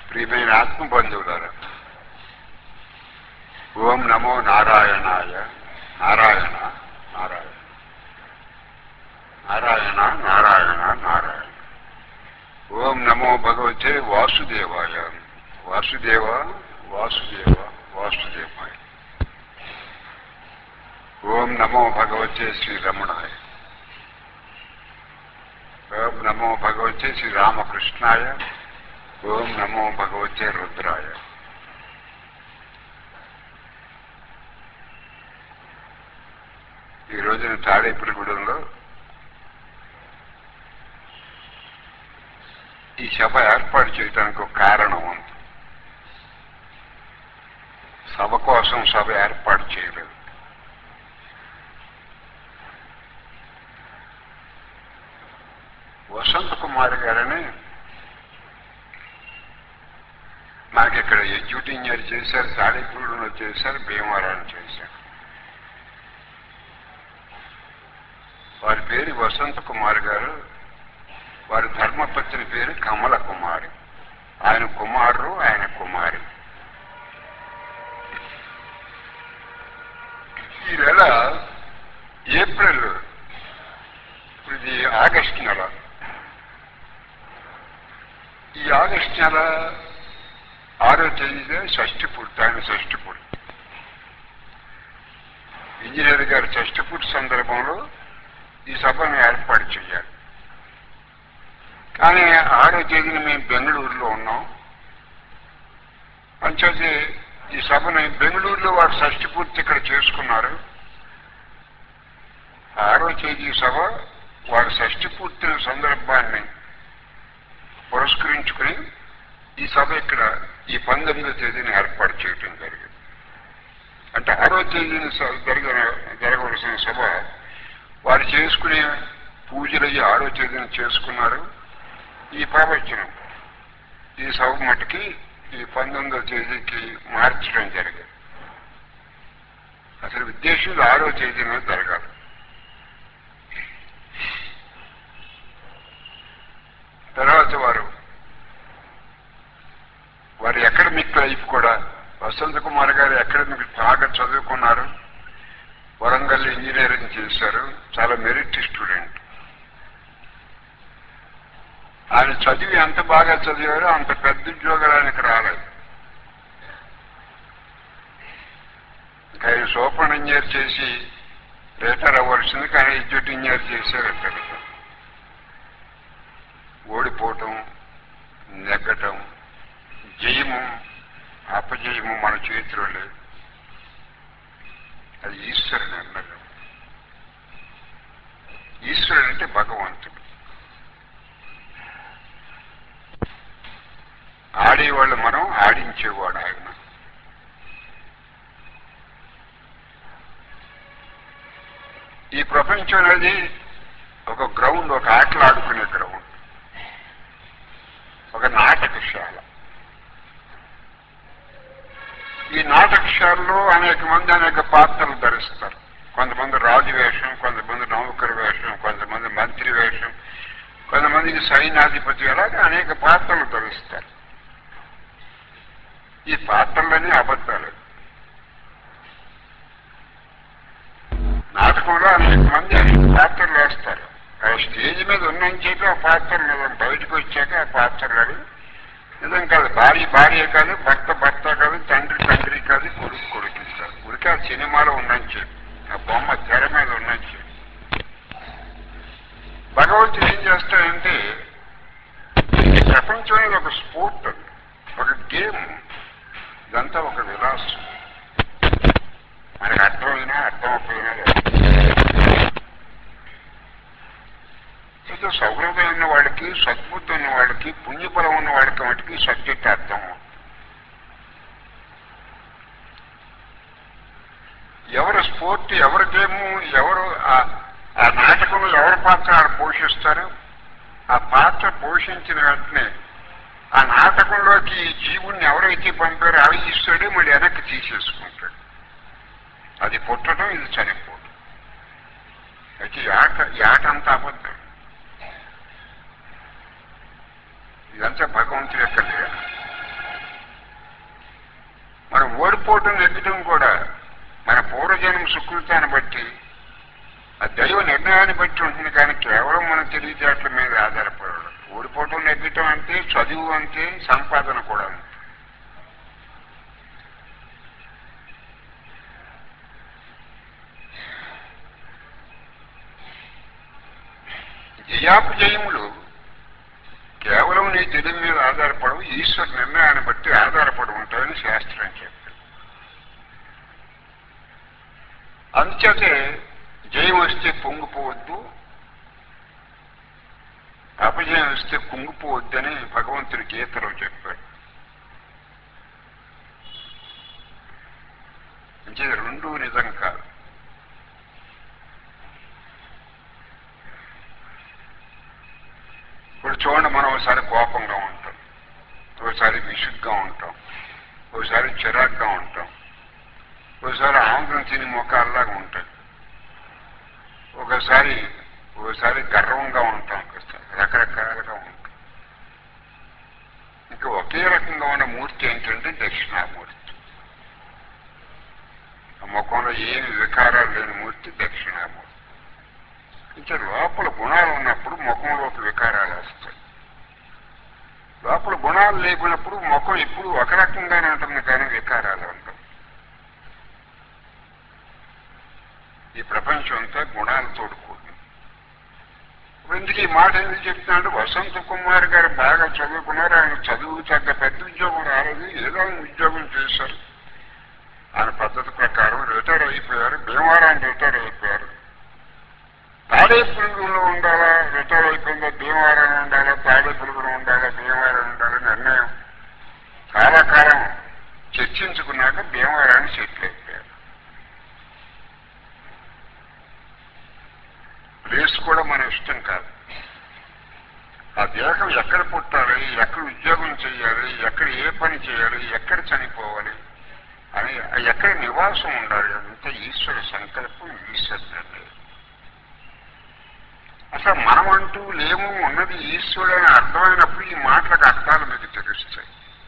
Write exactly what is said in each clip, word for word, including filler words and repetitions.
ప్రియమైన ఆత్మ బంధువులారా, ఓం నమో నారాయణాయ. నారాయణ నారాయణ నారాయణ నారాయణ నారాయణ. ఓం నమో భగవతే వాసుదేవాయ. వాసుదేవ వాసుదేవ వాసుదేవాయ. ఓం నమో భగవతే శ్రీరమణాయ. ఓం నమో భగవతే శ్రీరామకృష్ణాయ. ఓం నమో భగవతే రుద్రాయ. ఈ రోజున తాడేపల్లిగూడెంలో ఈ సభ ఏర్పాటు చేయడానికి ఒక కారణం ఉంది. సభ కోసం సభ ఏర్పాటు చేయలేదు. వసంత్ కుమార్ గారని నాకు ఇక్కడ ఎగ్జిక్యూటివ్ ఇంజనీర్ చేశారు, తాడేపల్లిగూడెంలో చేశారు, భీమవరం చేశారు. వారి పేరు వసంత్ కుమార్ గారు. వారి ధర్మపత్ని పేరు కమల కుమారి. ఆయన కుమారుడు, ఆయన కుమారి. ఈ నెల ఏప్రిల్, ఇది ఆగస్టు నెల. ఈ ఆగస్టు నెల ఆరో తేదీదే షష్ఠి పూర్తి, ఆయన షష్ఠి పూర్తి. ఇంజనీర్ గారి షష్ఠి పూర్తి సందర్భంలో ఈ సభను ఏర్పాటు చేయాలి. కానీ ఆరో తేదీన మేము బెంగళూరులో ఉన్నాం. అంచేది ఈ సభని బెంగళూరులో వారు షష్ఠి పూర్తి ఇక్కడ చేసుకున్నారు. ఆరో తేదీ సభ వారి షష్ఠి పూర్తి సందర్భాన్ని పురస్కరించుకుని ఈ సభ ఇక్కడ ఈ పంతొమ్మిదో తేదీని ఏర్పాటు చేయటం జరిగింది. అంటే ఆరో తేదీని జరిగిన జరగవలసిన సభ వారు చేసుకునే పూజలయ్యి ఆరో తేదీని చేసుకున్నారు. ఈ ప్రవచనం ఈ సభ మటుకి ఈ పంతొమ్మిదో తేదీకి మార్చడం జరిగింది. అసలు ఉద్దేశం ఆరో తేదీన జరగాలి. తర్వాత వారు వారి అకాడమిక్ లైఫ్ కూడా, వసంత్ కుమార్ గారు అకాడమిక్ బాగా చదువుకున్నారు. వరంగల్ ఇంజనీరింగ్ చేశారు. చాలా మెరిట్ స్టూడెంట్. ఆయన చదివి ఎంత బాగా చదివారో అంత పెద్ద ఉద్యోగాలు ఆయనకు రాలేదు. ఇంకా ఆయన సూపర్ ఇంజనీర్ చేసి రిటైర్ అవ్వాల్సింది, కానీ ఎగ్జిక్యూటివ్ ఇంజనీర్ చేశారు. ఓడిపోవటం, నెగ్గటం, జయము అపజయము మన చేతిలో లేదు. అది ఈశ్వరుని నిర్ణయం. ఈశ్వరుడు అంటే భగవంతుడు. ఆడేవాళ్ళు మనం, ఆడించేవాడు ఆయన. ఈ ప్రపంచం అనేది ఒక గ్రౌండ్, ఒక ఆటలు ఆడుకునే గ్రౌండ్, ఒక నాటకశాల. ఈ నాటకశాలలో అనేక మంది అనేక పాత్రలు ధరిస్తారు. కొంతమంది రాజు వేషం, కొంతమంది నౌకరు వేషం, కొంతమంది మంత్రి వేషం, కొంతమందికి సైన్యాధిపతి, అలాగే అనేక పాత్రలు ధరిస్తారు. ఈ పాత్రలన్నీ అబద్ధాలు. నాటకంలో అనేక మంది అనేక పాత్రలు వేస్తారు. ఆ స్టేజ్ మీద ఉన్నని చెప్పి ఆ పాత్రలు నిజం, బయటకు వచ్చాక ఆ పాత్రలు నిజం కాదు. భార్య భార్య కాదు, భర్త భర్త కాదు, తండ్రి తండ్రి కాదు, కొడుకు కొడుకు కాదు. ఉడికి ఆ సినిమాలో ఉన్నని చెప్పి, ఆ బొమ్మ తెర మీద ఉన్నని చెప్పి. భగవంతుడు ఏం చేస్తాడంటే, ప్రపంచం అనేది ఒక స్పోర్ట్, ఒక గేమ్. ఇదంతా ఒక విలాసం. మనకు అర్థమైనా అర్థమైపోయినా అయితే సౌహృదయం ఉన్న వాడికి, సద్బుద్ధి ఉన్న వాడికి, పుణ్యబలం ఉన్న వాడికి వాటికి సబ్జెక్ట్ అర్థం. ఎవరు స్పోర్ట్, ఎవరి గేము, ఎవరు ఆ నాటకంలో ఎవరి పాత్ర ఆడ పోషిస్తారు, ఆ పాత్ర పోషించిన వెంటనే ఆ నాటకంలోకి జీవుణ్ణి ఎవరైతే పంపారో ఆవిస్తాడే మళ్ళీ వెనక్కి తీసేసుకుంటాడు. అది పుట్టడం, ఇది చనిపోవడం. అయితే ఈ ఆట ఈ ఆట అంతా అబద్ధం. ఇదంతా భగవంతుడి యొక్క లీల. ఓడిపోవటం నెగ్గటం కూడా మన పూర్వజన్మ సుకృతాన్ని బట్టి ఆ దైవ నిర్ణయాన్ని బట్టి ఉంటుంది, కానీ కేవలం మన తెలివితేటల మీద ఆధారపడడం. ఓడిపోవటం నెగ్గటం అంతే, చదువు అంతే, సంపాదన కూడా అంతే. జయాపజయములు కేవలం నీ తెలివి మీద ఆధారపడవు, ఈశ్వర నిర్ణయాన్ని బట్టి ఆధారపడి ఉంటాయని శాస్త్రం చెప్పారు. అందుచేతే జయం వస్తే పొంగిపోవద్దు, అపజయం వస్తే కుంగిపోవద్దని భగవంతుడి గీతలో చెప్పాడు. అంటే రెండూ నిజం కాదు. ఇప్పుడు చూడండి, మనం ఒకసారి కోపంగా ఉంటాం, ఒకసారి విసుగ్గా ఉంటాం, ఒకసారి చిరాగ్గా ఉంటాం, ఒకసారి ఆముదం తిని ముఖాల్లాగా ఉంటాయి, ఒకసారి ఒకసారి గర్వంగా ఉంటాం, ఒకసారి రకరకాలుగా ఉంటాం. ఇంకా ఒకే రకంగా ఉన్న మూర్తి ఏంటంటే దక్షిణామూర్తి. ఆ ముఖంలో ఏమి వికారాలు లేని మూర్తి దక్షిణామూర్తి. ఇంకా లోపల గుణాలు ఉన్నప్పుడు ముఖంలోకి వికారాలు వస్తాయి. లోపల గుణాలు లేకున్నప్పుడు ముఖం ఎప్పుడు ఒక రకంగానే ఉంటుంది, కానీ వికారాలు ఉంటాయి. ఈ ప్రపంచం అంతా గుణాలతో కూడింది. ఎందుకు ఈ మాట ఎందుకు చెప్తున్నాడు? వసంత కుమార్ గారు బాగా చదువుకున్నారు, ఆయన చదువు తగ్గ పెద్ద ఉద్యోగం రాలేదు, ఏదో ఉద్యోగం చేశారు. ఆయన పద్ధతి ప్రకారం రిటైర్ అయిపోయారు, భీమవరాన్ని రిటైర్ అయిపోయారు. తాడేపురుగులో ఉండాలా, రిటైర్ అయిపోయిందా భీమవరం ఉండాలా, తాడేపురుగులో ఉండాలా, భీమవరం ఉండాలా నిర్ణయం చాలా కాలం చర్చించుకున్నాక భీమవరాన్ని సెటిల్ అయిపోయారు. ప్లేస్ కూడా మన ఇష్టం కాదు. ఆ దేహం ఎక్కడ పుట్టాలి, ఎక్కడ ఉద్యోగం చేయాలి, ఎక్కడ ఏ పని చేయాలి, ఎక్కడ చనిపోవాలి అని, ఎక్కడ నివాసం ఉండాలి, అదంతా ఈశ్వర సంకల్పం, ఈశ్వర నిర్ణయం. అసలు మనం అంటూ లేము, ఉన్నది ఈశ్వరుడు అని అర్థమైనప్పుడు ఈ మాటలకు అర్థాలు మీకు తెలుస్తాయి.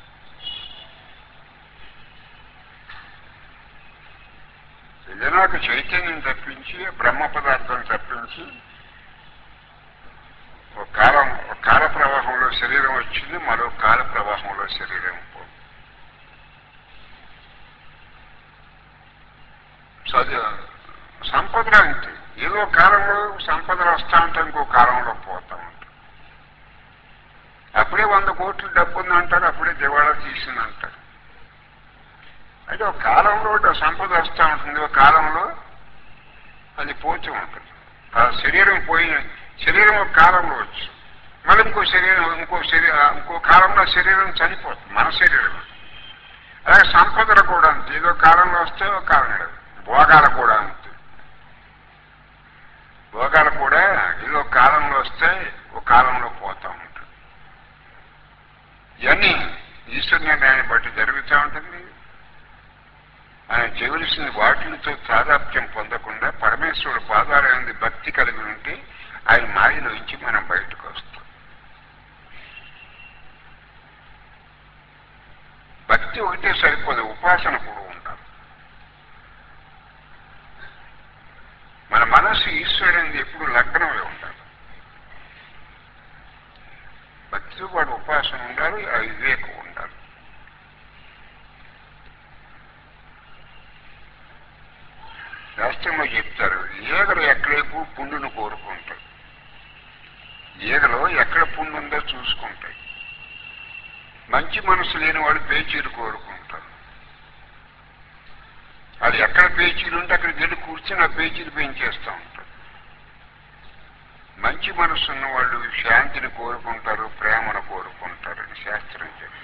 ఏదైనా ఒక చైతన్యం తప్పించి, బ్రహ్మ పదార్థం తప్పించి, ఒక కాలం ఒక కాల ప్రవాహంలో శరీరం వచ్చింది, మరో కాల ప్రవాహంలో శరీరం పోయింది. చదువు సంపదలు అంతే, ఏదో కాలంలో సంపదలు వస్తా ఉంటే ఇంకో కాలంలో పోతా ఉంటాయి. అప్పుడే వంద కోట్లు డబ్బు ఉందంటారు, అప్పుడే దివాళా తీసిందంటారు. అయితే ఒక కాలంలో సంపద వస్తూ ఉంటుంది, ఒక కాలంలో అది పోతూ ఉంటుంది. ఆ శరీరం పోయిన శరీరం ఒక కాలంలో వచ్చి మళ్ళీ ఇంకో శరీరం ఇంకో శరీరం ఇంకో కాలంలో శరీరం చనిపోతుంది, మన శరీరం. అలాగే సంపదలు కూడా అంతే, ఏదో కాలంలో వస్తే ఒక కాలంలో. భోగాలు కూడా అంతే, భోగాలు కూడా ఏదో కాలంలో వస్తే ఒక కాలంలో పోతూ ఉంటుంది. ఇవన్నీ ఈశ్వర నిర్ణయాన్ని బట్టి జరుగుతూ ఉంటుంది. ఆయన చేయవలసింది వాటితో తాదాప్యం పొందకుండా పరమేశ్వరుడు పాదాలైనది భక్తి కలిగి ఉంటే ఆయన మాయలోంచి మనం బయటకు వస్తాం. భక్తి ఒకటే సరిపోదు, ఉపాసన కూడా ఉండాలి. మన మనస్సు ఈశ్వరుడిని ఎప్పుడు లగ్నమే ఉండాలి. భక్తితో పాటు ఉపాసన ఉండాలి, ఆ వివేకం ఉండాలి. శాస్త్రంలో చెప్తారు, ఈగలు ఎక్కడైపు పుండును కోరుకుంటాయి, ఈగలు ఎక్కడ పుండు ఉందో చూసుకుంటాయి. మంచి మనసు లేని వాళ్ళు పేచీలు కోరుకుంటారు. అది ఎక్కడ పేచీలు ఉంటే అక్కడికి వెళ్ళి కూర్చొని ఆ పేచీలు పెంచేస్తూ ఉంటారు. మంచి మనసు ఉన్న వాళ్ళు శాంతిని కోరుకుంటారు, ప్రేమను కోరుకుంటారు అని శాస్త్రం చెప్పి.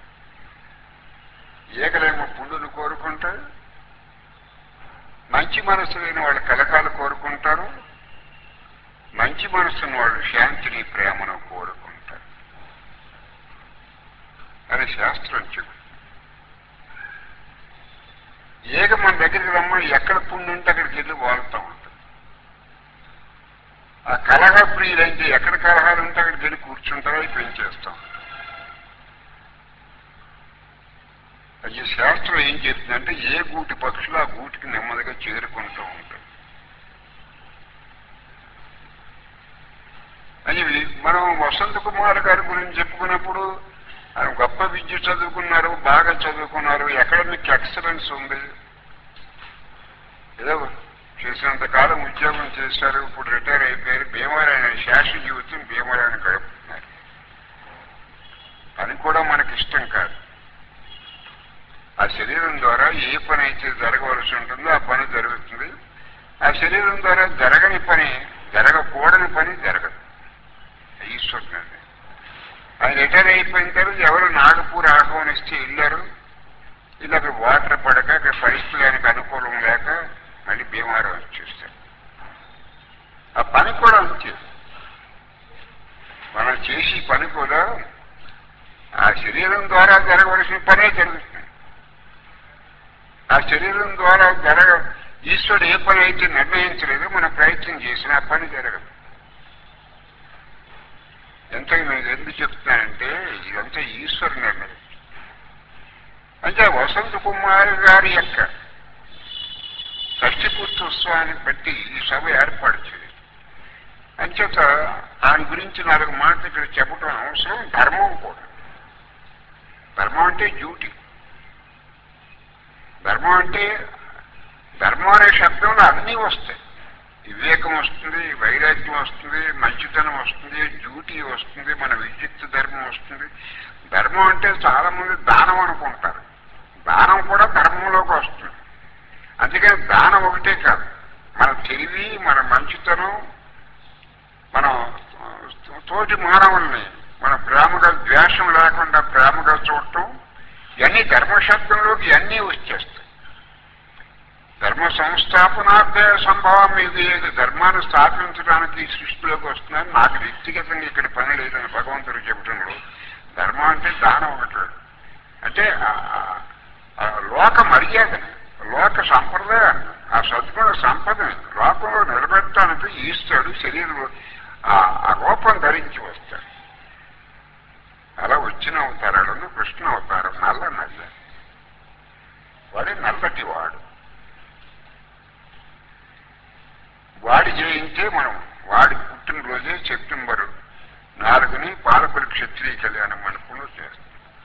ఈగలేమో పుండును కోరుకుంటారు, మంచి మనసు లేని వాళ్ళు కలకాలు కోరుకుంటారు, మంచి మనసున్న వాళ్ళు శాంతిని ప్రేమను కోరుకుంటారు అని శాస్త్రం చెప్పి. ఈగ మన దగ్గరికి రమ్మని ఎక్కడ పుండు ఉంటే అక్కడికి వెళ్ళి వాళ్తూ ఉంటుంది. ఆ కలహ ప్రియులైతే ఎక్కడ కలహాలు ఉంటే అక్కడికి వెళ్ళి కూర్చుంటారో అవి పెంచేస్తూ ఉంటారు. ఈ శాస్త్రం ఏం చెప్తుందంటే ఏ గూటి పక్షులు ఆ గూటికి నెమ్మదిగా చేరుకుంటూ ఉంటాయి అని. మనం వసంత కుమార్ గారి గురించి చెప్పుకున్నప్పుడు ఆయన గొప్ప విద్య చదువుకున్నారు, బాగా చదువుకున్నారు, అకాడమిక్ ఎక్సలెన్స్ ఉంది, ఏదో చేసినంత కాలం ఉద్యోగం చేశారు, ఇప్పుడు రిటైర్ అయిపోయారు. భీమవరం శాశ్వత జీవితం భీమవరాన్ని గడుపుతున్నారు. పని కూడా మనకి ఇష్టం కాదు. ఆ శరీరం ద్వారా ఏ పని అయితే జరగవలసి ఉంటుందో ఆ పని జరుగుతుంది. ఆ శరీరం ద్వారా జరగని పని, జరగకూడని పని జరగదు. ఈశ్వరుడు ఆయన రిటైర్ అయిపోయిన తర్వాత ఎవరు నాగపూర్ ఆహ్వానిస్తే వెళ్ళారు. ఇలా అక్కడ వాటర్ పడక అక్కడ పరిస్థితులకు అనుకూలం లేక మళ్ళీ భీమవరం వచ్చేస్తారు. ఆ పని కూడా అంతే. మనం చేసి పని కూడా ఆ శరీరం ద్వారా జరగవలసిన పనే జరుగుతుంది. ఆ శరీరం ద్వారా జరగ ఈశ్వరుడు ఏ పని అయితే నిర్ణయించలేదో మనం ప్రయత్నం చేసినా ఆ పని జరగదు. ఎంత నేను ఎందుకు చెప్తున్నానంటే ఇదంతా ఈశ్వరు నిర్ణయం. అంటే వసంత కుమార్ గారి యొక్క షష్ఠిపూర్తి ఉత్సవాన్ని బట్టి ఈ సభ ఏర్పాటు చేయాలి. అంచేత ఆయన గురించి నాలుగు మాటలు ఇక్కడ చెప్పడం అవసరం. ధర్మం కూడా, ధర్మం అంటే డ్యూటీ. ధర్మం అంటే ధర్మం అనే శబ్దంలో అన్నీ వస్తాయి. వివేకం వస్తుంది, వైరాగ్యం వస్తుంది, మంచితనం వస్తుంది, డ్యూటీ వస్తుంది, మన విద్యుత్ ధర్మం వస్తుంది. ధర్మం అంటే చాలా మంది దానం అనుకుంటారు. దానం కూడా ధర్మంలోకి వస్తుంది. అందుకని దానం ఒకటే కాదు, మన తెలివి, మన మంచితనం, మనం తోటి మానవుల్ని మన ప్రేమగా, ద్వేషం లేకుండా ప్రేమగా చూడటం, ఇవన్నీ ధర్మశబ్దంలోకి ఇవన్నీ వచ్చేస్తాయి. ధర్మ సంస్థాపనార్థ సంభవం ఇది. ధర్మాన్ని స్థాపించడానికి సృష్టిలోకి వస్తున్నాను. నాకు వ్యక్తిగతంగా ఇక్కడ పని లేదని భగవంతుడు చెప్పడంలో ధర్మం అంటే దానం ఒకటి. అంటే లోక మర్యాదని, లోక సంప్రదాయాన్ని, ఆ సద్గుణ సంపదని లోకంలో నిలబెట్టడానికి ఈశ్వరుడు శరీరంలో ఆ రూపం ధరించి వస్తాడు. అలా వచ్చిన అవతారాలను కృష్ణ అవతారం నల్ల నల్ల వాడే నల్లటి వాడు. వాడి జయించే మనం వాడి పుట్టినరోజే సెప్టెంబరు నాలుగుని పాలకుల క్షత్రియ కళ్యాణం మనకుండా చేస్తాం.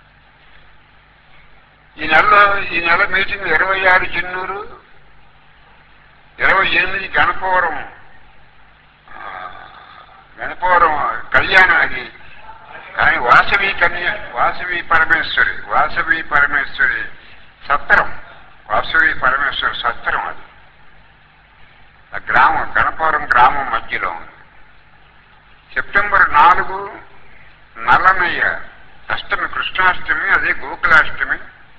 ఈ నెలలో ఈ నెల మీటింగ్ ఇరవై ఆరు చిన్నూరు, ఇరవై ఎనిమిది గణపవరం గణపవరం కళ్యాణం. అది కానీ వాసవి కన్య వాసవి పరమేశ్వరి వాసవి పరమేశ్వరి సత్రం, వాసవి పరమేశ్వరి సత్రం. అది ఆ గ్రామం గణపవరం గ్రామం మధ్యలో ఉంది. సెప్టెంబర్ నాలుగు నల్లనయ్య అష్టమి, కృష్ణాష్టమి. అదే గోకులాష్టమి.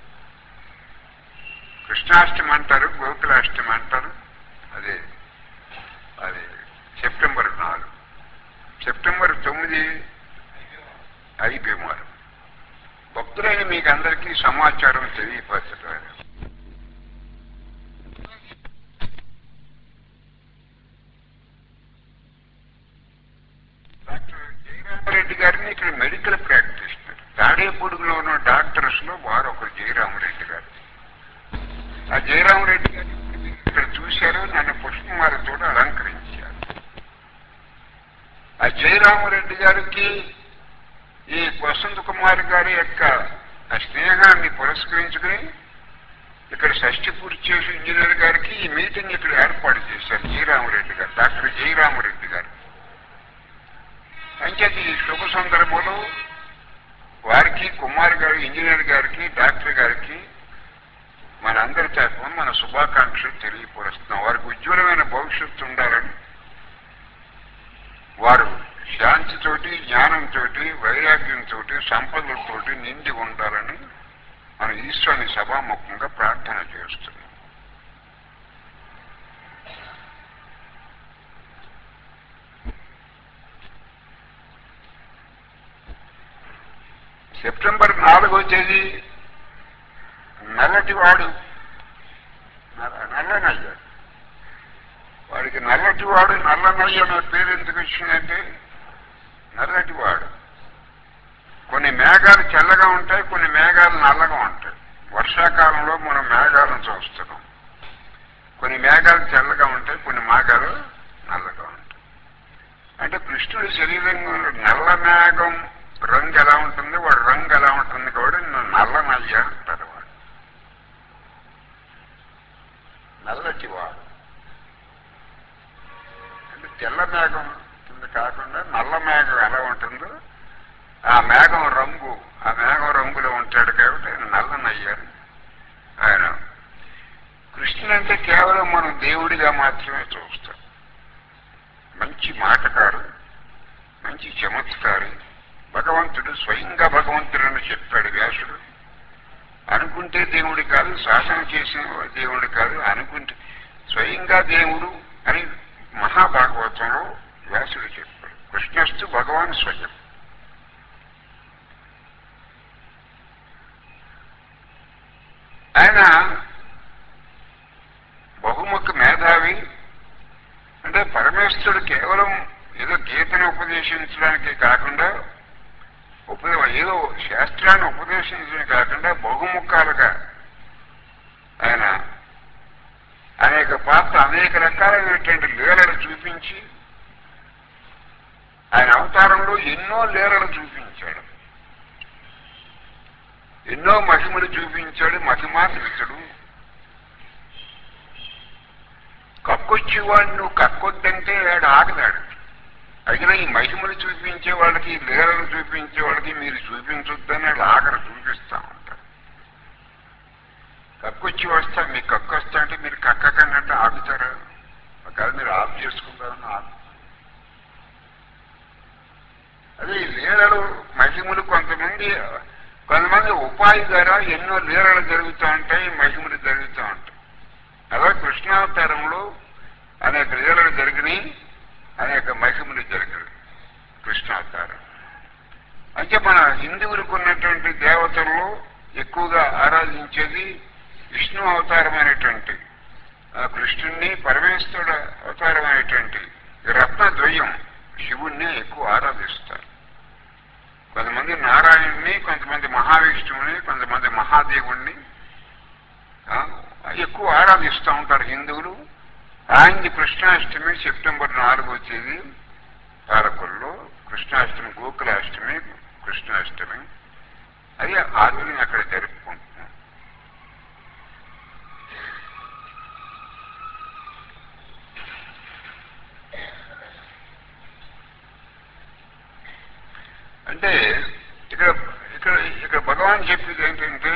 కృష్ణాష్టమి అంటారు, గోకులాష్టమి అంటారు. అదే అది సెప్టెంబర్ నాలుగు. సెప్టెంబర్ తొమ్మిది అయిపోయారు. భక్తులైన మీకు అందరికీ సమాచారం తెలియపరచడం. డాక్టర్ జయరామరెడ్డి గారిని ఇక్కడ మెడికల్ ప్రాక్టీషనర్, తాడేపూడిలో ఉన్న డాక్టర్స్ లో వారు ఒకరు జయరామరెడ్డి గారు. ఆ జయరామరెడ్డి గారిని ఇక్కడ చూశారు, నన్ను పుష్పమాలతో అలంకరించారు. ఆ జయరామరెడ్డి గారికి ఈ వసంత కుమార్ గారి యొక్క ఆ స్నేహాన్ని పురస్కరించుకుని ఇక్కడ షష్ఠి పూర్తి చేసి ఇంజనీర్ గారికి ఈ మీటింగ్ ఇక్కడ ఏర్పాటు చేశారు జయరామరెడ్డి గారు, డాక్టర్ జయరామరెడ్డి గారు. అంచేది ఈ శుభ సందర్భంలో వారికి, కుమార్ గారు, ఇంజనీర్ గారికి, డాక్టర్ గారికి మనందరి తరఫున మన శుభాకాంక్షలు తెలియపరుస్తున్నాం. వారికి ఉజ్వలమైన భవిష్యత్తు ఉండాలని, వారు శాంతితోటి, జ్ఞానంతో, వైరాగ్యంతో, సంపదలతో నిండి ఉండాలని మన ఈశ్వరుని సభాముఖంగా ప్రార్థన చేస్తున్నాం. సెప్టెంబర్ నాలుగో తేదీ నల్లటివాడు నల్లనయ్య. వాడికి నల్లటివాడు నల్లనయ్య అనే పేరు ఎందుకు వచ్చిందంటే నల్లటివాడు. కొన్ని మేఘాలు తెల్లగా ఉంటాయి, కొన్ని మేఘాలు నల్లగా ఉంటాయి. వర్ష వర్షాకాలంలో మనం మేఘాలను చూస్తున్నాం. కొన్ని మేఘాలు తెల్లగా ఉంటాయి, కొన్ని మేఘాలు నల్లగా ఉంటాయి. అంటే కృష్ణుడి శరీరంలో నల్ల మేఘం రంగు ఎలా ఉంటుంది, వాడు రంగు ఎలా ఉంటుంది కూడా నల్లనయ్య అంటారు. వాడు నల్లటి వాడు అంటే తెల్ల మేఘం ఉంటుంది కాకుండా నల్ల మేఘం ఎలా ఉంటుందో ఆ మేఘం రంగు, ఆ మేఘం రంగులో ఉంటాడు కాబట్టి ఆయన నల్లనయ్యారు. ఆయన కృష్ణుడు అంటే కేవలం మనం దేవుడిగా మాత్రమే చూస్తాం. మంచి మాటకారు, మంచి చమత్కారి, భగవంతుడు స్వయంగా భగవంతుడు అని చెప్పాడు వ్యాసుడు. అనుకుంటే దేవుడు కాదు, శాసన చేసిన దేవుడు కాదు, అనుకుంటే స్వయంగా దేవుడు అని మహాభాగవతంలో వ్యాసుడు చెప్పాడు. కృష్ణస్తు భగవాన్ స్వయం. ఆయన బహుముఖ మేధావి. అంటే పరమేశ్వరుడు కేవలం ఏదో గీతను ఉపదేశించడానికి కాకుండా ఉప ఏదో శాస్త్రాన్ని ఉపదేశించడం కాకుండా బహుముఖాలుగా ఆయన అనేక పాత్ర అనేక రకాలైనటువంటి లీలలు చూపించి ఆయన అవతారంలో ఎన్నో లీలలు చూపించాడు, ఎన్నో మహిమలు చూపించాడు. మహిమాన్వితుడు. కక్కొచ్చేవాడు నువ్వు కక్కొద్దంటే వాడు ఆగదాడు. అయినా ఈ మహిమలు చూపించే వాళ్ళకి, లీలలు చూపించే వాళ్ళకి మీరు చూపించొద్దని వాళ్ళు ఆగరు, చూపిస్తా ఉంటారు. కక్కొచ్చి వస్తా, మీకు కక్కు వస్తా అంటే మీరు కక్కకంటే ఆగుతారు. ఒకవేళ మీరు ఆఫ్ చేసుకుంటారని ఆగు. అదే ఈ లీలలు మహిమలు కొంతమంది కొంతమంది ఉపాధి ద్వారా ఎన్నో లీలలు జరుగుతూ ఉంటాయి, మహిమలు జరుగుతూ ఉంటాయి. అలా కృష్ణావతారంలో అనేక లీలలు జరిగినాయి, అనేక మహిమలు జరిగినాయి కృష్ణావతారం. అంటే మన హిందువులకు ఉన్నటువంటి దేవతల్లో ఎక్కువగా ఆరాధించేది విష్ణు అవతారమైనటువంటి కృష్ణుణ్ణి, పరమేశ్వరుడు అవతారమైనటువంటి రత్నద్వయం శివుణ్ణి ఎక్కువ ఆరాధిస్తారు. కొంతమంది నారాయణుని, కొంతమంది మహావిష్ణువుని, కొంతమంది మహాదేవుణ్ణి ఎక్కువ ఆరాధిస్తూ ఉంటారు హిందువులు. ఆయనది కృష్ణాష్టమి సెప్టెంబర్ నాలుగు వచ్చేది పాలకుల్లో. కృష్ణాష్టమి, గోకులాష్టమి, కృష్ణాష్టమి. అది ఆ రోజున అక్కడ జరుపుకుంటున్నాం. అంటే ఇక్కడ ఇక్కడ ఇక్కడ భగవాన్ చెప్పేది ఏంటంటే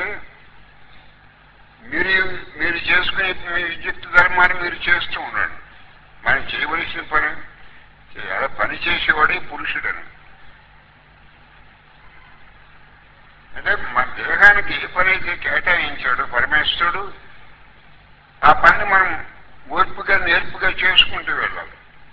మీరు మీరు చేసుకునే మీ విద్యుత్ ధర్మాన్ని మీరు చేస్తూ ఉండండి. మనం చేయవలసిన పని అలా పని చేసేవాడే పురుషుడని. అంటే మన దేహానికి ఏ పని అయితే కేటాయించాడో పరమేశ్వరుడు, ఆ పని మనం ఓర్పుగా నేర్పుగా చేసుకుంటూ వెళ్ళాలి.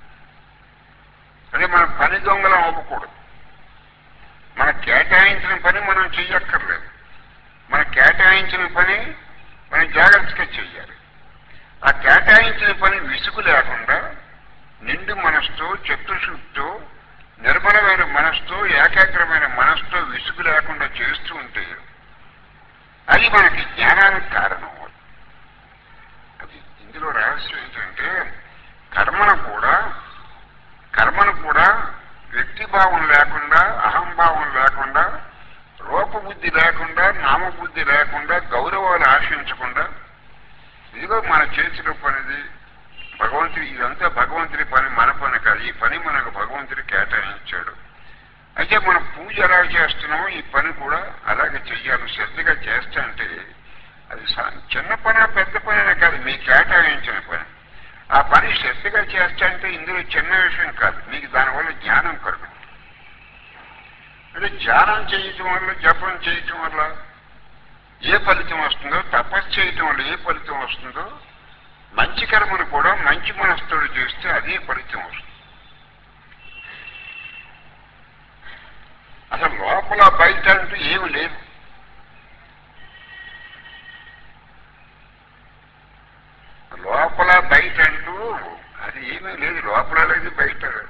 అంటే మనం పని దొంగలం అవ్వకూడదు. మన కేటాయించిన పని మనం చెయ్యక్కర్లేదు. మన కేటాయించిన పని మనం జాగ్రత్తగా చెయ్యాలి. ఆ కేటాయించిన పని విసుగు లేకుండా నిండు మనసుతో, చిత్తశుద్ధితో, నిర్మలమైన మనసుతో, ఏకాగ్రమైన మనసుతో విసుగు లేకుండా చేస్తూ ఉంటే అది మనకి జ్ఞానానికి కారణం. అది ఇందులో రహస్యం ఏంటంటే కర్మను కూడా కర్మను కూడా వ్యక్తిభావం లేకుండా, అహంభావం లేకుండా, రూపబుద్ధి లేకుండా, నామబుద్ధి లేకుండా, గౌరవాలు ఆశించకుండా, ఇదిగో మన చేతిలో పనిది భగవంతుడి, ఇదంతా భగవంతుడి పని, మన పని కాదు. ఈ పని మనకు భగవంతుడి కేటాయించాడు. అయితే మనం పూజ ఎలా చేస్తున్నామో ఈ పని కూడా అలాగే చెయ్యాలి. శ్రద్ధగా చేస్తా అంటే అది చిన్న పని పెద్ద పని అనే కాదు, మీకు కేటాయించిన పని. ఆ పని శ్రద్ధగా చేస్తా అంటే ఇందులో చిన్న విషయం కాదు, మీకు దానివల్ల జ్ఞానం కలుగుతుంది. అంటే ధ్యానం చేయటం వల్ల, జపం చేయటం వల్ల ఏ ఫలితం వస్తుందో, తపస్సు చేయటం వల్ల ఏ ఫలితం వస్తుందో, మంచి కర్మను కూడా మంచి మనసుతో చేస్తే అదే ఫలితం వస్తుంది. అసలు లోపల బయట అంటూ ఏమి లేదు. లోపల బయట అంటూ అది ఏమీ లేదు. లోపల లేదు, బయట లేదు.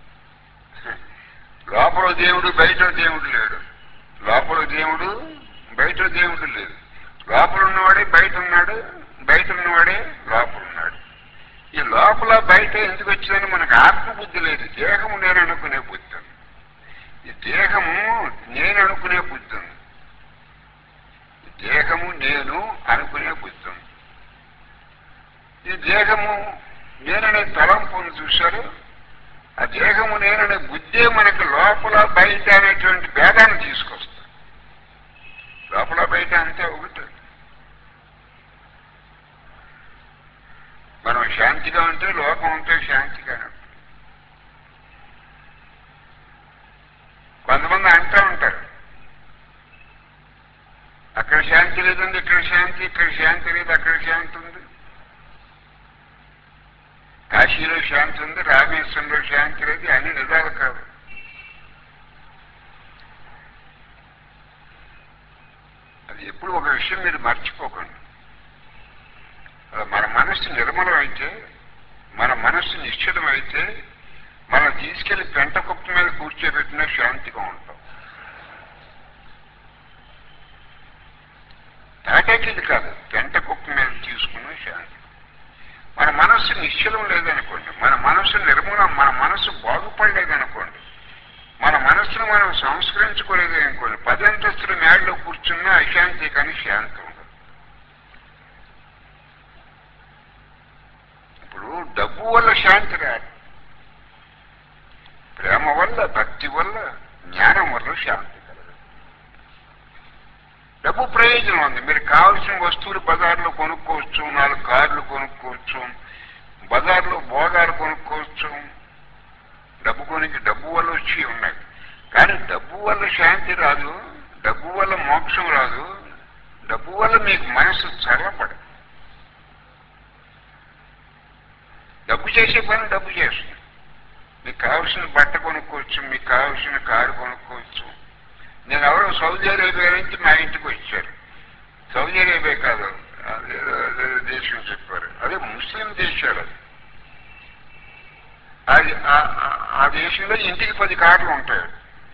లోపల దేవుడు, బయట దేవుడు లేడు. లోపల దేవుడు, బయట దేవుడు లేదు. లోపల ఉన్నవాడే బయట ఉన్నాడు, బయట ఉన్నవాడే లోపల ఉన్నాడు. ఈ లోపల బయట ఎందుకు వచ్చిందని మనకు ఆత్మబుద్ధి లేదు, దేహము నేను అనుకునే బుద్ధి ఉంది. ఈ దేహము నేను అనుకునే బుద్ధి ఉంది. దేహము నేను అనుకునే బుద్ధి ఉంది. ఈ దేహము నేననే తలంపు ఉంది చూశారు, ఆ దేహము నేననే బుద్ధే మనకు లోపల బయట అనేటువంటి భేదాన్ని తీసుకొస్తుంది. లోపల బయట అంతే ఒకటి. మనం శాంతిగా ఉంటే లోకం ఉంటే శాంతిగా ఉంటుంది. కొంతమంది అంటూ ఉంటారు, అక్కడ శాంతి లేదండి, ఇక్కడ శాంతి, ఇక్కడ శాంతి లేదు, అక్కడ శాంతి ఉంది. కాశీలో శాంతి ఉంది, రామేశ్వరంలో శాంతి లేదు, అన్ని నిజాలు కాదు. అది ఎప్పుడు ఒక విషయం మీరు మర్చిపోకండి. మన మనస్సు నిర్మలం అయితే, మన మనస్సు నిశ్చలం అయితే, మనం తీసుకెళ్లి పెంట కుప్ప మీద కూర్చోబెట్టినా శాంతిగా ఉంటాం. తాటాకిది కాదు, పెంట కుప్ప మీద తీసుకున్న శాంతి. మన మనస్సు నిశ్చలం లేదనుకోండి, మన మనస్సు నిర్మూలం, మన మనస్సు బాగుపడలేదనుకోండి, మన మనస్సును మనం సంస్కరించుకోలేదనుకోండి, పదంతస్తుల మేడలో కూర్చున్నా అశాంతి కానీ శాంతి ఉండదు. ఇప్పుడు డబ్బు వల్ల శాంతి రాదు, ప్రేమ వల్ల, భక్తి వల్ల, జ్ఞానం వల్ల శాంతి కలగదు. డబ్బు ప్రయోజనం ఉంది, మీరు కావాల్సిన వస్తువులు బజార్లో కొనుక్కోవచ్చు, నాలుగు కార్లు కొనుక్కోవచ్చు, బజార్లో భోగాలు కొనుక్కోవచ్చు. డబ్బు కొనికి డబ్బు వల్ల వచ్చి ఉన్నాయి, కానీ డబ్బు వల్ల శాంతి రాదు, డబ్బు వల్ల మోక్షం రాదు, డబ్బు వల్ల మీకు మనసు చల్లబడదు. డబ్బు చేసే పని డబ్బు చేస్తుంది. మీకు కావాల్సిన బట్ట కొనుక్కోవచ్చు, మీకు కావాల్సిన కారు కొనుక్కోవచ్చు. నేను ఎవరో సౌదీ అరేబియా నుంచి మా ఇంటికి వచ్చారు. సౌదీ అరేబియా కాదు, అదేదో అదే దేశం చెప్పారు, అదే ముస్లిం దేశాలు. అది ఆ దేశంలో ఇంటికి పది కార్లు ఉంటాయి.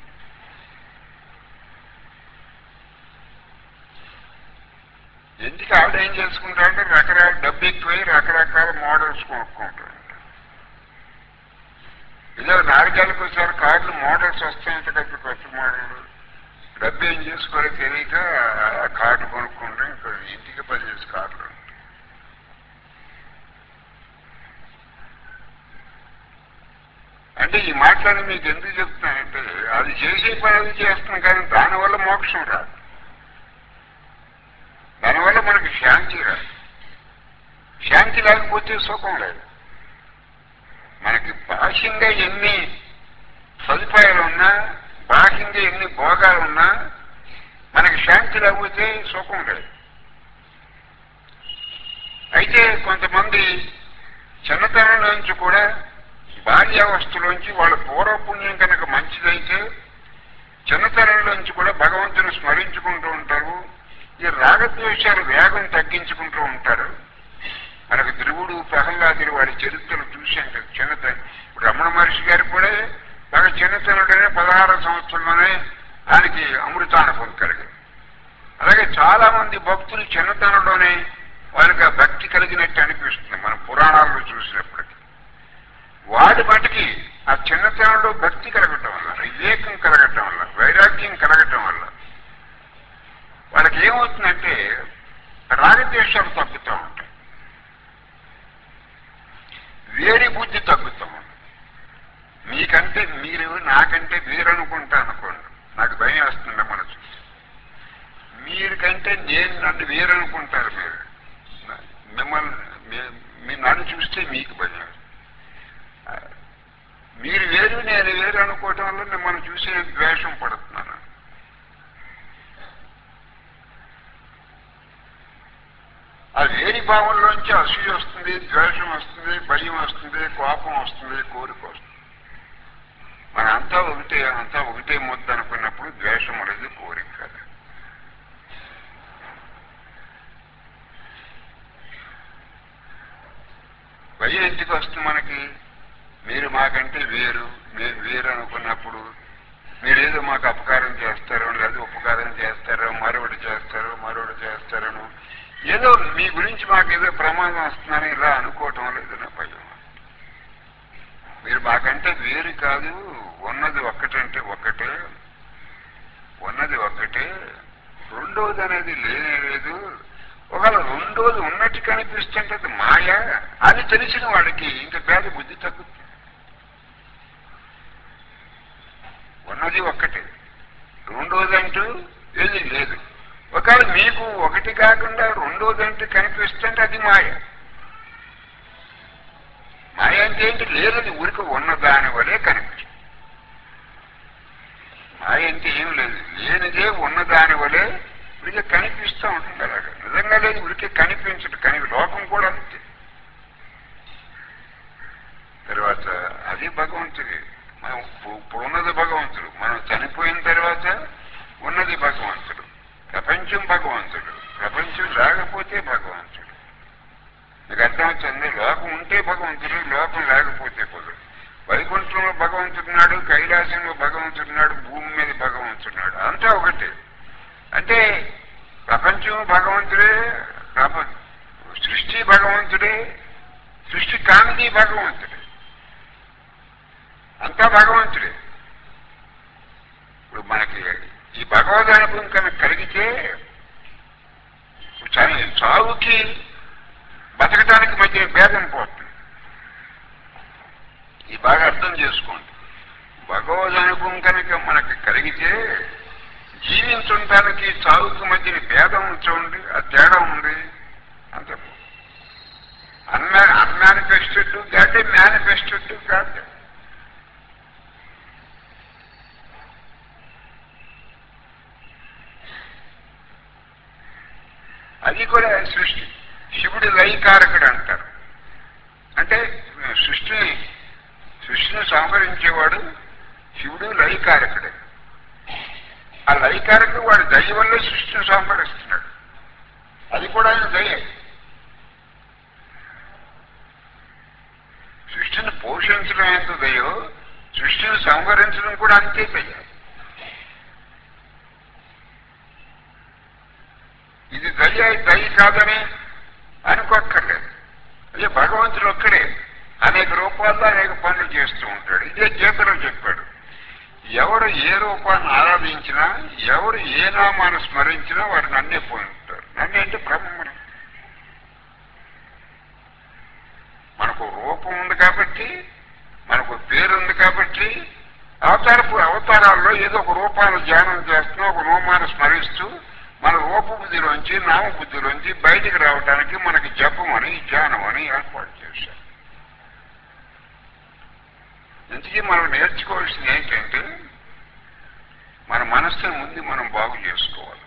ఇంటికి ఆవిడ ఏం చేసుకుంటారంటే రకరకాల డబ్బు ఎక్కువై రకరకాల మోడల్స్ కొనుక్కుంటారు. ఇలా నాలుగేళ్ళకి ఒకసారి కార్లు మోడల్స్ వస్తాయంట కదా, కొత్త మోడల్. డబ్బు ఏం చేసుకోవాలో తెలియక ఆ కార్డు కొనుక్కుంటే ఇంకా ఇంటికి పదిహేను కార్లు. అంటే ఈ మాటలని మీకు ఎందుకు చెప్తున్నానంటే, అది చేసే పని అది చేస్తున్నాం, కానీ దానివల్ల మోక్షం రాదు, దానివల్ల మనకి శాంతి రాదు. శాంతి లేకపోతే సుఖం లేదు. మనకి బాహ్యంగా ఎన్ని సదుపాయాలు ఉన్నా, బాహ్యంగా ఎన్ని భోగాలు ఉన్నా, మనకి శాంతి లేకపోతే సుఖం లేదు. అయితే కొంతమంది చిన్నతనం నుంచి కూడా బాల్యావస్థలోంచి వాళ్ళ పూర్వపుణ్యం కనుక మంచిదైతే చిన్నతనంలోంచి కూడా భగవంతుని స్మరించుకుంటూ ఉంటారు. ఈ రాగద్వేషాలు వేగం తగ్గించుకుంటూ ఉంటారు. మనకు ధ్రువుడు, ప్రహ్లాదుడు వాడి చరిత్రలు చూశాం కదా. చిన్నతనం రమణ మహర్షి గారు కూడా బాగా చిన్నతనంలోనే పదహారు సంవత్సరంలోనే ఆయనకి అమృతానుభవం కలిగింది. అలాగే చాలా మంది భక్తులు చిన్నతనంలోనే వాళ్ళకి ఆ భక్తి కలిగినట్టు అనిపిస్తుంది మన పురాణాల్లో చూసినప్పటికీ. వాడి మటుకి ఆ చిన్నతనంలో భక్తి కలగటం వల్ల, వివేకం కలగటం వల్ల, వైరాగ్యం కలగటం వల్ల వాళ్ళకి ఏమవుతుందంటే రాగద్వేషాలు తగ్గుతూ ఉంటాయి, వేడి బుద్ధి తగ్గుతూ ఉంటుంది. మీకంటే మీరు నాకంటే వేరనుకుంటా అనుకోండి, నాకు భయం వస్తుంది మనసు. మీరుకంటే నేను నన్ను వేరనుకుంటారు. మీరు మిమ్మల్ని మీరు నన్ను చూస్తే మీకు భయం. మీరు వేరు నేను వేరు అనుకోవటం వల్ల మిమ్మల్ని చూసి నేను ద్వేషం పడుతున్నాను. ఆ వేరి భావంలోంచి అసూయ వస్తుంది, ద్వేషం వస్తుంది, భయం వస్తుంది, కోపం వస్తుంది, కోరిక వస్తుంది. మన అంతా ఒకటే, అంతా ఒకటే ముద్ద అనుకున్నప్పుడు ద్వేషం అనేది కోరిక కదా. భయం ఎందుకు వస్తుంది మనకి? మీరు మాకంటే వేరు, మేము వేరు అనుకున్నప్పుడు మీరేదో మాకు అపకారం చేస్తారో, లేదా ఉపకారం చేస్తారో, మరొకటి చేస్తారో, మరొకటి చేస్తారనో, ఏదో మీ గురించి మాకు ఏదో ప్రమాదం వస్తుందని ఇలా అనుకోవటం లేదు నా భయం. మీరు మాకంటే వేరు కాదు, ఉన్నది ఒక్కటంటే ఒక్కటే, ఉన్నది ఒక్కటే, రెండోది అనేది లేనే లేదు. ఒకవేళ రెండోది ఉన్నట్టు కనిపిస్తుంటే అది మాయ అని తెలిసిన వాడికి ఇంకా పేద బుద్ధి తగ్గుతుంది. ఉన్నది ఒక్కటే, రెండోది అంటూ ఏది లేదు. ఒకవేళ మీకు ఒకటి కాకుండా రెండోది అంటే కనిపిస్తుంటే అది మాయ. మాయ అంటే ఏంటి? లేదని ఊరికి ఉన్నదాని వలే కనిపిస్తుంది. మాయ అంటే ఏం లేదు, లేనిదే ఉన్నదాని వలే ఉరికి కనిపిస్తూ ఉంటుంది. అలాగా నిజంగా లేదు ఉరికి కనిపించదు. కానీ లోకం కూడా అంతే. తర్వాత అది భగవంతుడి. మనం ఇప్పుడు ఉన్నది భగవంతుడు, మనం చనిపోయిన తర్వాత ఉన్నది భగవంతుడు. ప్రపంచం భగవంతుడు, ప్రపంచం లేకపోతే భగవంతుడు. మీకు అర్థమవుతుంది? లోకం ఉంటే భగవంతుడు, లోకం లేకపోతే కుదరదు. వైకుంఠంలో భగవంతుడున్నాడు, కైలాసంలో భగవంతుడున్నాడు, భూమి మీద భగవంతుడున్నాడు, అంతా ఒకటే. అంటే ప్రపంచం భగవంతుడే, సృష్టి భగవంతుడే, సృష్టి కాంతి భగవంతుడే, అంతా భగవంతుడే. ఇప్పుడు మనకి ఈ భగవద్ అనుభవం కనుక కలిగితే చావుకి బతకడానికి మధ్య భేదం పోతుంది. ఈ బాగా అర్థం చేసుకోండి. భగవద్ అనుభవం కనుక మనకి కలిగితే జీవించడానికి చావుకి మధ్యన భేదం చూడండి, ఆ తేడా ఉంది అంతే. అన్మా అన్మానిఫెస్టెడ్ కాదు, మేనిఫెస్టెడ్ కాదు. అది కూడా సృష్టి. శివుడు లయకారకుడు అంటారు. అంటే సృష్టిని సృష్టిని సంహరించేవాడు శివుడు లయకారకుడే. ఆ లయకారకుడు వాడి దయ వల్లే సృష్టిని సంహరిస్తున్నాడు. అది కూడా ఆయన దయ. సృష్టిని పోషించడం ఎంత దయో సృష్టిని సంహరించడం కూడా అంతే దయ. ఇది దయ దయ కాదని అనుకోక్కర్లేదు. అదే భగవంతుడు ఒక్కడే అనేక రూపాల్లో అనేక పనులు చేస్తూ ఉంటాడు. ఇదే గీతలో చెప్పాడు. ఎవరు ఏ రూపాన్ని ఆరాధించినా, ఎవరు ఏ నామాన్ని స్మరించినా వాడు నన్నే పొందుతారు. నన్ను అంటే బ్రహ్మను. మనకు రూపం ఉంది కాబట్టి, మనకు పేరు ఉంది కాబట్టి, అవతారపు అవతారాల్లో ఏదో ఒక రూపాన్ని ధ్యానం చేస్తున్నాం, ఒక రూపాన్ని స్మరిస్తూ మన రూపబుద్ధిలోంచి నామబుద్ధిలోంచి బయటికి రావడానికి మనకి జపం అని ధ్యానం అని ఏర్పాటు చేశారు. ఇంతకీ మనం నేర్చుకోవాల్సింది ఏంటంటే మన మనస్సును ముందు మనం బాగు చేసుకోవాలి.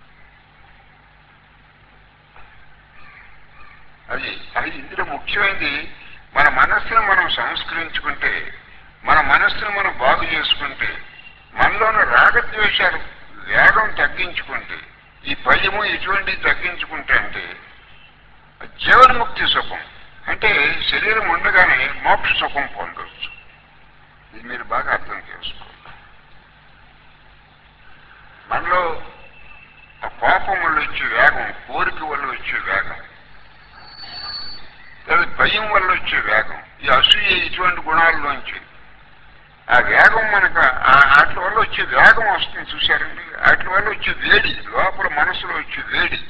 అది అది ఇందులో ముఖ్యమైనది. మన మనస్సును మనం సంస్కరించుకుంటే, మన మనస్సును మనం బాగు చేసుకుంటే, మనలోని రాగద్వేషాలు వేగం తగ్గించుకుంటే, ఈ భయము ఇటువంటివి తగ్గించుకుంటే అంటే జీవన్ముక్తి సుఖం అంటే శరీరం ఉండగానే మోక్ష సుఖం పొందవచ్చు. ఇది మీరు బాగా అర్థం చేసుకోవాలి. మనలో ఆ కోపం వల్ల వచ్చే వేగం, కోరిక వల్ల వచ్చే వేగం, లేదా భయం వల్ల వచ్చే వేగం, ఈ అసూయ ఇటువంటి గుణాల్లోంచి ఆ వేగం మనకు వాటి వల్ల వచ్చే వేగం వస్తుంది చూశారండి. వాటి వల్ల వచ్చే వేడి, లోపల మనసులో వచ్చే వేడి,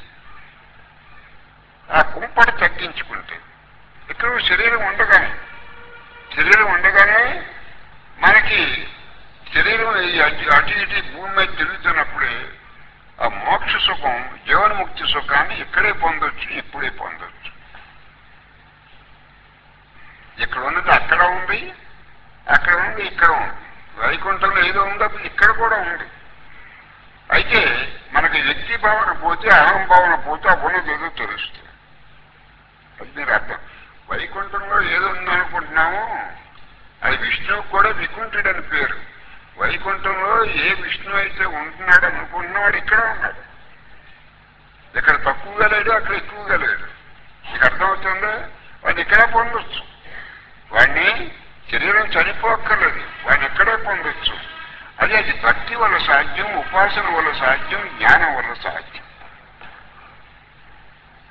ఆ కుంపటి తగ్గించుకుంటే ఇక్కడ శరీరం ఉండగానే శరీరం ఉండగానే మనకి శరీరం అటు ఇటు భూమి మీద తిరుగుతున్నప్పుడే ఆ మోక్ష సుఖం, జీవన్ముక్తి సుఖాన్ని ఇక్కడే పొందొచ్చు, ఇప్పుడే పొందొచ్చు. ఇక్కడ ఉన్నది అక్కడ ఉంది, అక్కడ ఉంది, ఇక్కడ ఉంది. వైకుంఠంలో ఏదో ఉందో ఇక్కడ కూడా ఉంది. అయితే మనకి వ్యక్తి భావన పోతే, అహం భావన పోతే ఆ ఉన్నది ఏదో తెలుస్తుంది. అది మీరు అర్థం. వైకుంఠంలో ఏదో ఉందనుకుంటున్నాము, అది విష్ణువుకు కూడా వికుంఠుడని పేరు. వైకుంఠంలో ఏ విష్ణువు అయితే ఉంటున్నాడు అనుకుంటున్నాడు ఇక్కడ ఉన్నాడు. ఇక్కడ తక్కువగా లేడు, అక్కడ ఎక్కువగా లేడు. మీకు అర్థమవుతుందా? వాడిని ఇక్కడే పొందొచ్చు. వాడిని శరీరం చనిపోక్కర్లేదు, వాడిని ఎక్కడే పొందొచ్చు. అది అది భక్తి వల్ల సాధ్యం, ఉపాసన వల్ల సాధ్యం, జ్ఞానం వల్ల సాధ్యం.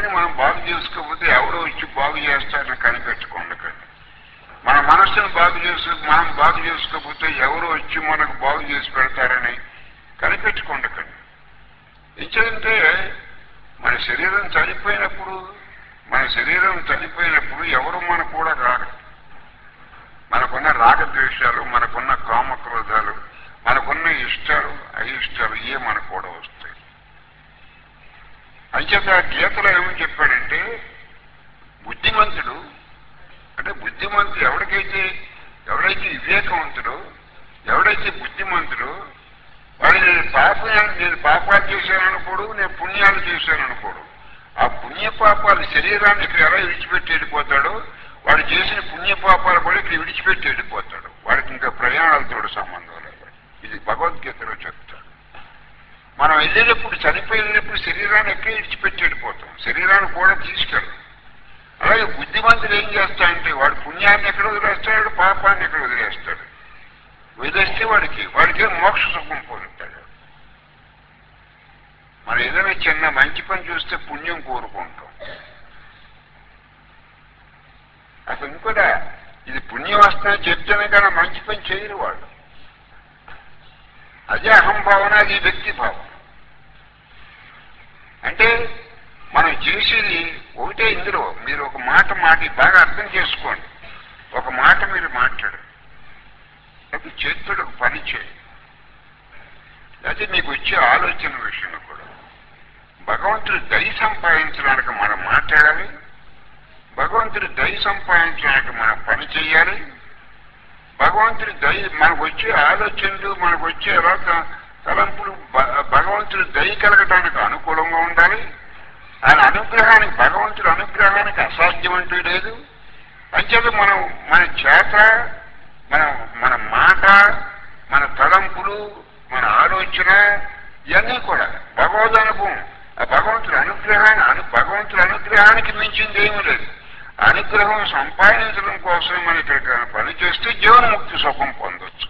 మనసుని మనం బాగు చేసుకోకపోతే ఎవరో వచ్చి బాగు చేస్తారని కనిపెట్టుకోండి. మన మనస్సును బాగు చేసు మనం బాగు చేసుకోకపోతే ఎవరో వచ్చి మనకు బాగు చేసి పెడతారని కనిపెట్టుకోండి. ఎందుకంటే మన శరీరం చనిపోయినప్పుడు మన శరీరం చనిపోయినప్పుడు ఎవరు మనకు కూడా రారు. మనకున్న రాగద్వేషాలు, మనకున్న కామక్రోధాలు, మనకున్న ఇష్టాలు అయిష్టాలు ఏ మనకు కూడా వస్తాయి. అంచేత గీతలో ఏమని చెప్పాడంటే బుద్ధిమంతుడు అంటే బుద్ధిమంతుడు ఎవరికైతే ఎవరైతే వివేకవంతుడు ఎవడైతే బుద్ధిమంతుడు వాడు నేను పాప నేను పాపాలు చేశాను అనుకోడు, నేను పుణ్యాలు చేశాను అనుకోడు. ఆ పుణ్యపాపాలు శరీరాన్ని ఇక్కడ ఎలా విడిచిపెట్టి వెళ్ళిపోతాడో వాడు చేసిన పుణ్యపాపాలు కూడా ఇక్కడ విడిచిపెట్టి వెళ్ళిపోతాడు. వాడికి ఇంకా ప్రయాణాలతో సంబంధం లేదు. ఇది భగవద్గీతలో చెప్తాడు. మనం వెళ్ళేటప్పుడు చనిపోయినప్పుడు శరీరాన్ని ఎక్కడ విడిచిపెట్టి వెళ్ళిపోతాం, శరీరాన్ని కూడా తీసుకెళ్ళం. అలాగే బుద్ధిమంతుడు ఏం చేస్తాడంటే వాడు పుణ్యాన్ని ఎక్కడ వదిలేస్తాడు, పాపాన్ని ఎక్కడ వదిలేస్తాడు. వదిలేస్తే వాడికి వాడికి మోక్ష సుఖం పొందుతాడు. మనం ఏదైనా చిన్న మంచి పని చూస్తే పుణ్యం కోరుకుంటాం. అసలు ఇంకోదా ఇది పుణ్యం వస్తుందని చెప్తేనే కానీ మంచి పని చేయరు వాళ్ళు. అదే అహంభావన, అది వ్యక్తి భావన. అంటే మనం చేసేది ఒకటే. ఇందులో మీరు ఒక మాట మాట బాగా అర్థం చేసుకోండి. ఒక మాట మీరు మాట్లాడు, అది చేతుడు ఒక పని చేయి, అయితే మీకు వచ్చే ఆలోచన విషయంలో కూడా భగవంతుడు దయ సంపాదించడానికి మనం మాట్లాడాలి, భగవంతుడి దయ సంపాదించడానికి మనం పని చేయాలి. భగవంతుడి దయ మనకు వచ్చే ఆలోచనలు మనకు వచ్చే తలంపులు భగవంతుడి దయ కలగడానికి అనుకూలంగా ఉండాలి. ఆయన అనుగ్రహానికి భగవంతుడి అనుగ్రహానికి అసాధ్యం అంటూ లేదు. అంచేత మనం మన చేత మన మన మాట మన తలంపులు మన ఆలోచన ఇవన్నీ కూడా భగవద్ అనుభవం. ఆ భగవంతుడి అనుగ్రహాన్ని అను భగవంతుడి అనుగ్రహానికి మించింది ఏమీ లేదు. అనుగ్రహం సంపాదించడం కోసం మనం ఇక్కడ పని చేస్తే జీవన్ముక్తి సుఖం పొందొచ్చు.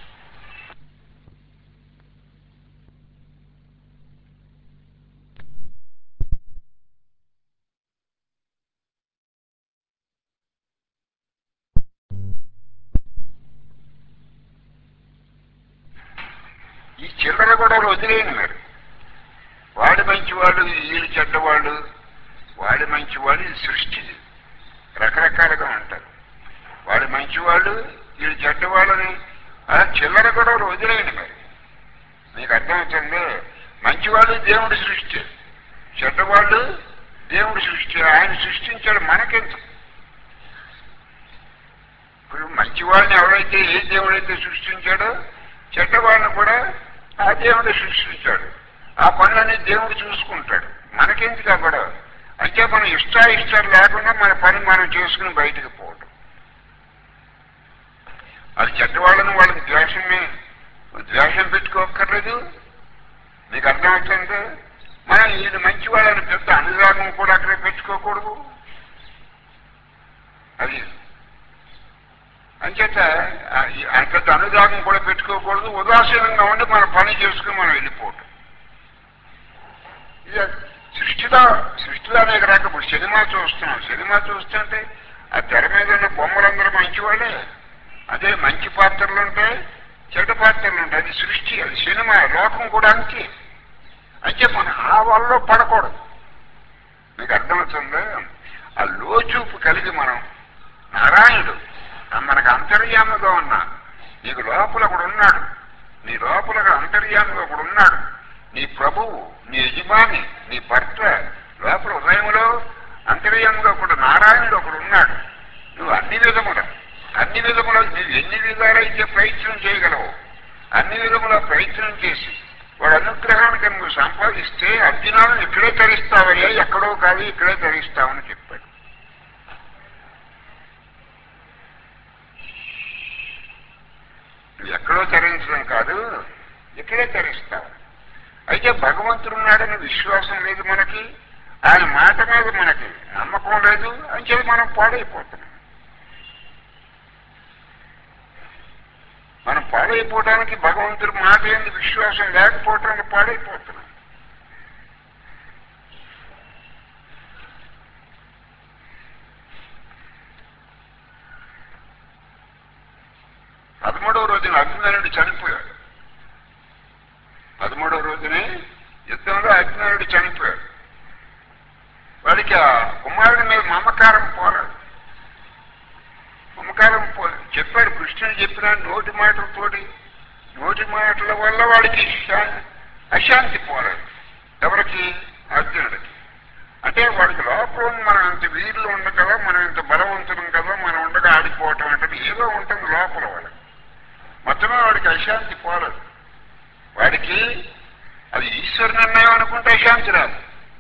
ఈ చిల్లర గొడవలు వదిలేయండి. మరి వాడి మంచివాడు వీళ్ళు చెడ్డవాళ్ళు, వాడి మంచివాడు ఇది సృష్టి రకరకాలుగా ఉంటారు. వాడి మంచివాళ్ళు వీళ్ళు చెడ్డవాళ్ళని అలా చిల్లర గొడవలు వదిలేయండి. మరి మీకు అర్థమవుతుంది. మంచివాళ్ళు దేవుడి సృష్టి, చెడ్డవాళ్ళు దేవుడి సృష్టి. ఆయన సృష్టించాడు, మనకెంత. ఇప్పుడు మంచివాడిని ఎవరైతే ఏ దేవుడైతే సృష్టించాడో చెడ్డవాడిని కూడా ఆ దేవుడు సృష్టించాడు. ఆ పనులన్నీ దేవుడు చూసుకుంటాడు, మనకెందుకు కూడా. అంటే మనం ఇష్టాయిష్టాలు లేకుండా మన పని మనం చేసుకుని బయటకు పోవడం. అది చెడ్డవాళ్ళని వాళ్ళకి ద్వేషమే ద్వేషం పెట్టుకోక్కర్లేదు. మీకు అర్థమవుతుంది. మనం ఇది మంచి వాళ్ళని పెద్ద అనురాగం కూడా అక్కడ పెట్టుకోకూడదు. అది అంచేత పెద్ద అనురాగం కూడా పెట్టుకోకూడదు. ఉదాసీనంగా ఉండి మన పని చేసుకుని మనం వెళ్ళిపోవటం. ఇక సృష్టిలో సృష్టిలో అనేక రకం. ఇప్పుడు సినిమా చూస్తున్నాం, సినిమా చూస్తుంటే ఆ తెర మీద ఉన్న బొమ్మలందరూ మంచివాళ్ళే. అదే మంచి పాత్రలు ఉంటాయి, చెడ్డ పాత్రలు ఉంటాయి. అది సృష్టి, అది సినిమా. లోకం కూడా అంతే. అయితే మనం ఆ వల్ల పడకూడదు. మీకు అర్థమవుతుందా? ఆ లోచూపు కలిగి మనం నారాయణుడు మనకు అంతర్యాముగా ఉన్నా, నీకు లోపల ఒకడు ఉన్నాడు, నీ లోపల అంతర్యాముగా ఒకడు ఉన్నాడు, నీ ప్రభువు, నీ యజమాని, నీ భర్త లోపల హృదయంలో అంతర్యాముగా ఒకడు నారాయణుడు ఒకడు ఉన్నాడు. నువ్వు అన్ని విధముల అన్ని విధముల నువ్వు ఎన్ని విధాలైతే ప్రయత్నం చేయగలవు అన్ని విధముల ప్రయత్నం చేసి వాడు అనుగ్రహానికి నువ్వు సంపాదిస్తే అర్జునాలను ఇక్కడే తరిస్తావయ్యా, ఎక్కడో కాదు ఇక్కడే తరిస్తావని చెప్పాడు. నువ్వు ఎక్కడో తరించడం కాదు, ఇక్కడే తరిస్తావు. అయితే భగవంతుడు ఉన్నాడని విశ్వాసం లేదు మనకి, ఆయన మాట మీద మనకి నమ్మకం లేదు. అని చెప్పి మనం పాడైపోతున్నాం. మనం పాడైపోవడానికి భగవంతుడి మాట ఏంది విశ్వాసం లేకపోవటానికి పాడైపోతున్నాం. అభిమన్యుడు చనిపోయాడు. పదమూడవ రోజునే యుద్ధంలో అభిమన్యుడు చనిపోయాడు. వాడికి ఆ కుమారుడి మీద మమకారం పోలేదు. మమకారం పో చెప్పాడు కృష్ణుడు చెప్పిన నోటి మాటలతోటి నోటి మాటల వల్ల వాడికి అశాంతి పోలేదు. ఎవరికి? అర్జునుడికి. అంటే వాడికి లోపల మనం ఇంత వీరులు ఉండ కదా, మనం ఇంత బలవంతులం కదా, మనం ఉండగా ఆడిపోవటం అంటే ఏదో ఉంటుంది లోపల వాడికి. మొత్తమే వాడికి అశాంతి పోలేదు. వాడికి అది ఈశ్వర నిర్ణయం అనుకుంటే అశాంతి రాదు.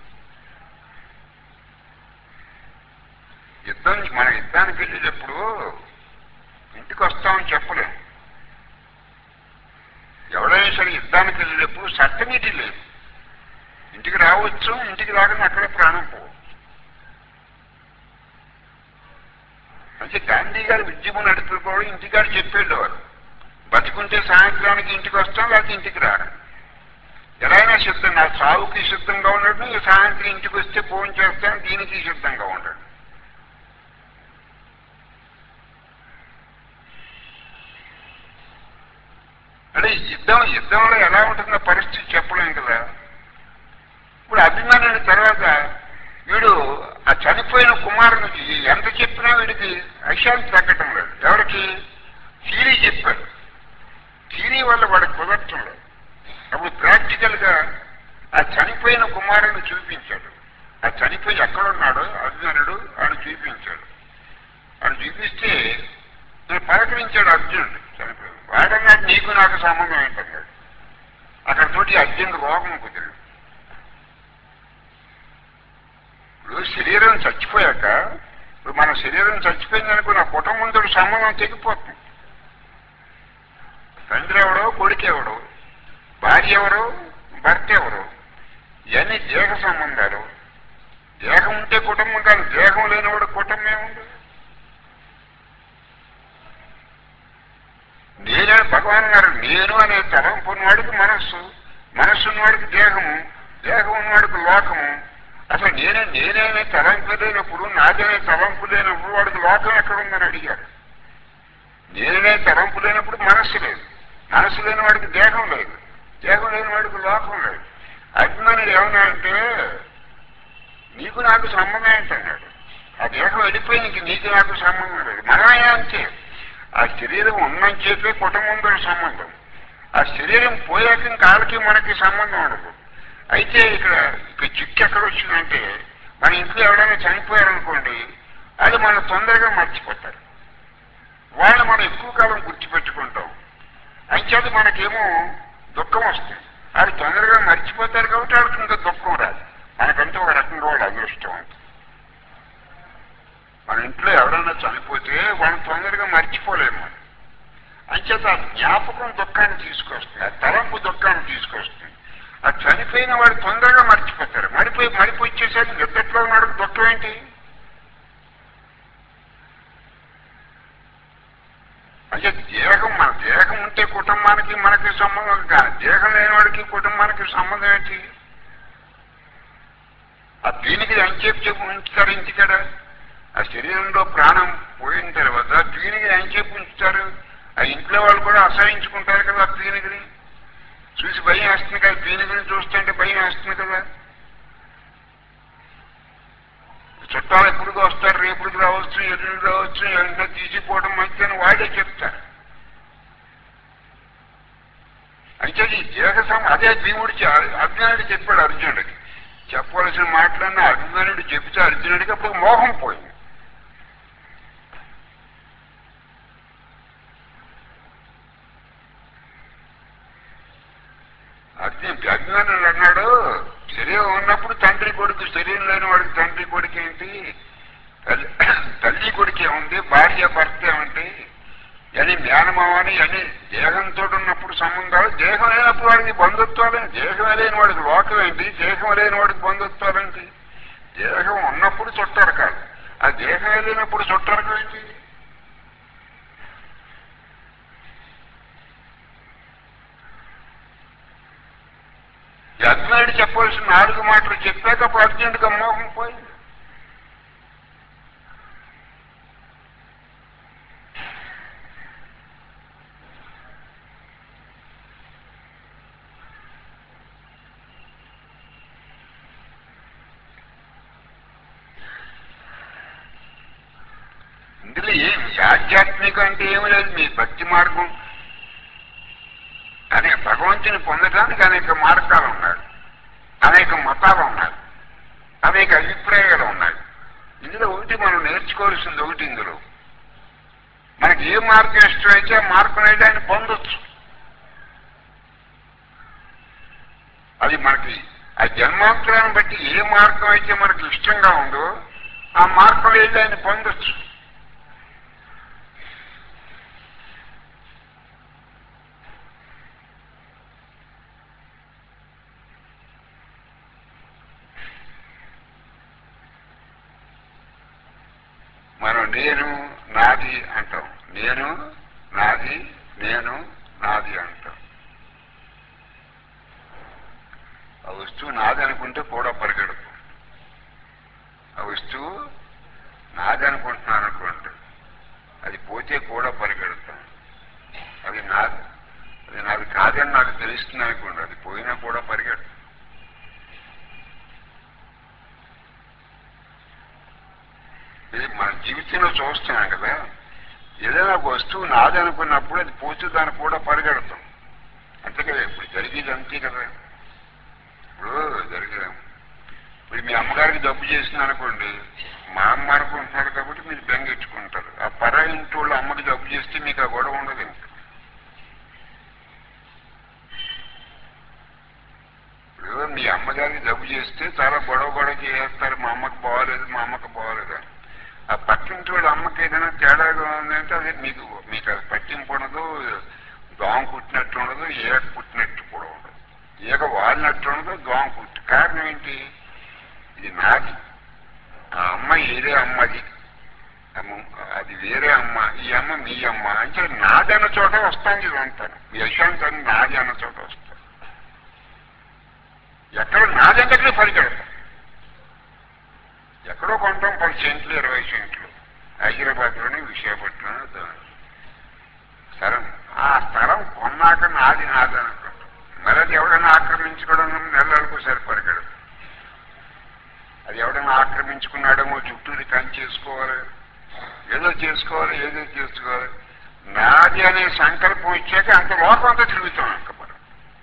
యుద్ధం మన యుద్ధానికి వెళ్ళేటప్పుడు ఇంటికి వస్తామని చెప్పలేము. ఎవడైనా సరే యుద్ధానికి వెళ్ళేటప్పుడు సర్టనిటీ లేదు. ఇంటికి రావచ్చు, ఇంటికి రాగానే అక్కడే ప్రాణం పోవచ్చు. అంటే గాంధీ గారి ఉద్యమం నడుపుకోవడం ఇంటికాడ చెప్పేవారు, బతికుంటే సాయంత్రానికి ఇంటికి వస్తాం, లేకపోతే ఇంటికి రాను. ఎలా అయినా సిద్ధం, నా సాగుకి సిద్ధంగా ఉండడు, సాయంత్రం ఇంటికి వస్తే ఫోన్ చేస్తాను, దీనికి సిద్ధంగా ఉండడు. అంటే యుద్ధం యుద్ధంలో ఎలా ఉంటుందో పరిస్థితి చెప్పలేం కదా. ఇప్పుడు అభిమానుడి తర్వాత వీడు ఆ చనిపోయిన కుమారునికి ఎంత చెప్పినా వీడికి అశాంతి తగ్గటం లేదు. ఎవరికి? థియరీ చెప్పాడు. థియరీ వల్ల వాడికి కుదరటం లేదు. అప్పుడు ప్రాక్టికల్ గా ఆ చనిపోయిన కుమారుని చూపించాడు. ఆ చనిపోయి ఎక్కడున్నాడో అర్జునుడు ఆయన చూపించాడు. ఆయన చూపిస్తే నేను పలకరించాడు అర్జునుడు. చనిపోయాడు. వాడన్నాడు నీకు నాకు సంబంధం ఏంటన్నాడు. అక్కడతోటి అర్జునుడు రోగం కుదిరాడు. ఇప్పుడు శరీరం చచ్చిపోయాక, ఇప్పుడు మన శరీరం చచ్చిపోయిందనుకో నా కుటుంబంతో సంబంధం తెగిపోతుంది. తండ్రి ఎవడో, కొడుకు ఎవడో, భార్య ఎవరో, భర్త ఎవరో, ఇవన్నీ దేహ సంబంధాలు. దేహం ఉంటే కుటుంబం కాదు, దేహం లేనివాడు కుటుంబమే ఉంది. నేనే భగవాన్ గారు, నేను అనే తలంపు ఉన్నవాడికి మనస్సు, మనస్సు ఉన్నవాడికి దేహము, దేహం ఉన్నవాడికి లోకము. అసలు నేనే నేనేనే తలంపు లేనప్పుడు, నాదనే తలంపు లేనప్పుడు వాడికి లోకం ఎక్కడుందని అడిగారు. నేనే తలంపు లేనప్పుడు మనస్సు లేదు, మనస్సు లేని వాడికి దేహం లేదు, దేహం లేని వాడికి లోకం లేదు. అభిమానుడు ఏమన్నా అంటే నీకు నాకు సంబంధం ఏంటన్నాడు. ఆ దేహం వెళ్ళిపోయి నీకు నాకు సంబంధం లేదు. మనమే అంతే. ఆ శరీరం ఉన్నని చెప్పే కుటుంబంతో సంబంధం. ఆ శరీరం పోయాక కాళ్ళకి మనకి సంబంధం ఉండదు. అయితే ఇక్కడ ఇక్కడ చిక్కు ఎక్కడ వచ్చిందంటే, మన ఇంట్లో ఎవరైనా చనిపోయారనుకోండి, అది మనం తొందరగా మర్చిపోతారు. వాళ్ళు మనం ఎక్కువ కాలం గుర్తుపెట్టుకుంటాం. అంచేది మనకేమో దుఃఖం వస్తుంది. అది తొందరగా మర్చిపోతారు కాబట్టి వాళ్ళకి ఇంకా దుఃఖం రాదు. మనకంటే ఒక రకంగా వాళ్ళు అదృష్టం అంత. మన ఇంట్లో ఎవరైనా చనిపోతే వాళ్ళని తొందరగా మర్చిపోలేము. అంచేత ఆ జ్ఞాపకం దుఃఖాన్ని తీసుకొస్తుంది, ఆ తలంపు దుఃఖాన్ని తీసుకొస్తుంది. ఆ చనిపోయిన వాడు తొందరగా మర్చిపోతారు. మరిపోయి మరిపోయి వచ్చేసరికి నిద్దట్లో ఉన్నాడు, దుఃఖం ఏంటి? అంటే దేహం, మన దేహం ఉంటే కుటుంబానికి మనకి సంబంధం కాదు, దేహం లేని వాడికి కుటుంబానికి సంబంధం ఏంటి? ఆ పీనికి అంచేపు చెప్పు ఉంచుతారు ఇంటికాడ. ఆ శరీరంలో ప్రాణం పోయిన తర్వాత పీనికి అంచేపు ఉంచుతారు. ఆ ఇంట్లో వాళ్ళు కూడా అసహించుకుంటారు కదా ఆ పీనికిని చూసి. భయం వేస్తుంది కదా, పీనికిని చూస్తుంటే భయం వేస్తుంది కదా. చుట్టాలు ఎప్పుడుగా వస్తారు, రేపుడికి రావచ్చు, ఎల్లుండి రావచ్చు, ఎన్నో తీసిపోవడం మంచిదని వాడే చెప్తారు. అయితే ఈ దేహ సమ అదే భీముడు అర్జునుడికి చెప్పాడు. అర్జునుడికి చెప్పవలసిన మాటలన్నా అర్జునుడు చెప్తే అర్జునుడికి అప్పుడు మోహం పోయింది. అర్జున్ అజ్ఞానుడు అన్నాడు, శరీరం ఉన్నప్పుడు తండ్రి కొడుకు, శరీరం లేని వాడికి తండ్రి కొడుకు ఏంటి, తల్లి తల్లి కొడుకే ఉంది, భార్య భర్త ఏమిటి అని, మేనమావని అని దేహంతో ఉన్నప్పుడు సంబంధాలు. దేహం లేనప్పుడు వాడికి బంధుత్వాలు. దేహం లేని వాడికి లోకం ఏంటి, దేహం లేని వాడికి బంధుత్వాలేంటి? దేహం ఉన్నప్పుడు చుట్టారు కాదు, ఆ దేహం లేనప్పుడు చుట్టారు ఏంటి? అర్జునుడు చెప్పవలసిన నాలుగు మాటలు చెప్పాక అప్పుడు అర్జునుడికి మోహం పోయింది. ఆధ్యాత్మికం అంటే ఏమి లేదు, మీ భక్తి మార్గం అనే భగవంతుని పొందడానికి అనేక మార్గాలు ఉన్నాయి, అనేక మతాలు ఉన్నాయి, అనేక అభిప్రాయాలు ఉన్నాయి. ఇందులో ఒకటి మనం నేర్చుకోవాల్సింది ఒకటి, ఇందులో మనకి ఏ మార్గం ఇష్టమైతే ఆ మార్గం అయితే ఆయన పొందొచ్చు. అది మనకి ఆ జన్మాంతరాన్ని బట్టి ఏ మార్గం అయితే మనకి ఇష్టంగా ఉందో ఆ మార్గం అయితే ఆయన పొందొచ్చు. మనం నేను నాది అంటాం, నేను నాది, నేను నాది అంటాం. ఆ వస్తువు నాది అనుకుంటే కూడా పరిగెడతాం. ఆ వస్తువు నాది అనుకుంటున్నాను అనుకోండి, అది పోతే కూడా పరిగెడతాం. అది నాది, అది నాది కాదని నాకు తెలుస్తుంది అనుకోండి, అది పోయినా కూడా పరిగెడతాం. ఇది మన జీవితంలో చూస్తున్నాం కదా, ఏదైనా ఒక వస్తువు నాది అనుకున్నప్పుడు అది పోతే దాన్ని కూడా పరిగెడతాం. అంతే కదా, ఇప్పుడు జరిగేది అంతే కదా. ఇప్పుడు జరిగేది, ఇప్పుడు మీ అమ్మగారికి జబ్బు చేసింది అనుకోండి, మా అమ్మ అనుకుంటున్నాడు కాబట్టి మీరు బెంగెట్టుకుంటారు. ఆ పరా ఇంటి వాళ్ళు అమ్మకి జబ్బు చేస్తే మీకు ఆ గొడవ ఉండదు. ఇంకా ఇప్పుడు మీ అమ్మగారికి జబ్బు చేస్తే చాలా గొడవ గొడవ చేస్తారు, మా అమ్మకి బాగోలేదు, మా అమ్మకి బాగోలేదు. ఆ పక్కింటి వాళ్ళ అమ్మకి ఏదైనా తేడాగా ఉందంటే అది మీకు మీకు అది పట్టింపు ఉండదు, దోమ కుట్టినట్టు ఉండదు, ఈగ కుట్టినట్టు కూడా ఉండదు, ఈగ వాడినట్టు ఉండదు, దోమ కుట్టి. కారణం ఏంటి? ఇది నాది. ఆ అమ్మ ఏదే అమ్మది, అది వేరే అమ్మ, ఈ అమ్మ మీ అమ్మ అంటే నాది అన్న చోట వస్తాను. ఇదంతా మీ యశాంతాన్ని నాది అన్న చోట వస్తాను. ఎక్కడ నాదంటే పరిగెడతాం. ఎక్కడో కొంటాం పది సెంట్లు, ఇరవై సెంట్లు, హైదరాబాద్లోని విశాఖపట్నంలో స్థలం. ఆ స్థలం కొన్నాక నాది నాది అనుకుంటాం. మరి అది ఎవడైనా ఆక్రమించుకోవడం నెలలకు సరిపరిగడదు. అది ఎవడైనా ఆక్రమించుకున్నాడేమో చుట్టూరి కంచి చేసుకోవాలి, ఏదో చేసుకోవాలి, ఏదో చేసుకోవాలి. నాది అనే సంకల్పం ఇచ్చాక అంత లోకం అంతా తిరుగుతాం. అంక మనం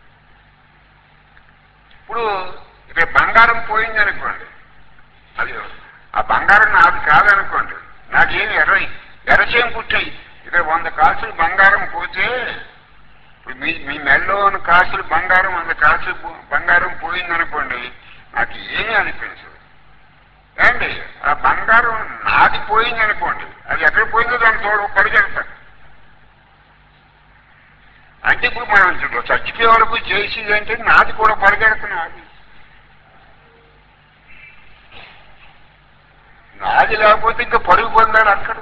ఇప్పుడు ఇక్కడ బంగారం పోయింది అనుకోండి, అది ఆ బంగారం నాది కాదనుకోండి, నాకేమి ఎర్ర ఎర్రచేం పుట్టాయి. ఇక్కడ వంద కాసులు బంగారం పోతే ఇప్పుడు మీ మీ మెల్లో ఉన్న కాసులు బంగారం, వంద కాసులు బంగారం పోయిందనుకోండి, నాకు ఏమీ అనిపించదు. ఏండి ఆ బంగారం నాది పోయింది అనుకోండి, అది ఎక్కడ పోయిందో దాన్ని చూడ పరిగెడతాను. అంటే ఇప్పుడు మనం చచ్చిపోయే వరకు చేసేది అంటే నాది కూడా పరిగెడుతున్నాం. అది నాది లేకపోతే ఇంకా పరుగు పొందాడు అక్కడ.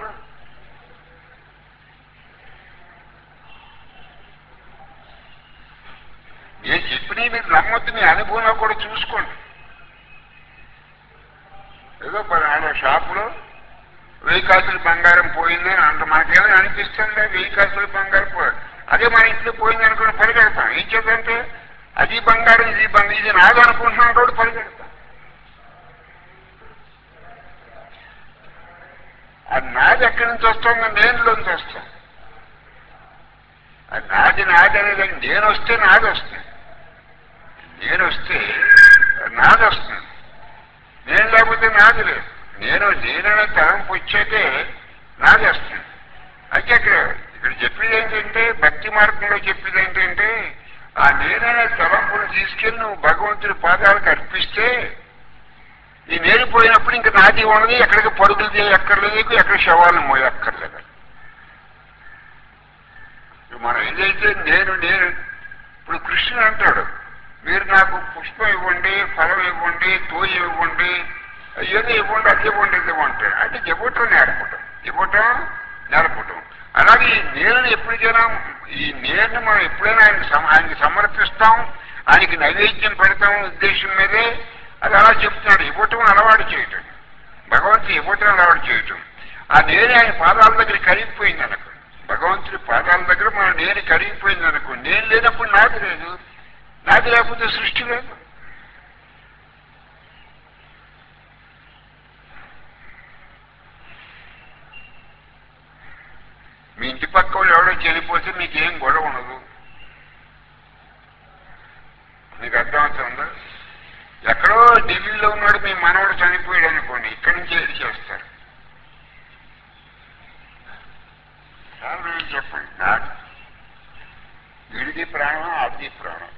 నేను చెప్పిన మీరు నమ్మొద్దు, మీ అనుభవంలో కూడా చూసుకోండి. ఏదో పలానా షాపులో వెయ్యి కాసులు బంగారం పోయిందని అంత మనకేమైనా అనిపిస్తుందా? వెయ్యి కాసులు బంగారం పో అదే మన ఇంట్లో పోయింది అనుకుని పరిగెడతాం. ఏం చేద్దంటే అది బంగారం, ఇది బంగారం, ఇది నాది అనుకుంటున్నాం కూడా పరిగెడతాం. అది నాది ఎక్కడి నుంచి వస్తుందో నేనులోంచి వస్తాం. అది నాది నాది అనేది నేను వస్తే నాది వస్తుంది, నేను వస్తే నాది వస్తుంది, నేను లేకపోతే నాది లేదు. నేను నేననే తలంపు వచ్చేటే నాది వస్తుంది. అయితే ఇక్కడ ఇక్కడ చెప్పేది ఏంటంటే, భక్తి మార్గంలో చెప్పేది ఏంటంటే, ఆ నేననే తలంపును తీసుకెళ్ళి నువ్వు భగవంతుడి పాదాలకు అర్పిస్తే ఈ నేను పోయినప్పుడు ఇంక నాది ఉన్నది, ఎక్కడికి పరుగులు చేయక్కర్లేదు, ఎక్కడ శవాలను మోయక్కర్లేదు. మనం ఏదైతే నేను నేను ఇప్పుడు కృష్ణుడు అంటాడు, మీరు నాకు పుష్పం ఇవ్వండి, ఫలం ఇవ్వండి, తోయి ఇవ్వండి, ఏదో ఇవ్వండి, అది ఇవ్వండి, ఇది ఇవ్వంటాడు. అంటే ఇవ్వటం నేర్పటం, ఇవ్వటం నేర్పటం. అలాగే ఈ నేను ఎప్పటికైనా ఈ నేను మనం ఎప్పుడైనా ఆయన ఆయనకి సమర్పిస్తాం, ఆయనకి నైవేద్యం పెడతాం ఉద్దేశం మీదే అది అలా చెప్తున్నాడు. ఇవ్వటం అలవాటు చేయటం, భగవంతుడు ఇవ్వటం అలవాటు చేయటం. ఆ నేనే ఆయన పాదాల దగ్గర కరిగిపోయింది అనుకో, భగవంతుడి పాదాల దగ్గర మన నేను కరిగిపోయింది అనుకో, నేను లేనప్పుడు నాది లేదు, నాది లేకపోతే సృష్టి లేదు. మీకు అర్థమవుతుందా? ఎక్కడో ఢిల్లీలో ఉన్నాడు మీ మనవడు చనిపోయాడు అనుకోండి, ఇక్కడి నుంచి ఏది చేస్తారు? చెప్పండి. నాకు వీడికి ప్రాణం, అది ప్రాణం.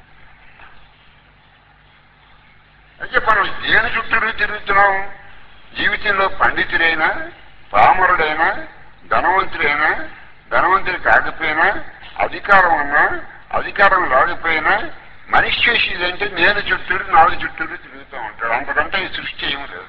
అయితే మనం దేని చుట్టూ తిరుగుతున్నాం? జీవితంలో పండితుడైనా, పామరుడైనా, ధనవంతుడైనా, ధనవంతుడు కాకపోయినా, అధికారం ఉన్నా, అధికారం లేకపోయినా మనిషి చేసేదంటే నేను చుట్టూరు, నాలుగు చుట్టూరు తిరుగుతూ ఉంటాడు. అంతకంటే ఈ సృష్టి ఏమి లేదు.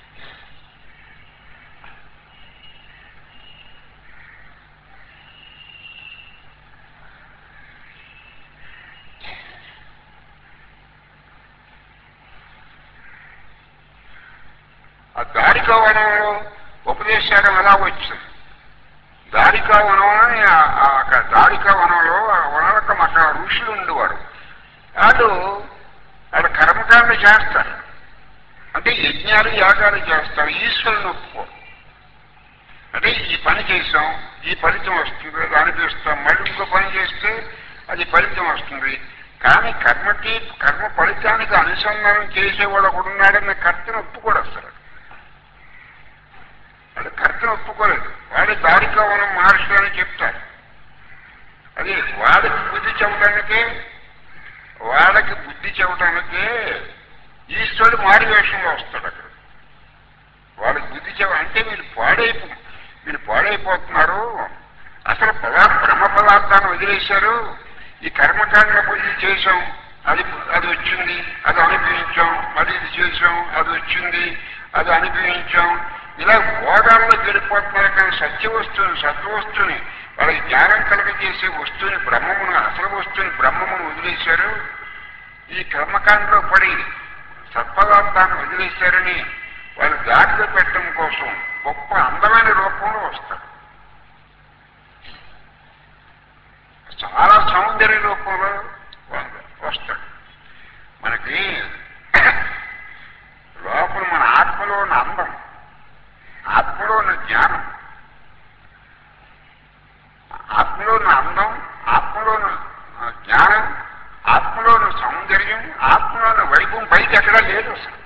ఆ దారికా వనంలో ఉపదేశాలు ఎలా వచ్చింది? దారికా వనం అని అక్కడ దారికా వనంలో వనరకం అక్కడ ఋషులు ఉండేవారు. వాళ్ళు వాళ్ళు కర్మకాండ చేస్తారు, అంటే యజ్ఞాలు యాగాలు చేస్తారు, ఈశ్వరుని ఒప్పుకో. అంటే ఈ పని చేసాం, ఈ ఫలితం వస్తుంది, అది అనిపిస్తాం. మళ్ళీ ఇంకో పని చేస్తే అది ఫలితం వస్తుంది. కానీ కర్మకి కర్మ ఫలితానికి అనుసంధానం చేసేవాడు ఒకడు ఉన్నాడన్న కర్తను ఒప్పుకోడు అసలు. అది కర్తను ఒప్పుకోలేదు. వాడి దారికావనం మహర్షి అని చెప్తారు. అది వాడికి బుద్ధి చెప్పడానికే వాళ్ళకి బుద్ధి చెప్పడానికే ఈశ్వరుడు మారి వేషంలో వస్తాడు అక్కడ. వాళ్ళకి బుద్ధి చెవ అంటే మీరు పాడైపో మీరు పాడైపోతున్నారు, అసలు పదార్థ బ్రహ్మ పదార్థాన్ని వదిలేశారు, ఈ కర్మకాండ బుద్ధి చేశాం, అది అది వచ్చింది, అది అనుభవించాం, మళ్ళీ ఇది చేశాం, అది వచ్చింది, అది అనుభవించాం. ఇలా భోగాల్లో గడిపోతున్నారు. కానీ సత్య వస్తువుని, సత్వస్తుని, వాళ్ళకి జ్ఞానం కలగజేసే వస్తువుని, బ్రహ్మమును, అసలు వస్తువుని బ్రహ్మమును వదిలేశారు. ఈ కర్మకాండలో పడి సత్పదార్థాన్ని వదిలేశారని వాళ్ళు దారిలో పెట్టడం కోసం గొప్ప అందమైన రూపంలో వస్తారు. చాలా సౌందర్య రూపంలో వస్తాడు. మనకి లోపల మన ఆత్మలో ఉన్న అందం, ఆత్మలో ఉన్న జ్ఞానం, ఆత్మలో ఉన్న అందం, ఆత్మలో ఉన్న జ్ఞానం, ఆత్మలో ఉన్న సౌందర్యం, ఆత్మలో ఉన్న వైభవం బయట ఎక్కడా లేదు అసలు.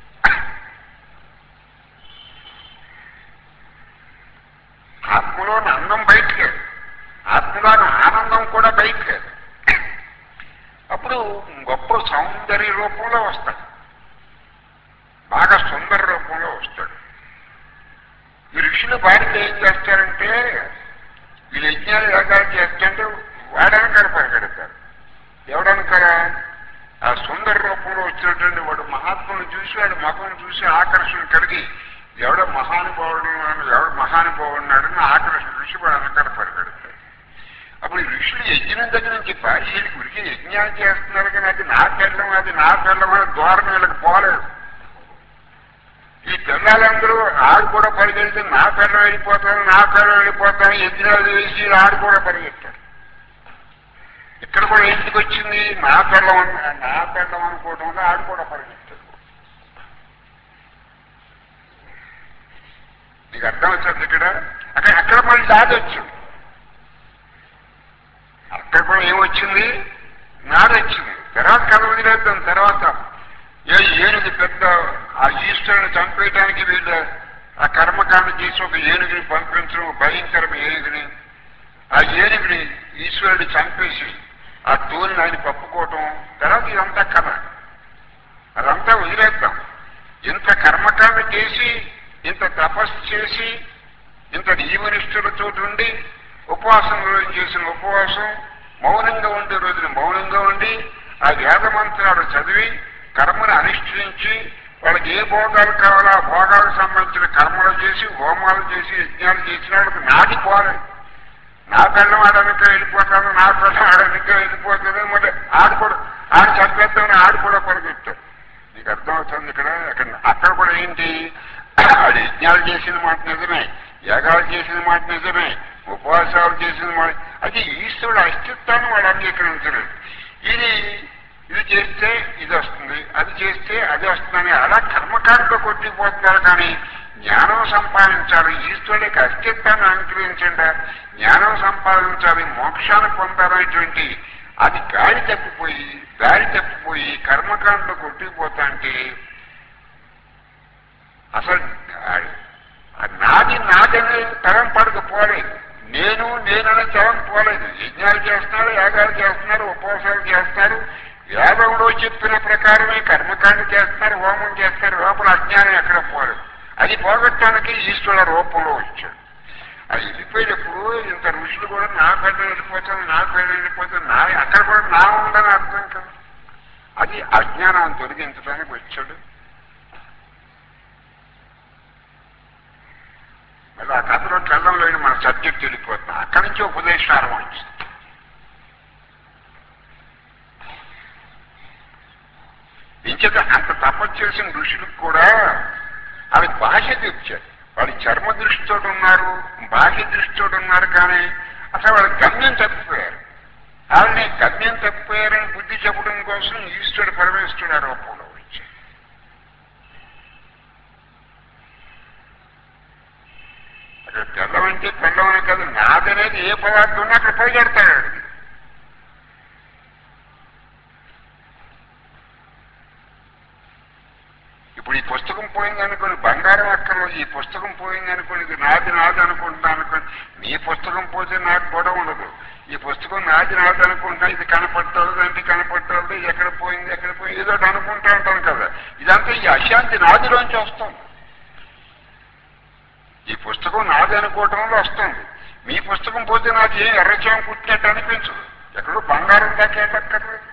ఆత్మలోని అందం బయట లేదు, ఆత్మలోని ఆనందం కూడా బయట లేదు. అప్పుడు గొప్ప సౌందర్య రూపంలో వస్తాడు, బాగా సుందర రూపంలో వస్తాడు. ఈ ఋషులు భార్యలు ఏం చేస్తారంటే వీళ్ళు యజ్ఞాలు యాగాలు చేస్తుంటే వాడనకాల పరిగెడతారు. ఎవడనకాల ఆ సుందర రూపంలో వచ్చినటువంటి వాడు మహాత్ములను చూసి వాడు మతం చూసి ఆకర్షణ కలిగి ఎవడో మహానుభావుడు ఎవడు మహానుభావుడున్నాడని ఆకర్షణ చూసి వాడు అనకాల పరిగెడతారు. అప్పుడు ఈ ఋషులు యజ్ఞం దగ్గర నుంచి భార్యలకు ఉరికి యజ్ఞాలు చేస్తున్నారు, కానీ అది నా పెళ్ళం, అది నా పెళ్ళం అని ద్వారం వీళ్ళకి పోలేదు. ఈ పిల్లలందరూ ఆడు కూడా పరిగెడితే నా పిల్లలు వెళ్ళిపోతాను, నా పిల్లలు వెళ్ళిపోతాను, యజ్ఞాలు వేసి ఆడు కూడా పరిగెత్తాడు. ఇక్కడ కూడా ఎందుకు వచ్చింది? నా పిల్లం నా పిల్లం అనుకోవటం వల్ల ఆడు కూడా పరిగెత్తాడు. నీకు అర్థం వచ్చింది ఇక్కడ. అక్కడ అక్కడ మళ్ళీ నాది వచ్చింది, అక్కడ కూడా ఏమొచ్చింది? నాది వచ్చింది. తర్వాత కథ వదిలేద్దాం. తర్వాత ఏ ఏనుగు పెద్ద ఆ ఈశ్వరుని చంపేయడానికి వీళ్ళు ఆ కర్మకాండ చేసి ఒక ఏనుగుని పంపించడం, భయంకరమైన ఏనుగుని, ఆ ఏనుగుని ఈశ్వరుని చంపేసి ఆ తోలిని ఆయన పప్పుకోవటం. తర్వాత ఇదంతా కథ, అదంతా వదిలేద్దాం. ఇంత కర్మకాండ చేసి, ఇంత తపస్సు చేసి, ఇంత నియమనిష్ఠులతో ఉండి, ఉపవాసం రోజు చేసిన ఉపవాసం, మౌనంగా ఉండే రోజున మౌనంగా ఉండి, ఆ వేద మంత్రాలు చదివి కర్మను అనుష్ఠించి వాళ్ళకి ఏ భోగాలు కావాలో ఆ భోగాలకు సంబంధించిన కర్మలు చేసి, హోమాలు చేసి, యజ్ఞాలు చేసిన వాళ్ళకి నాటి పోలేదు. నా పిల్లం ఆడనిక వెళ్ళిపోతాను, నా పిల్లం ఆడనిక వెళ్ళిపోతుంది, మళ్ళీ ఆడు కూడా ఆడు చంపేద్దామని ఆడు కూడా పరిగెత్తాడు. నీకు అర్థమవుతుంది ఇక్కడ. అక్కడ అక్కడ కూడా ఏంటి? ఆడు యజ్ఞాలు చేసిన మాట నిజమే, యాగాలు చేసిన మాట నిజమే, ఉపవాసాలు చేసిన మాట, అది ఈశ్వరుడు అస్తిత్వాన్ని వాడు అంగీకరించలేదు. ఇది ఇది చేస్తే ఇది వస్తుంది, అది చేస్తే అది వస్తుందని అలా కర్మకాండలో కొట్టిపోతున్నారు. కానీ జ్ఞానం సంపాదించాలి, ఈశ్వరుడికి అస్తిత్వాన్ని అంగీకరించండి, జ్ఞానం సంపాదించాలి, మోక్షాన్ని పొందాలనేటువంటి అది గాలి తప్పిపోయి దారి తప్పిపోయి కర్మ కర్మకాండలో కొట్టుకుపోతా అంటే అసలు నాది నాదనే తరం పడక పోలేదు. నేను నేననే తరం పోలేదు. యజ్ఞాలు చేస్తున్నారు, యాగాలు చేస్తున్నారు, ఉపవాసాలు చేస్తున్నారు. వేదంలో చెప్పిన ప్రకారమే కర్మకాండ చేస్తున్నారు, హోమం చేస్తున్నారు. లోపల అజ్ఞానం ఎక్కడ పోలేదు. అది పోగొట్టడానికి ఈశ్వరుల రూపంలో వచ్చాడు. అది వెళ్ళిపోయేటప్పుడు ఇంత ఋషులు కూడా నా పేద వెళ్ళిపోతుంది, నా పేద వెళ్ళిపోతుంది, నా అక్కడ కూడా నా ఉందని అర్థం కదా. అది అజ్ఞానాన్ని తొలగించడానికి వచ్చాడు. మళ్ళీ ఆ కథలో కళ్ళంలో మన సబ్జెక్ట్ వెళ్ళిపోతున్నాం. అక్కడి నుంచి ఉపదేశారం వచ్చింది. ఇంచేత అంత తపస్సు చేసిన ఋషులకు కూడా అది భాష తెచ్చారు. వాళ్ళు చర్మ దృష్టితో ఉన్నారు, భాష దృష్టితో ఉన్నారు, కానీ అసలు వాళ్ళ గమ్యం తప్పిపోయారు. వాళ్ళని గమ్యం తప్పిపోయారని బుద్ధి చెప్పడం కోసం ఈశ్వరుడు పరమేశ్వరుడు ఆ రూపంలో వచ్చారు. అక్కడ తెల్లం అంటే పెళ్ళం అని కాదు, నాదనేది ఏ పదార్థం ఉన్నా అక్కడ పరిగెడతాడు. ఇప్పుడు ఈ పుస్తకం పోయిందనుకోండి, బంగారం అక్కర్లో ఈ పుస్తకం పోయిందనుకోండి, ఇది నాది నాది అనుకుంటున్నా అనుకోండి, నీ పుస్తకం పోతే నాకు గొడవ ఉండదు. ఈ పుస్తకం నాది నాది అనుకుంటున్నా, ఇది కనపడతాడు అంటే కనపడతాడు, ఎక్కడ పోయింది ఎక్కడ పోయింది ఏదో అనుకుంటా ఉంటాను కదా. ఇదంతా ఈ అశాంతి నాదిలోంచి వస్తుంది. ఈ పుస్తకం నాది అనుకోవటంలో వస్తుంది. మీ పుస్తకం పోతే నాకు ఏం ఎర్రచేమ పుట్టినట్టు అనిపించదు. ఎక్కడో బంగారం దాకా వెళ్ళక్కర్లేదు.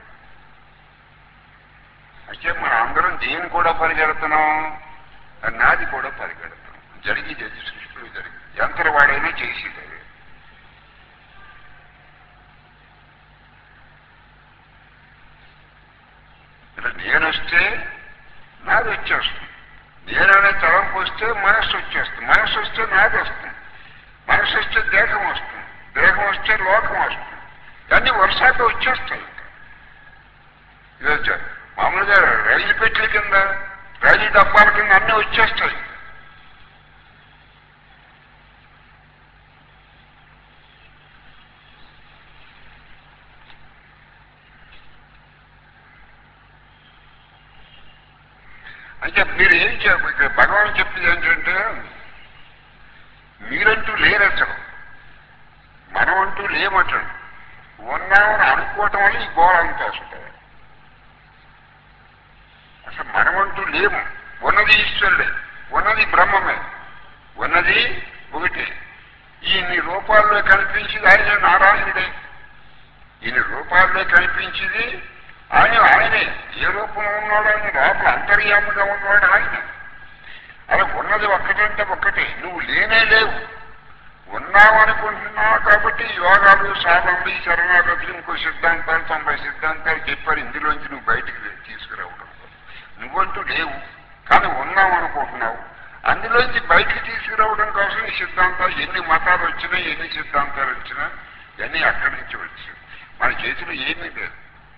అయితే మన అందరం దేని కూడా పరిగెడుతున్నాం, నాది కూడా పరిగెడుతున్నాం. జరిగేది అది సృష్టిలో జరిగింది. యంత్రవాడైనా చేసేది. ఇలా నేనొస్తే నాది వచ్చేస్తుంది. నేననే తలంపు వస్తే మనస్సు వచ్చేస్తుంది. మనస్సు వస్తే నాది వస్తుంది. మనస్సు వస్తే దేహం వస్తుంది. దేహం వస్తే లోకం వస్తుంది. ఇవన్నీ వర్షాలు వచ్చేస్తాయి. ఇది వచ్చారు మామూలుగా రైలు పెట్టెల కింద, రైలు డబ్బాల కింద అన్నీ వచ్చేస్తాయి. అంటే మీరు ఏం ఇక్కడ భగవాన్ చెప్పింది ఏంటంటే, మీరంటూ లేరు అసలు, మనమంటూ లేమటండి. ఉన్నామని అనుకోవటం వల్ల ఈ గోళ అంతా వస్తుంది. అసలు మనమంటూ లేము. ఉన్నది ఈశ్వరుడే, ఉన్నది బ్రహ్మమే, ఉన్నది ఒకటి. ఇన్ని రూపాల్లో కనిపించింది ఆయన నారాయణుడే. ఇన్ని రూపాల్లో కనిపించింది ఆయన ఆయనే. ఏ రూపంలో ఉన్నాడు ఆయన? లోపల అంతర్యాముగా ఉన్నాడు ఆయన. అలా ఉన్నది ఒక్కటంటే ఒక్కటే. నువ్వు లేనే లేవు, ఉన్నావనుకుంటున్నావు. కాబట్టి యోగాలు, సాధనలు, ఈ శరణాగతులు, ఇంకో సిద్ధాంతాలు, తొంభై సిద్ధాంతాలు చెప్పారు. ఇందులోంచి నువ్వు బయటికి తీసుకురావడం. నువ్వంటూ లేవు, కానీ ఉన్నావనుకుంటున్నావు. అందులోంచి బయటికి తీసుకురావడం కోసం ఈ సిద్ధాంతాలు, ఎన్ని మతాలు వచ్చినా, ఎన్ని సిద్ధాంతాలు వచ్చినా ఇవన్నీ అక్కడి నుంచి వచ్చాయి. మన చేతిలో ఏమీ లేదు.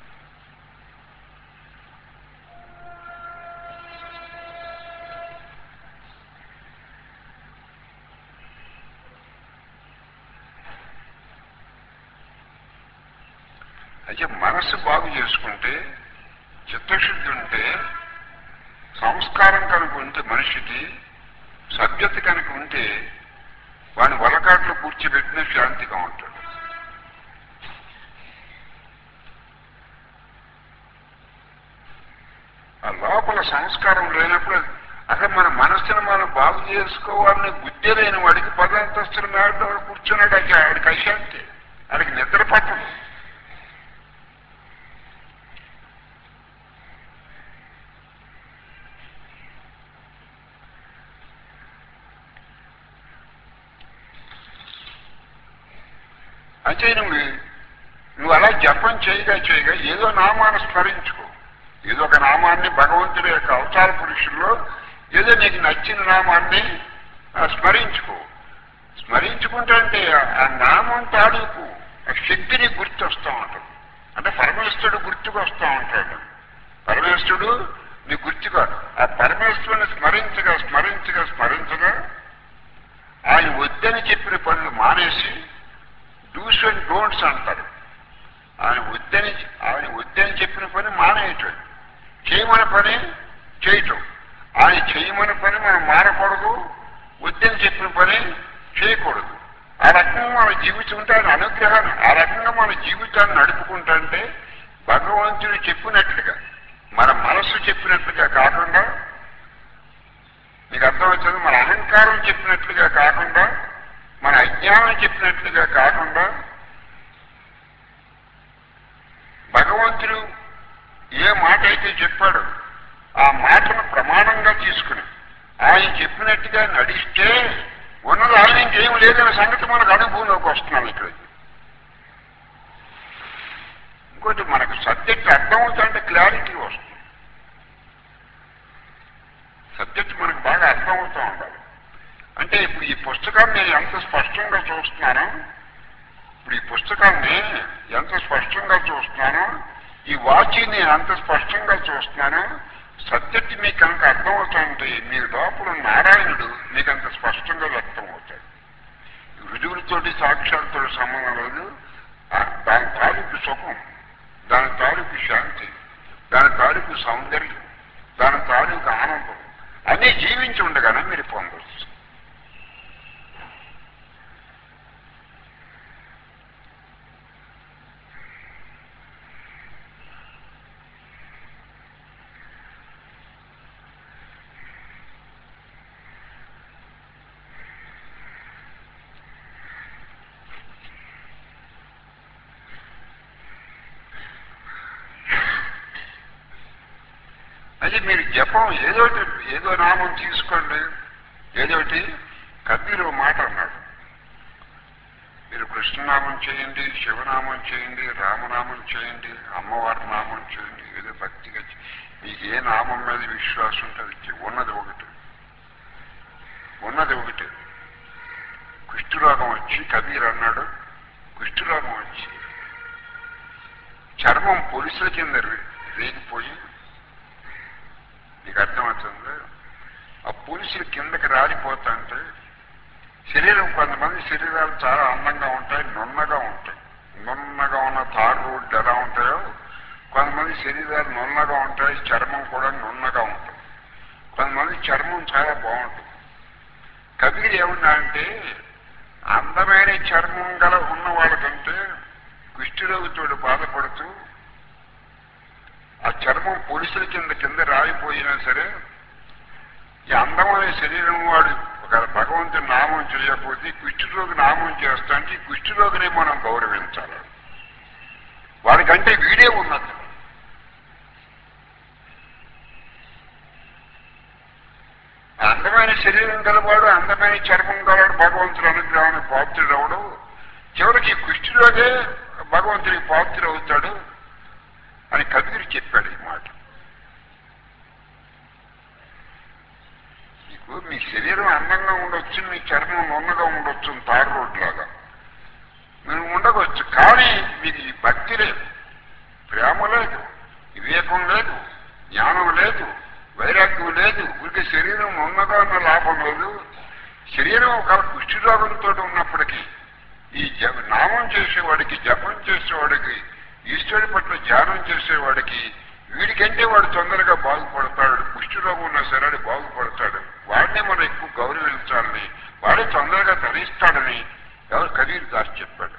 అయితే మనస్సు బాగు చేసుకుంటే, చిత్తశుద్ధి ఉంటే, సంస్కారం కనుక ఉంటే, మనిషికి సభ్యత కనుక ఉంటే వాడిని వలకాట్లో కూర్చోబెట్టిన శాంతిగా ఉంటాడు. ఆ లోపల సంస్కారం లేనప్పుడు అసలు మన మనస్సును మనం బాగు చేసుకోవాలని బుద్ధి లేని వాడికి పదంతస్తుల మేడలో కూర్చున్నాడు. అది ఆడికి అశాంతి, ఆడికి నిద్ర పట్టదు. అంటే నువ్వు నువ్వు అలా జపం చేయగా చేయగా ఏదో నామాన్ని స్మరించుకో. ఏదో ఒక నామాన్ని, భగవంతుడి యొక్క అవతార పురుషుల్లో ఏదో నీకు నచ్చిన నామాన్ని స్మరించుకో. స్మరించుకుంటే అంటే ఆ నామం తాలూకు ఆ శక్తిని గుర్తు వస్తూ ఉంటుంది. అంటే పరమేశ్వరుడు గుర్తుకు వస్తూ ఉంటాడు. పరమేశ్వరుడు నీ గుర్తుగా ఆ పరమేశ్వరుని స్మరించగా స్మరించగా స్మరించగా ఆయన వద్దని చెప్పిన పనులు మానేసి డూస్ అండ్ డోంట్స్ అంటారు. ఆయన వద్దని ఆయన వద్దని చెప్పిన పని మానేయటం, చేయమని పని చేయటం, ఆయన చేయమని పని మనం మారకూడదు, వద్దని చెప్పిన పని చేయకూడదు. ఆ రకంగా మన జీవితం ఉంటే ఆయన అనుగ్రహాన్ని, ఆ రకంగా మన జీవితాన్ని నడుపుకుంటుంటే భగవంతుడు చెప్పినట్లుగా, మన మనస్సు చెప్పినట్లుగా కాకుండా, మీకు అర్థమవుతుంది, మన అహంకారం చెప్పినట్లుగా కాకుండా, మన అజ్ఞానం చెప్పినట్లుగా కాకుండా, భగవంతుడు ఏ మాట అయితే చెప్పాడో ఆ మాటను ప్రమాణంగా తీసుకుని ఆయన చెప్పినట్టుగా నడిస్తే ఉన్నది ఆయన ఇంకేం లేదనే సంగతి మనకు అనుభవంలోకి వస్తున్నాం. ఇక్కడ ఇంకోటి, మనకు సబ్జెక్ట్ అర్థమవుతుందంటే క్లారిటీ వస్తుంది. సబ్జెక్ట్ మనకు బాగా అర్థమవుతూ ఉండాలి. అంటే ఇప్పుడు ఈ పుస్తకాన్ని నేను ఎంత స్పష్టంగా చూస్తున్నాను, ఇప్పుడు ఈ పుస్తకాన్ని ఎంత స్పష్టంగా చూస్తున్నాను, ఈ వాచి నేను ఎంత స్పష్టంగా చూస్తున్నాను, సబ్జెక్ట్ మీకు కనుక అర్థమవుతుంటే మీ లోపల నారాయణుడు మీకు అంత స్పష్టంగా వ్యక్తం అవుతాడు. రుజువులతోటి సాక్ష్యాలతో సంబంధం లేదు. దాని తాలూకు సుఖం, దాని తాలూకు శాంతి, దాని తాలూకు సౌందర్యం, దాని తాలూకు ఆనందం అన్నీ జీవించి ఉండగానే మీరు పొందవచ్చు. అది మీరు జపం ఏదోటి, ఏదో నామం తీసుకోండి, ఏదోటి. కబీరు మాట అన్నాడు, మీరు కృష్ణనామం చేయండి, శివనామం చేయండి, రామనామం చేయండి, అమ్మవారి నామం చేయండి, ఏదో భక్తిగా మీకు ఏ నామం మీద విశ్వాసం ఉంటుంది, ఉన్నది ఒకటి, ఉన్నది ఒకటి. కుష్ఠరోగం వచ్చి కబీర్ అన్నాడు, కుష్ఠరోగం వచ్చి చర్మం పొలుసుల కింద రేగిపోయి, నీకు అర్థమవుతుంది, ఆ పులుసులు కిందకి రాలిపోతుంటే శరీరం, కొంతమంది శరీరాలు చాలా అందంగా ఉంటాయి, నున్నగా ఉంటాయి. నున్నగా ఉన్న తారు రోడ్లు ఎలా ఉంటాయో కొంతమంది శరీరాలు నున్నగా ఉంటాయి, చర్మం కూడా నున్నగా ఉంటుంది. కొంతమంది చర్మం చాలా బాగుంటుంది. కబీర్ ఏమన్నా అంటే, అందమైన చర్మం గల ఉన్న వాళ్ళకంటే కుష్ఠరోగితోడు బాధపడుతూ ఆ చర్మం పొలుసుల కింద కింద రాయిపోయినా సరే, ఈ అందమైన శరీరం వాడు ఒక భగవంతుని నామం చేయకపోతే కుష్ఠరోగి నామం చేస్తా అంటే ఈ కుష్ఠరోగిని మనం గౌరవించాలి. వాడికంటే వీడే ఉన్నది. అందమైన శరీరం గలవాడు, అందమైన చర్మం గలవాడు భగవంతుడు అనుగ్రహానికి పాత్రుడు అవడు. చివరికి కుష్ఠరోగే భగవంతుడికి పాత్రుడు అవుతాడు అని కబీర్ చెప్పాడు ఈ మాట. మీకు మీ శరీరం అందంగా ఉండొచ్చు, మీ చర్మం నున్నగా ఉండొచ్చు, తారు రోడ్డు లాగా మీరు ఉండవచ్చు. కానీ మీకు ఈ భక్తి లేదు, ప్రేమ లేదు, వివేకం లేదు, జ్ఞానం లేదు, వైరాగ్యం లేదు. ఊరికి శరీరం ఉన్నగా ఉన్న లాభం లేదు. శరీరం ఒక కుష్ఠరోగంతో ఉన్నప్పటికీ ఈ జ నామం చేసేవాడికి, జపం చేసేవాడికి, ఈశ్వరుడి పట్ల ధ్యానం చేసేవాడికి వీడికంటే వాడు తొందరగా బాగుపడతాడు. కుష్ఠరోగం ఉన్నా సరే వాడు బాగుపడతాడు. వాడిని మనం ఎక్కువ గౌరవించాలని, వాడే తొందరగా తరిస్తాడని ఎవరు కబీర్ దాస్ చెప్పాడు.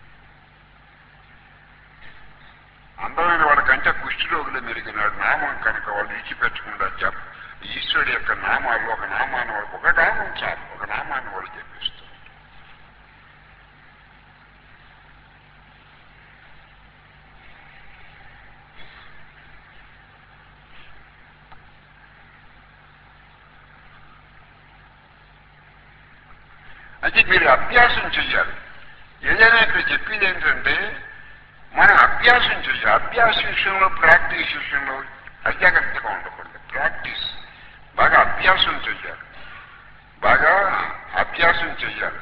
అందమైన వాడికంటే కుష్ఠరోగులు మెరిగినాడు. నామం కనుక వాడు విడిచిపెట్టకుండా జప ఈశ్వరుడి యొక్క నామాలు, ఒక నామాన్ని వాడు, ఒక నామం చాలు, ఒక నామాన్ని వాడు చెప్పిస్తాడు. అంటే మీరు అభ్యాసం చెయ్యాలి. ఏదైనా ఇక్కడ చెప్పేది ఏంటంటే మనం అభ్యాసం చెయ్యాలి. అభ్యాస విషయంలో, ప్రాక్టీస్ విషయంలో అజాగ్రత్తగా ఉండకూడదు. ప్రాక్టీస్, బాగా అభ్యాసం చెయ్యాలి, బాగా అభ్యాసం చెయ్యాలి.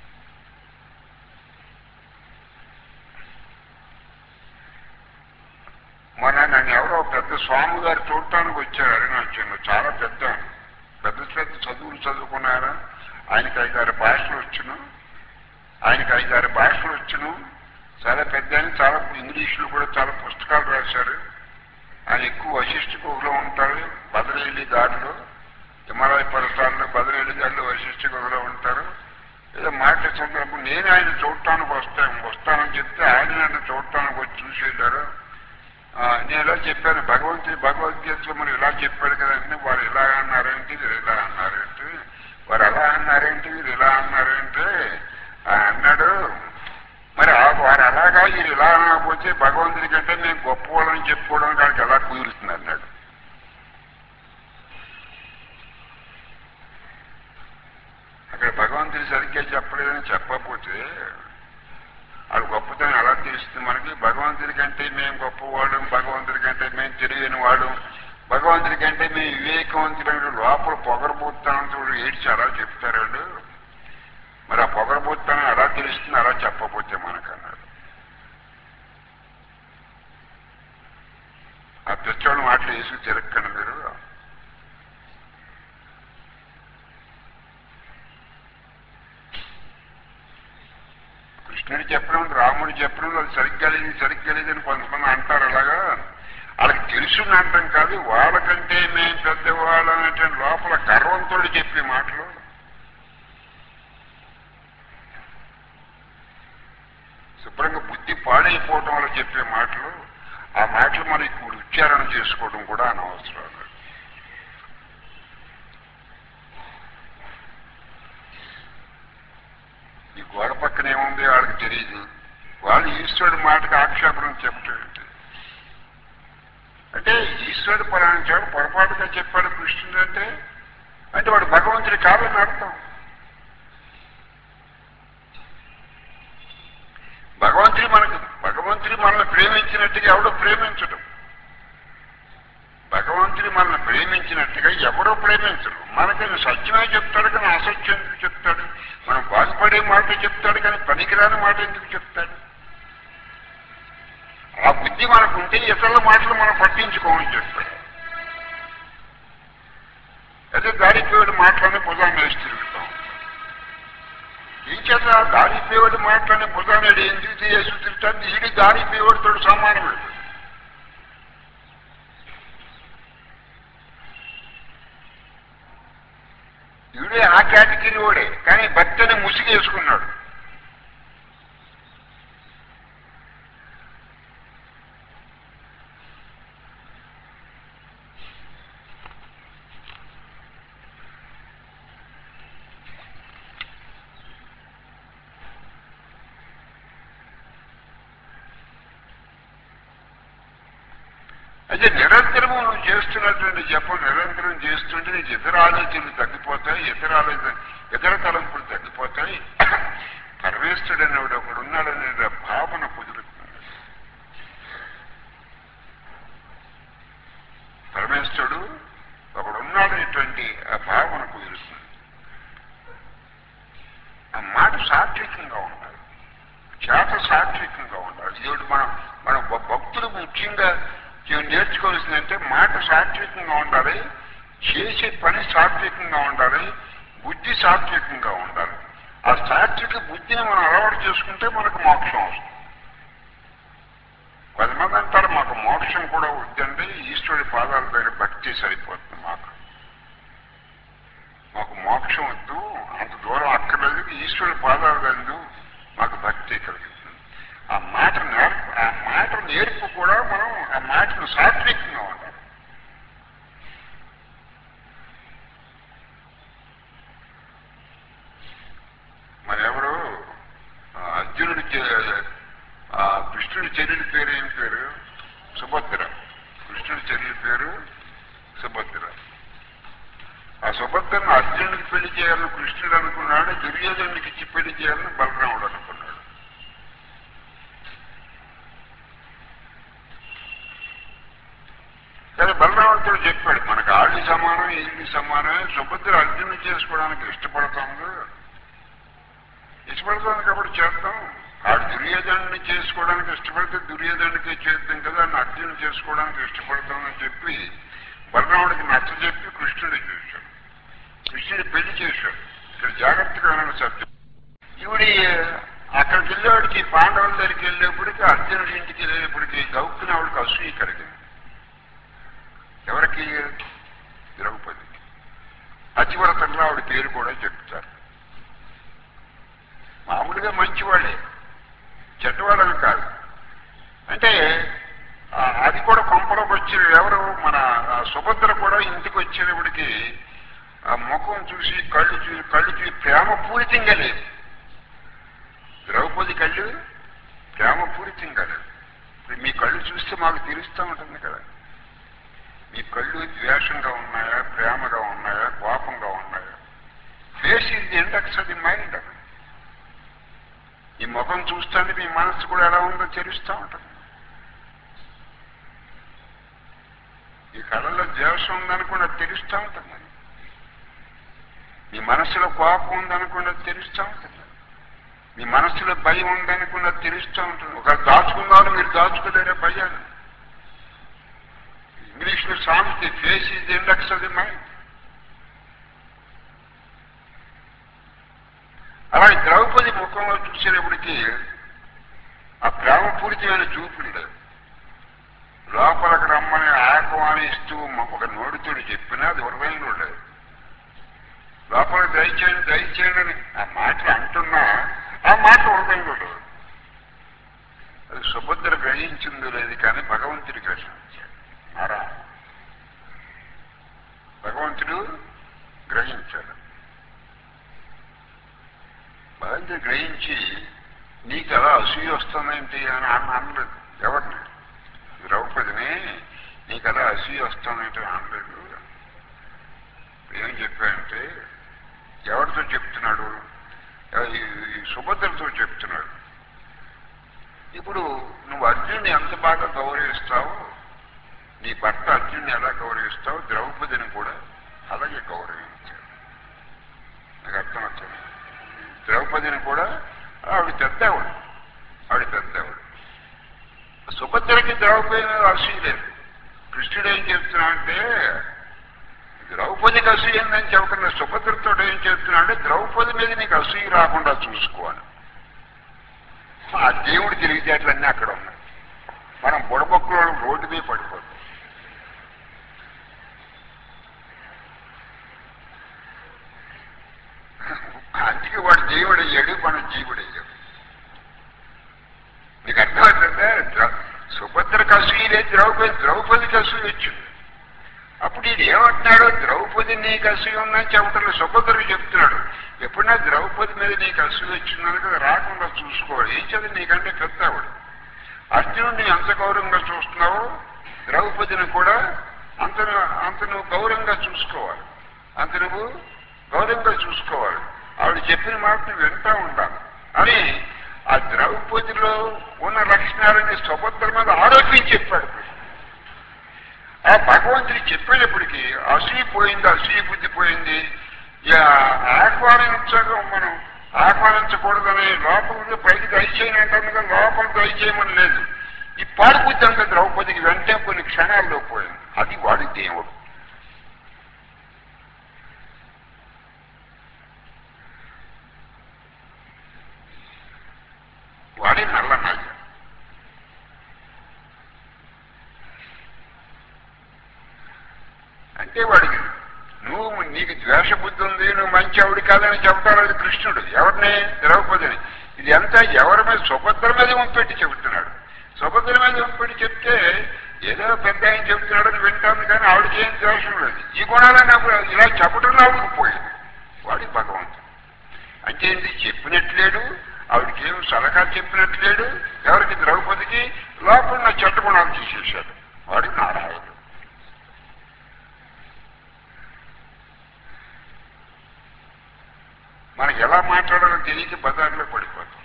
మన నన్ను ఎవరో పెద్ద స్వామి గారు చూడటానికి వచ్చారు అరుణాచలంలో. చాలా పెద్ద పెద్ద పెద్ద చదువులు చదువుకున్నారా. ఆయనకి ఐదారు భాషలు వచ్చును, ఆయనకి ఐదారు భాషలు వచ్చును చాలా పెద్ద. చాలా ఇంగ్లీష్లో కూడా చాలా పుస్తకాలు రాశారు. ఆయన ఎక్కువ వశిష్ఠ గుహలో ఉంటారు. బదరేలి గాడిలో, హిమాలయ పర్వతాల్లో బదరేలి గాడిలో వశిష్ఠ గుహలో ఉంటారు. ఏదో మాట సందర్భం నేను ఆయన చూడటానికి వస్తాను వస్తానని చెప్తే ఆయన నన్ను చూడటానికి వచ్చి చూసి వెళ్ళారు. నేను ఇలా చెప్పాను, భగవంతుడి భగవద్గీతలో మరి ఇలా చెప్పాడు కదంటే వారు ఇలా అన్నారేంటి వీరు ఇలా అన్నారేంటి, వారు అలా అన్నారేంటి వీరు ఇలా అన్నారేంటి అన్నాడు. మరి వారు అలాగా వీరు ఇలా అనకపోతే భగవంతుడి కంటే మేము గొప్పవాళ్ళని చెప్పుకోవడానికి వాడికి ఎలా కుదురుతుంది అన్నాడు. అక్కడ భగవంతుడి సరిగ్గా చెప్పలేదని చెప్పకపోతే వాడు గొప్పతనం ఎలా తెలుస్తుంది మనకి? భగవంతుడి కంటే మేము గొప్పవాడు, భగవంతుడి కంటే మేము తెలియని వాడు, భగవంతుడి కంటే మేము వివేకవంతుడు లోపల పొగరబోతానంతో ఏడ్చి అలా చెప్తారండు. మరి ఆ పొగరబోతానం ఎలా తెలుస్తుంది అలా చెప్పకపోతే మనకన్నాడు. ఆ తెచ్చోళ్ళ మాటలు వేసి తిరగకండి మీరు. కృష్ణుడు చెప్పడం రాముడు చెప్పడం అది సరిగ్గా లేదు సరిగ్గా లేదని కొంతమంది అంటారు. అలాగా వాళ్ళకి తెలుసుని అంటాం కాదు, వాళ్ళకంటే మేము పెద్దవాళ్ళు అనేటువంటి లోపల గర్వంతో చెప్పే మాటలు. శుభ్రంగా బుద్ధి పాడైపోవటం వల్ల చెప్పే మాటలు. ఆ మాటలు మనం ఇప్పుడు ఉచ్చారణ చేసుకోవడం కూడా అనవసరం. ఈ గోడ పక్కన ఏముంది వాళ్ళకి తెలియదు. వాళ్ళు ఈశ్వరుడి మాటకి ఆక్షేపణం చెప్పటం అంటే ఈశ్వరుడు పలాంచాడు పొరపాటుగా చెప్పాడు కృష్ణుడు అంటే అంటే వాడు భగవంతుడి కాదని అర్థం. భగవంతుడి మనకు భగవంతుడి మనల్ని ప్రేమించినట్టుగా ఎవడో ప్రేమించడం. భగవంతుడి మనల్ని ప్రేమించినట్టుగా ఎవడో ప్రేమించడు. మనకి సత్యమే చెప్తాడు కానీ అసత్యం ఎందుకు చెప్తాడు? మనం బాగుపడే మాట చెప్తాడు కానీ పనికిరాని మాట ఎందుకు చెప్తాడు? ఆ బుద్ధి మనకుంటే ఇతరుల మాటలు మనం పట్టించుకోమని చెప్తాడు. అదే దారిపోయేడు మాటలని భుజాన్ని వేసి తిరుగుతాం. ఈ చేత దారిపోయేవాడి మాటలని భుజాన్ని ఎందుకు వేసి తిరుగుతాడు? ఈడి దారిపోయేవాడితో సమానమే. ఈడే ఆ కేటగిరీ వాడే కానీ భక్తిని ముసిగేసుకున్నాడు. అయితే నిరంతరము నువ్వు చేస్తున్నటువంటి జపం నిరంతరం చేస్తుంటే నీకు ఇతర ఆలోచనలు తగ్గిపోతాయి, ఇతర ఆలోచన ఇతర తలంపులు తగ్గిపోతాయి. పరమేశ్వరుడు అనేవాడు ఒకడు ఉన్నాడనే భావన కుదురుతుంది. పరమేశ్వరుడు ఒకడు ఉన్నాడనేటువంటి ఆ భావన కుదురుతుంది. ఆ మాట సాత్వికంగా ఉండాలి, చేత సాత్వికంగా ఉండాలి. ఇవి మనం మన భక్తులు ముఖ్యంగా నేర్చుకోవాల్సిందంటే మాట సాత్వికంగా ఉండాలి, చేసే పని సాత్వికంగా ఉండాలి, బుద్ధి సాత్వికంగా ఉండాలి. ఆ సాత్విక బుద్ధిని మనం అలవాటు చేసుకుంటే మనకు మోక్షం వస్తుంది. కొంతమంది అంటారు మాకు మోక్షం కూడా వద్దండి, ఈశ్వరుడి పాదాల దగ్గర భక్తి సరిపోతుంది, మాకు మాకు మోక్షం వద్దు, అంత దూరం అక్కర్లేదు, ఈశ్వరుడి పాదాలు లేదు, మాకు భక్తి కలుగుతుంది. ఆ మాట నేర్పు ఆ మాట నేర్పు కూడా మనం ఆ మాటను సాత్వికంగా ఉండాలి. మన ఎవరు అర్జునుడి కృష్ణుడి చెల్లెలి పేరు ఏం పేరు? సుభద్ర. కృష్ణుడి చెల్లెలి పేరు సుభద్ర. ఆ సుభద్రను అర్జునుడికి పెళ్లి చేయాలని కృష్ణుడు అనుకున్నాడు, దుర్యోధనుడికి ఇచ్చి పెళ్లి చేయాలని బలరాముడు అనుకున్నాడు. కానీ బలరాముడితో చెప్పాడు మనకు ఆళ్ళు సమానం ఇల్లు సమానమే, సుభద్ర అర్జునుడు చేసుకోవడానికి ఇష్టపడుతుంది ఇష్టపడుతుంది కాబట్టి చేద్దాం. ఆడు దుర్యోధనుడిని చేసుకోవడానికి ఇష్టపడితే దుర్యోధనుడికి చేద్దాం కదా, అని అర్జునుడు చేసుకోవడానికి ఇష్టపడతామని చెప్పి బలరాముడికి నచ్చ చెప్పి కృష్ణుడి చేశాడు. కృష్ణుడి పెళ్లి చేశాడు. ఇక్కడ జాగ్రత్తగా వినాలి సత్యం. ఈవిడి అక్కడికి వెళ్ళేవాడికి పాండవుల దగ్గరికి వెళ్ళేప్పటికీ అర్జునుడి ఇంటికి వెళ్ళేప్పటికీ గౌక్కున ఆవిడికి అసూయ కలిగింది. ఎవరికి? ద్రౌపదికి. అతివ్రతంలో ఆవిడ పేరు కూడా చెప్తారు. మామూలుగా మంచివాళ్ళే, చెడ్డవాళ్ళని కాదు. అంటే అది కూడా కొంపలోకి వచ్చి ఎవరు మన సుభద్ర కూడా ఇంటికి వచ్చేటప్పటికి ఆ ముఖం చూసి కళ్ళు చూసి కళ్ళు చూసి ప్రేమ పూరితంగా లేదు. ద్రౌపది కళ్ళు ప్రేమ పూరితంగా లేదు. మీ కళ్ళు చూస్తే మాకు తెలుస్తూ ఉంటుంది కదా, మీ కళ్ళు ద్వేషంగా ఉన్నాయా, ప్రేమగా ఉన్నాయా, కోపంగా ఉన్నాయా? Face is the index of the mind. ఈ ముఖం చూస్తుంటే మీ మనస్సు కూడా ఎలా ఉందో తెలుస్తూ ఉంటుంది. ఈ కళలో ద్వేషం ఉందనుకున్న తెలుస్తూ ఉంటుంది, మీ మనస్సులో కోపం ఉందనుకున్న తెలుస్తూ ఉంటుంది, మీ మనస్సులో భయం ఉందనుకున్న తెలుస్తూ ఉంటుంది. ఒక దాచుకుందామని మీరు దాచుకోలేరే భయాన్ని. ఇంగ్లీష్లో సామెత face is the index of the mind. అలాగే ద్రౌపది ముఖంలో చూసేటప్పటికీ ఆ ప్రేమపూరితమైన చూపులు లేవు. లోపలికి రమ్మని ఆహ్వానిస్తూ ఒక నోటితోడు చెప్పినా అది హృదయంలో లేదు. లోపలికి దయచేయండి దయచేయండి అని ఆ మాటలు అంటున్నా ఆ మాట హృదయంలో లేదు. అది సుభద్ర గ్రహించిందో లేదు కానీ భగవంతుడు గ్రహించాడు. నారా భగవంతుడు గ్రహించాడు. భగవంతుడు గ్రహించి నీకు అలా అసూయ వస్తుందేంటి అని అన్న అనలేదు ఎవరిని. ద్రౌపదిని నీకు అలా అసూయ వస్తుందంటే అనలేదు. ఏం చెప్పాడంటే ఎవరితో చెప్తున్నాడు? ఈ సుభద్రతో చెప్తున్నాడు. ఇప్పుడు నువ్వు అర్జున్ని ఎంత బాగా గౌరవిస్తావు, నీ భర్త అర్జున్ని ఎలా గౌరవిస్తావు, ద్రౌపదిని కూడా అలాగే గౌరవించాడు. నాకు అర్థమవుతుంది. ద్రౌపదిని కూడా ఆవిడ పెద్దవాడు, ఆవిడ పెద్దవాడు. సుభద్రకి ద్రౌపది మీద అసూయ లేదు. కృష్ణుడు ఏం చెప్తున్నా అంటే ద్రౌపదికి అసూయ ఏందని చెప్పకుండా సుభద్రతో ఏం చెప్తున్నా అంటే ద్రౌపది మీద నీకు అసూయ రాకుండా చూసుకోవాలి. ఆ దేవుడి తెలివితేటలన్నీ అక్కడ ఉన్నాయి. మనం బుడబొక్కలో రోడ్డు మీద పడిపోతాం. అందుకే వాడు దేవుడు అయ్యాడు, మనం జీవుడు అయ్యాడు. నీకు అర్థమవుతుందా? సుభద్రకు అసూయ లేదు, ద్రౌపది ద్రౌపదికి అసూయ వచ్చింది. అప్పుడు ఇది ఏమంటున్నాడు? ద్రౌపది నీకు అసూయ ఉందని చెప్పటం సుభద్రకు చెప్తున్నాడు. ఎప్పుడైనా ద్రౌపది మీద నీకు అసూయ వచ్చిందని కదా రాకుండా చూసుకోవాలి. ఏం చదివి నీకంటే పెద్దవాడు. అర్జునుడిని ఎంత గౌరవంగా చూస్తున్నావో ద్రౌపదిని కూడా అంత అంత నువ్వు గౌరవంగా చూసుకోవాలి. అంత నువ్వు గౌరవంగా చూసుకోవాలి. ఆవిడ చెప్పిన మాటను వింటూ ఉండాలి అని ఆ ద్రౌపదిలో ఉన్న లక్షణాలని సుభద్ర మీద ఆరోపించి చెప్పాడు. ఆ భగవంతుడు చెప్పేటప్పటికీ అసూయ పోయింది, అసూయ బుద్ధి పోయింది. ఆహ్వానించగా మనం ఆహ్వానించకూడదని లోపలికి పైకి దయచేయని అంటాను కదా, లోపల దయచేయమని లేదు. ఈ పాడుబుద్ధి అంత ద్రౌపదికి వెంటనే కొన్ని క్షణాల్లో పోయింది. అది వాడి దేవుడు. వాడి నల్ల నయ్య. అంటే వాడికి నువ్వు నీకు ద్వేషబుద్ధి ఉంది, నువ్వు మంచి ఆవిడ కాదని చెబుతాడు కృష్ణుడు. ఎవరిని? ద్రౌపదిని. ఇది అంతా ఎవరి మీద? సుభద్ర మీద ఉంపెట్టి చెబుతున్నాడు. సుభద్ర మీద ఉంపెట్టి చెప్తే ఏదో పెద్ద ఆయన చెబుతున్నాడని వింటాను కానీ ఆవిడకి ఏం ద్వేషం లేదు. ఈ గుణాలని ఇలా చెప్పడం ఆవిడకి పోయింది. వాడి భగవంతుడు అంటే ఏంటి? చెప్పినట్లేడు, ఆవిడకి ఏం సలహా చెప్పినట్లేడు. ఎవరికి? ద్రౌపదికి. లోపల నా చెడ్డ గుణాలు తీసేశాడు. వాడి నారాయణుడు. మనకి ఎలా మాట్లాడాలో తెలియక బజార్లో పడిపోతాం.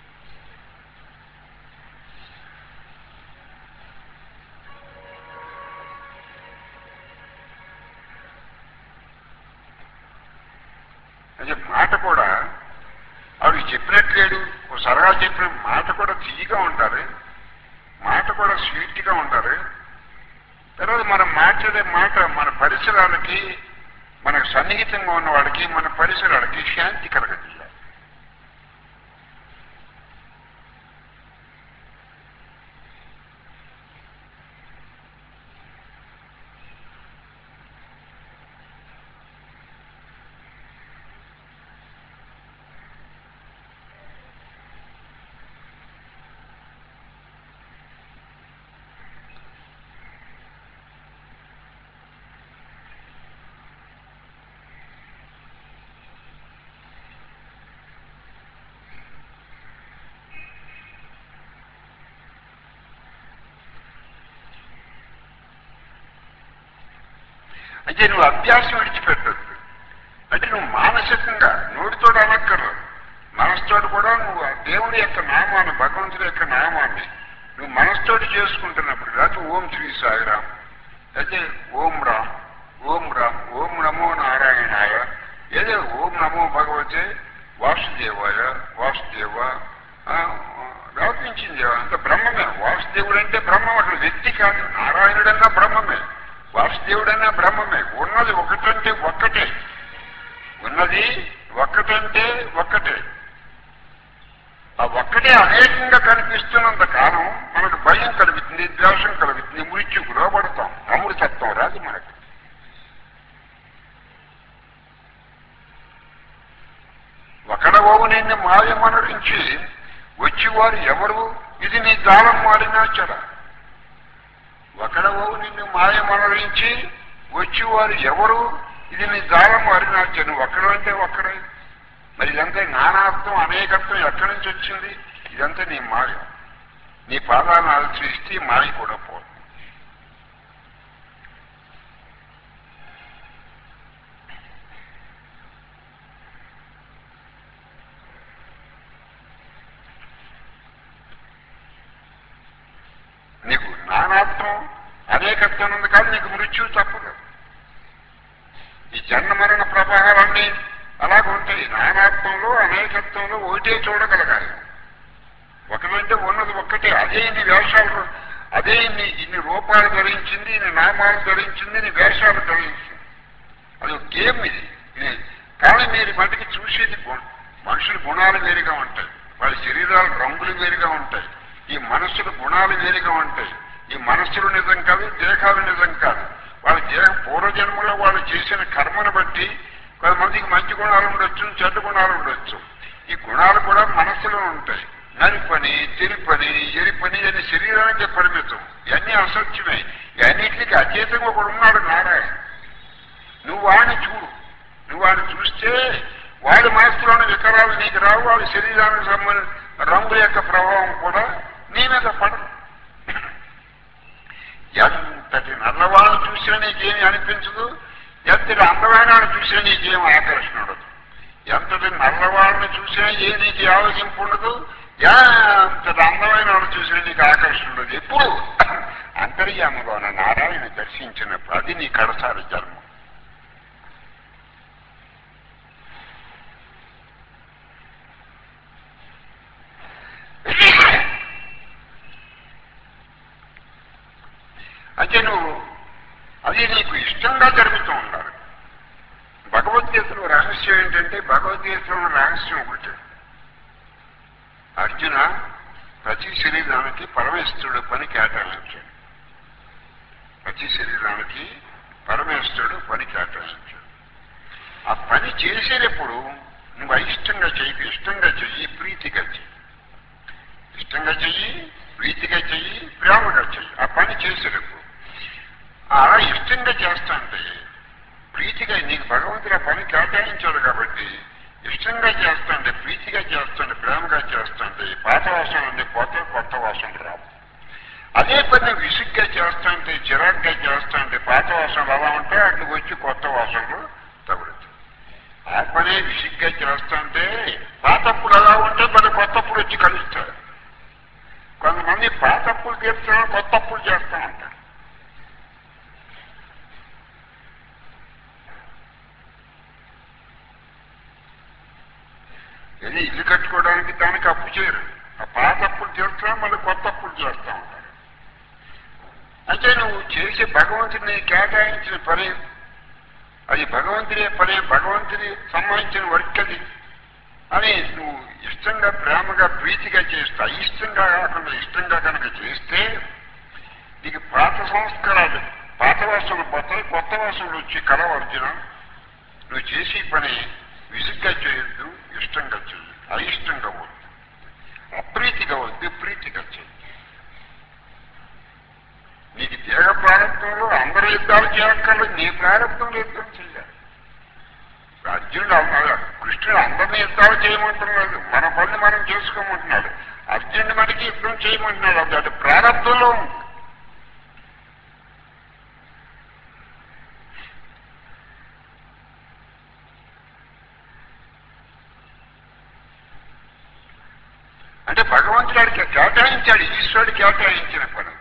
అదే మాట కూడా ఆవిడకి చెప్పినట్లేడు. ఒక సలహా చెప్పిన మాట కూడా తీయగా ఉంటారు, మాట కూడా స్వీట్గా ఉంటారు. తర్వాత మనం మాట్లాడే మాట మన పరిసరాలకి, మనకు సన్నిహితంగా ఉన్న వాడికి, మన పరిసరాలకి శాంతి కలగజేయాలి. అంటే నువ్వు అభ్యాసం విడిచిపెట్టద్దు. అంటే నువ్వు మానసికంగా నోటితో అనక్కర్లేదు, మనసుతోటి కూడా నువ్వు ఆ దేవుడి యొక్క నామాన్ని, భగవంతుడి యొక్క నామాన్ని నువ్వు మనసుతోటి చేసుకుంటున్నప్పుడు, లేకపోతే ఓం శ్రీ సాయిరామ్, అయితే ఓం రామ్, ఓం రామ్, ఓం నమో నారాయణాయ, ఏదో ఓం నమో భగవతే వాసుదేవాయ, వాసుదేవ వ్యాపించింది అంత బ్రహ్మమే. వాసుదేవుడు అంటే బ్రహ్మం, అక్కడ వ్యక్తి కాదు. నారాయణుడన్నా బ్రహ్మమే, వాసుదేవుడన్నా బ్రహ్మమే. ఉన్నది ఒకటంటే ఒక్కటే, ఉన్నది ఒక్కటంటే ఒక్కటే. ఆ ఒక్కటే అనేకంగా కనిపిస్తున్నంత కాలం మనకు భయం కలుగుతుంది, ద్వేషం కలుగుతుంది, మృత్యుకు లోపడతాం, అమృతత్వం రాదు మనకు. ఒకడవో నిన్ను మాయమనరించి వచ్చివారు ఎవరు, ఇది నీ జాలం మారినా చెడ. ఒకడవో నిన్ను మాయమనరించి వచ్చివారు ఎవరు, ఇది నీ జాలం మారినా చెడు. ఒక్కడు అంటే ఒక్కడే. మరి ఇదంతా నానాత్వం, అనేకత్వం ఎక్కడి నుంచి వచ్చింది? ఇదంతా నీ మాయ. నీ పాదాలను ఆలోచిస్తే మాయ కూడా పోదు. నీకు నానాత్వం, అనేకత్వం ఉంది కాదు, నీకు మృత్యువు తప్పదు. ఈ జన్మ మరణ ప్రభావాలన్నీ అలాగే ఉంటాయి. నానాత్వంలో, అనేకత్వంలో ఒకటే చూడగలగాలి. ఒకటంటే ఉన్నది ఒక్కటే. అదే ఇన్ని వేషాలు, అదే ఇన్ని ఇన్ని రూపాలు ధరించింది, ఇన్ని నామాలు ధరించింది, ఇన్ని వేషాలు ధరించింది. అది ఒక గేమ్ ఇది. కానీ మీరు మటుకి చూసేది మనుషుల గుణాలు వేరుగా ఉంటాయి, వాళ్ళ శరీరాల రంగులు వేరుగా ఉంటాయి, ఈ మనస్సుల గుణాలు వేరుగా ఉంటాయి. ఈ మనస్సులు నిజం కాదు, దేహాలు నిజం కాదు. వాళ్ళ దేహ పూర్వజన్మలో వాళ్ళు చేసిన కర్మను బట్టి కొంతమందికి మంచి గుణాలు ఉండొచ్చు, చెడ్డ గుణాలు ఉండొచ్చు. ఈ గుణాలు కూడా మనస్సులో ఉంటాయి. నరి పని, తెరి పని, ఎరి పని అని శరీరానికి పరిమితం. ఇవన్నీ అసత్యమే. ఇవన్నిటికి అచేతంగా కూడా ఉన్నాడు నారాయణ. నువ్వు వాడిని చూడు. నువ్వు వాడిని చూస్తే వాడి మనస్సులోని వికరాలు నీకు రావు. వాడి శరీరానికి సంబంధించిన రంగుల యొక్క ప్రభావం కూడా నీ మీద పడదు. ఎంతటి నల్లవాళ్ళని చూసినా నీకేమి అనిపించదు, ఎంతటి అందమైన చూసినా నీకేం ఆకర్షణ ఉండదు. ఎంతటి నల్లవాళ్ళని చూసినా ఏ నీకు ఆలోచింపు ఉండదు, ఎంతటి అందమైన వాళ్ళు చూసినా నీకు ఆకర్షణ ఉండదు. ఎప్పుడు అంతర్యాముగా ఉన్న నారాయణ దర్శించినప్పుడు అది నీ కడసారి జన్మ. అంటే నువ్వు అది నీకు ఇష్టంగా జరుగుతూ ఉండాలి. భగవద్గీతలో రహస్యం ఏంటంటే, భగవద్గీతలో రహస్యం ఒకటి. అర్జున, ప్రతి శరీరానికి పరమేశ్వరుడు పని కేటాయించాడు. ప్రతి శరీరానికి పరమేశ్వరుడు పని కేటాయించాడు. ఆ పని చేసేటప్పుడు నువ్వు అయిష్టంగా చెయ్యి, ఇష్టంగా చెయ్యి, ప్రీతిగా చెయ్యి. ఇష్టంగా చెయ్యి, ప్రీతిగా చెయ్యి, ప్రేమగా చెయ్యి. ఆ పని చేసేటప్పుడు అలా ఇష్టంగా చేస్తా అంటే, ప్రీతిగా నీకు భగవంతుడు ఆ పని కేటాయించాడు కాబట్టి ఇష్టంగా చేస్తాంటే, ప్రీతిగా చేస్తాంటే, ప్రేమగా చేస్తాంటే పాత వాసనలన్నీ పోతే, కొత్త వాసనలు రావు. అదే పని విసుగ్గా చేస్తాంటే, చిరాగ్గా చేస్తాంటే పాత వాసనలు అలా ఉంటాయి, అక్కడికి వచ్చి కొత్త వాసనలు తగులుతాయి. ఆ పనే విసుగ్గా చేస్తాంటే పాతప్పుడు అలా ఉంటే మరి కొత్తప్పుడు వచ్చి కలుస్తాయి. కొంతమంది పాతప్పుడు తీర్చడం కొత్తప్పుడు చేస్తూ ఉంటారు. ఇది ఇల్లు కట్టుకోవడానికి దానికి అప్పు చేయరు. ఆ పాత అప్పులు తీర్చడం మళ్ళీ కొత్త అప్పులు చేస్తూ ఉంటారు. అంటే నువ్వు చేసే భగవంతుడిని కేటాయించిన పని, అది భగవంతుడే పని, భగవంతుడి సంబంధించిన వర్క్ అది అని నువ్వు ఇష్టంగా, ప్రేమగా, ప్రీతిగా చేస్తే, అయిష్టంగా కాకుండా ఇష్టంగా కనుక చేస్తే నీకు పాత సంస్కారాలు, పాత వాసనలు పోతాయి, కొత్త వాసనలు వచ్చి కలవ. అర్జున, నువ్వు చేసే పని విసుగ్గా చేయొద్దు, ఇష్టంగా చెయ్యి. అయిష్టంగా వద్దు, అప్రీతిగా వద్దు, ప్రీతిగా చెయ్యి. నీకు దేహ ప్రారంభంలో అందరూ యుద్ధాలు చేయక్కర్లేదు, నీ ప్రారంభంలో యుద్ధం చెయ్యాలి. అర్జునుడు అన్నాడు, కృష్ణుడు అందరినీ యుద్ధాలు చేయమంటున్నాడు, మన పని మనం చేసుకోమంటున్నాడు. అర్జునుడి మనకి యుద్ధం చేయమంటున్నాడు. అది అటు ప్రారంభంలో ఉంది. అంటే భగవంతుడికి కేటాయించాడు, ఈశ్వరుడు కేటాయించిన పని.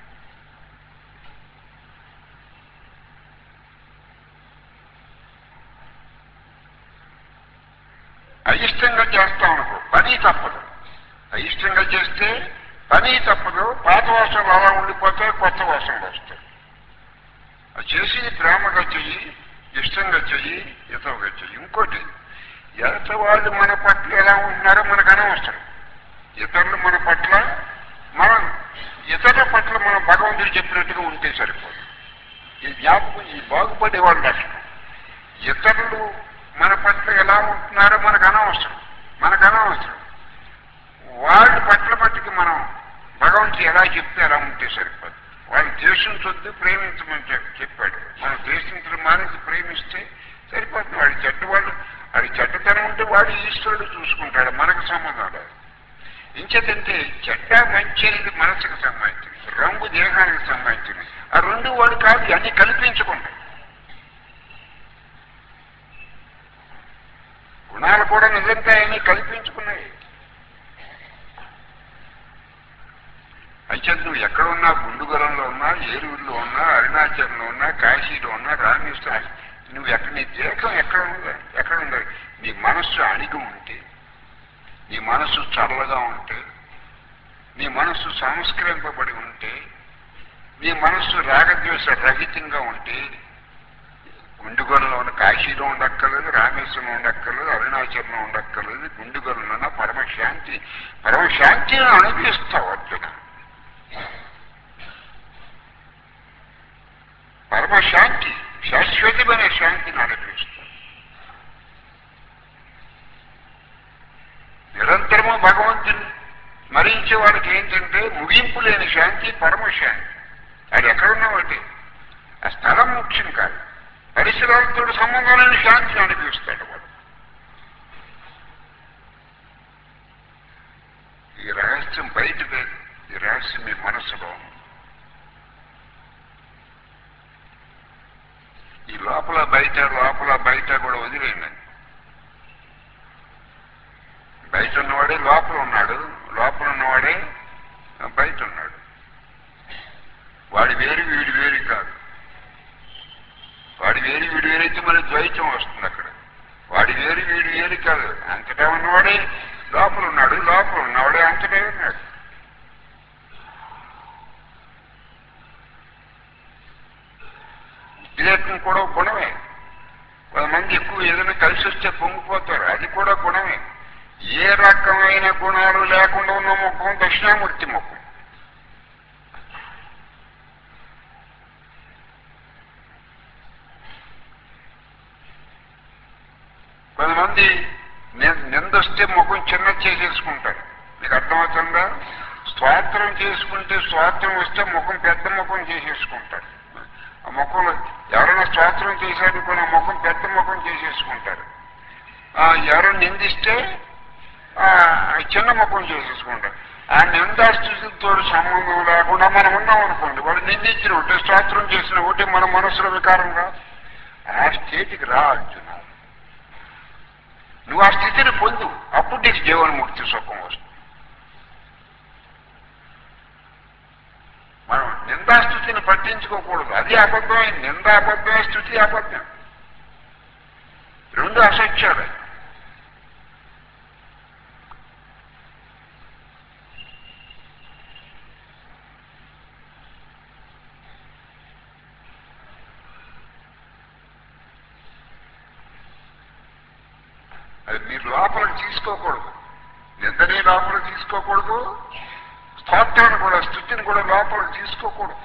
అయిష్టంగా చేస్తాం అనుకో పని తప్పదు. అయిష్టంగా చేస్తే పని తప్పదు. పాత వాసనలు అలా ఉండిపోతాయి, కొత్త వాసనలు వస్తాయి. అది చేసి ప్రేమగా చెయ్యి, ఇష్టంగా చెయ్యి, హితవుగా చెయ్యి. ఇంకోటి, ఎదట వాళ్ళు మన పట్ల ఎలా ఉంటున్నారో మనకు అనవసరం. ఇతరులు మన పట్ల మనం ఇతరుల పట్ల మనం భగవంతుడు చెప్పినట్టుగా ఉంటే సరిపోదు. ఈ జ్ఞాపకం, ఈ బాగుపడే వాళ్ళ లక్షణం. ఇతరులు మన పట్ల ఎలా ఉంటున్నారో మనకు అనవసరం, మనకు అనవసరం. వాళ్ళ పట్ల పట్టుకి మనం భగవంతుడు ఎలా చెప్తే అలా ఉంటే సరిపోదు. వాళ్ళు ద్వేషించొద్దు, ప్రేమించమని చెప్పాడు. మనం ద్వేషించడం మానేసి ప్రేమిస్తే సరిపోతుంది. వాడి చెడ్డ వాళ్ళు, వాడి చెడ్డతనం ఉంటే వాడు ఈశ్వరుడు చూసుకుంటాడు, మనకు సంబంధం లేదు. ఇంచేతంటే చెడ్డ మంచి అనేది మనసుకు సంబంధించింది, రంగు దేహానికి సంబంధించింది. ఆ రెండు వాడు కాదు, అన్ని కల్పించుకుంటాయి. గుణాలు కూడా నిజంగా అన్ని కల్పించుకున్నాయి. అయితే నువ్వు ఎక్కడ ఉన్నా, గుండుగొలంలో ఉన్నా, ఏలూరులో ఉన్నా, అరుణాచలంలో ఉన్నా, కాశీలో ఉన్నా, రామేశ్వరం, నువ్వు ఎక్కడ, నీ దేహం ఎక్కడ ఉందా, ఎక్కడ ఉందా? నీ మనస్సు అణిగి ఉంటే, నీ మనస్సు చల్లగా ఉంటే, నీ మనస్సు సంస్కరింపబడి ఉంటే, నీ మనస్సు రాగద్వేష రహితంగా ఉంటే, గుండుగొలంలో ఉన్న, కాశీలో ఉండక్కర్లేదు, రామేశ్వరంలో ఉండక్కర్లేదు, అరుణాచలంలో ఉండక్కర్లేదు, గుండుగొలంలో పరమశాంతి, పరమశాంతిని అనుభవిస్తావు అర్జున. పరమశాంతి, శాశ్వతమైన శాంతిని అనుభవిస్తాం. నిరంతరము భగవంతుని స్మరించే వాళ్ళకి ఏంటంటే ముగింపు లేని శాంతి, పరమశాంతి. అది ఎక్కడున్నామంటే ఆ స్థలం ముఖ్యం కాదు, పరిసరాలతో సంబంధం లేని శాంతిని అనుభవిస్తాడు వాడు. ఈ రహస్యం బయట లేదు, ఈ రహస్యం మీ మనసులో ఉంది. ఈ లోపల బయట, లోపల బయట కూడా వదిలేయండి. బయట ఉన్నవాడే లోపల ఉన్నాడు, లోపల ఉన్నవాడే బయట ఉన్నాడు. వాడి వేరు వీడి వేరు కాదు. వాడి వేరు వీడి వేరైతే మన ద్వైతం వస్తుంది అక్కడ. వాడి వేరు వీడి వేరు కాదు, అంతటా ఉన్నవాడే లోపల ఉన్నాడు, లోపల ఉన్నవాడే అంతటా ఉన్నాడు. ఉద్రేకం కూడా గుణమే. కొంతమంది ఎక్కువ ఏదైనా కలిసి వస్తే పొంగిపోతారు, అది కూడా గుణమే. ఏ రకమైన గుణాలు లేకుండా ఉన్న ముఖం దక్షిణామూర్తి ముఖం. కొంతమంది నిందొస్తే ముఖం చిన్న చేసేసుకుంటారు. మీకు అర్థమవుతుందా? స్వాతంత్రం చేసుకుంటే, స్వాతంత్రం వస్తే ముఖం పెద్ద ముఖం చేసేసుకుంటారు. ఆ ముఖంలో ఎవరైనా స్వాతంత్రం చేశారనుకుని ఆ ముఖం పెద్ద ముఖం చేసేసుకుంటారు. ఎవరైనా నిందిస్తే చిన్న ముఖం చేసేసుకుంటారు. ఆ నిందాస్థితితో సంబంధం లేకుండా మనం ఉన్నాం అనుకోండి, వాడు నిందించిన ఒకటి, స్వాతంత్రం చేసిన ఒకటి, మన మనసులో వికారంగా ఆ స్టేట్కి రా అర్జున. నువ్వు ఆ స్థితిని పొందు, అప్పుడు నీకు జీవన్ముక్తి సుఖం వస్తుంది. మనం నిందాస్థుతిని పట్టించుకోకూడదు, అది అబద్ధమే. నింద అబద్ధమే, స్థుతి అబద్ధం, రెండు అసత్యాలే. అది మీరు లోపలికి తీసుకోకూడదు, నిందనే లోపలికి తీసుకోకూడదు, స్తోత్రాన్ని కూడా, స్థుతిని కూడా లోపలికి తీసుకోకూడదు.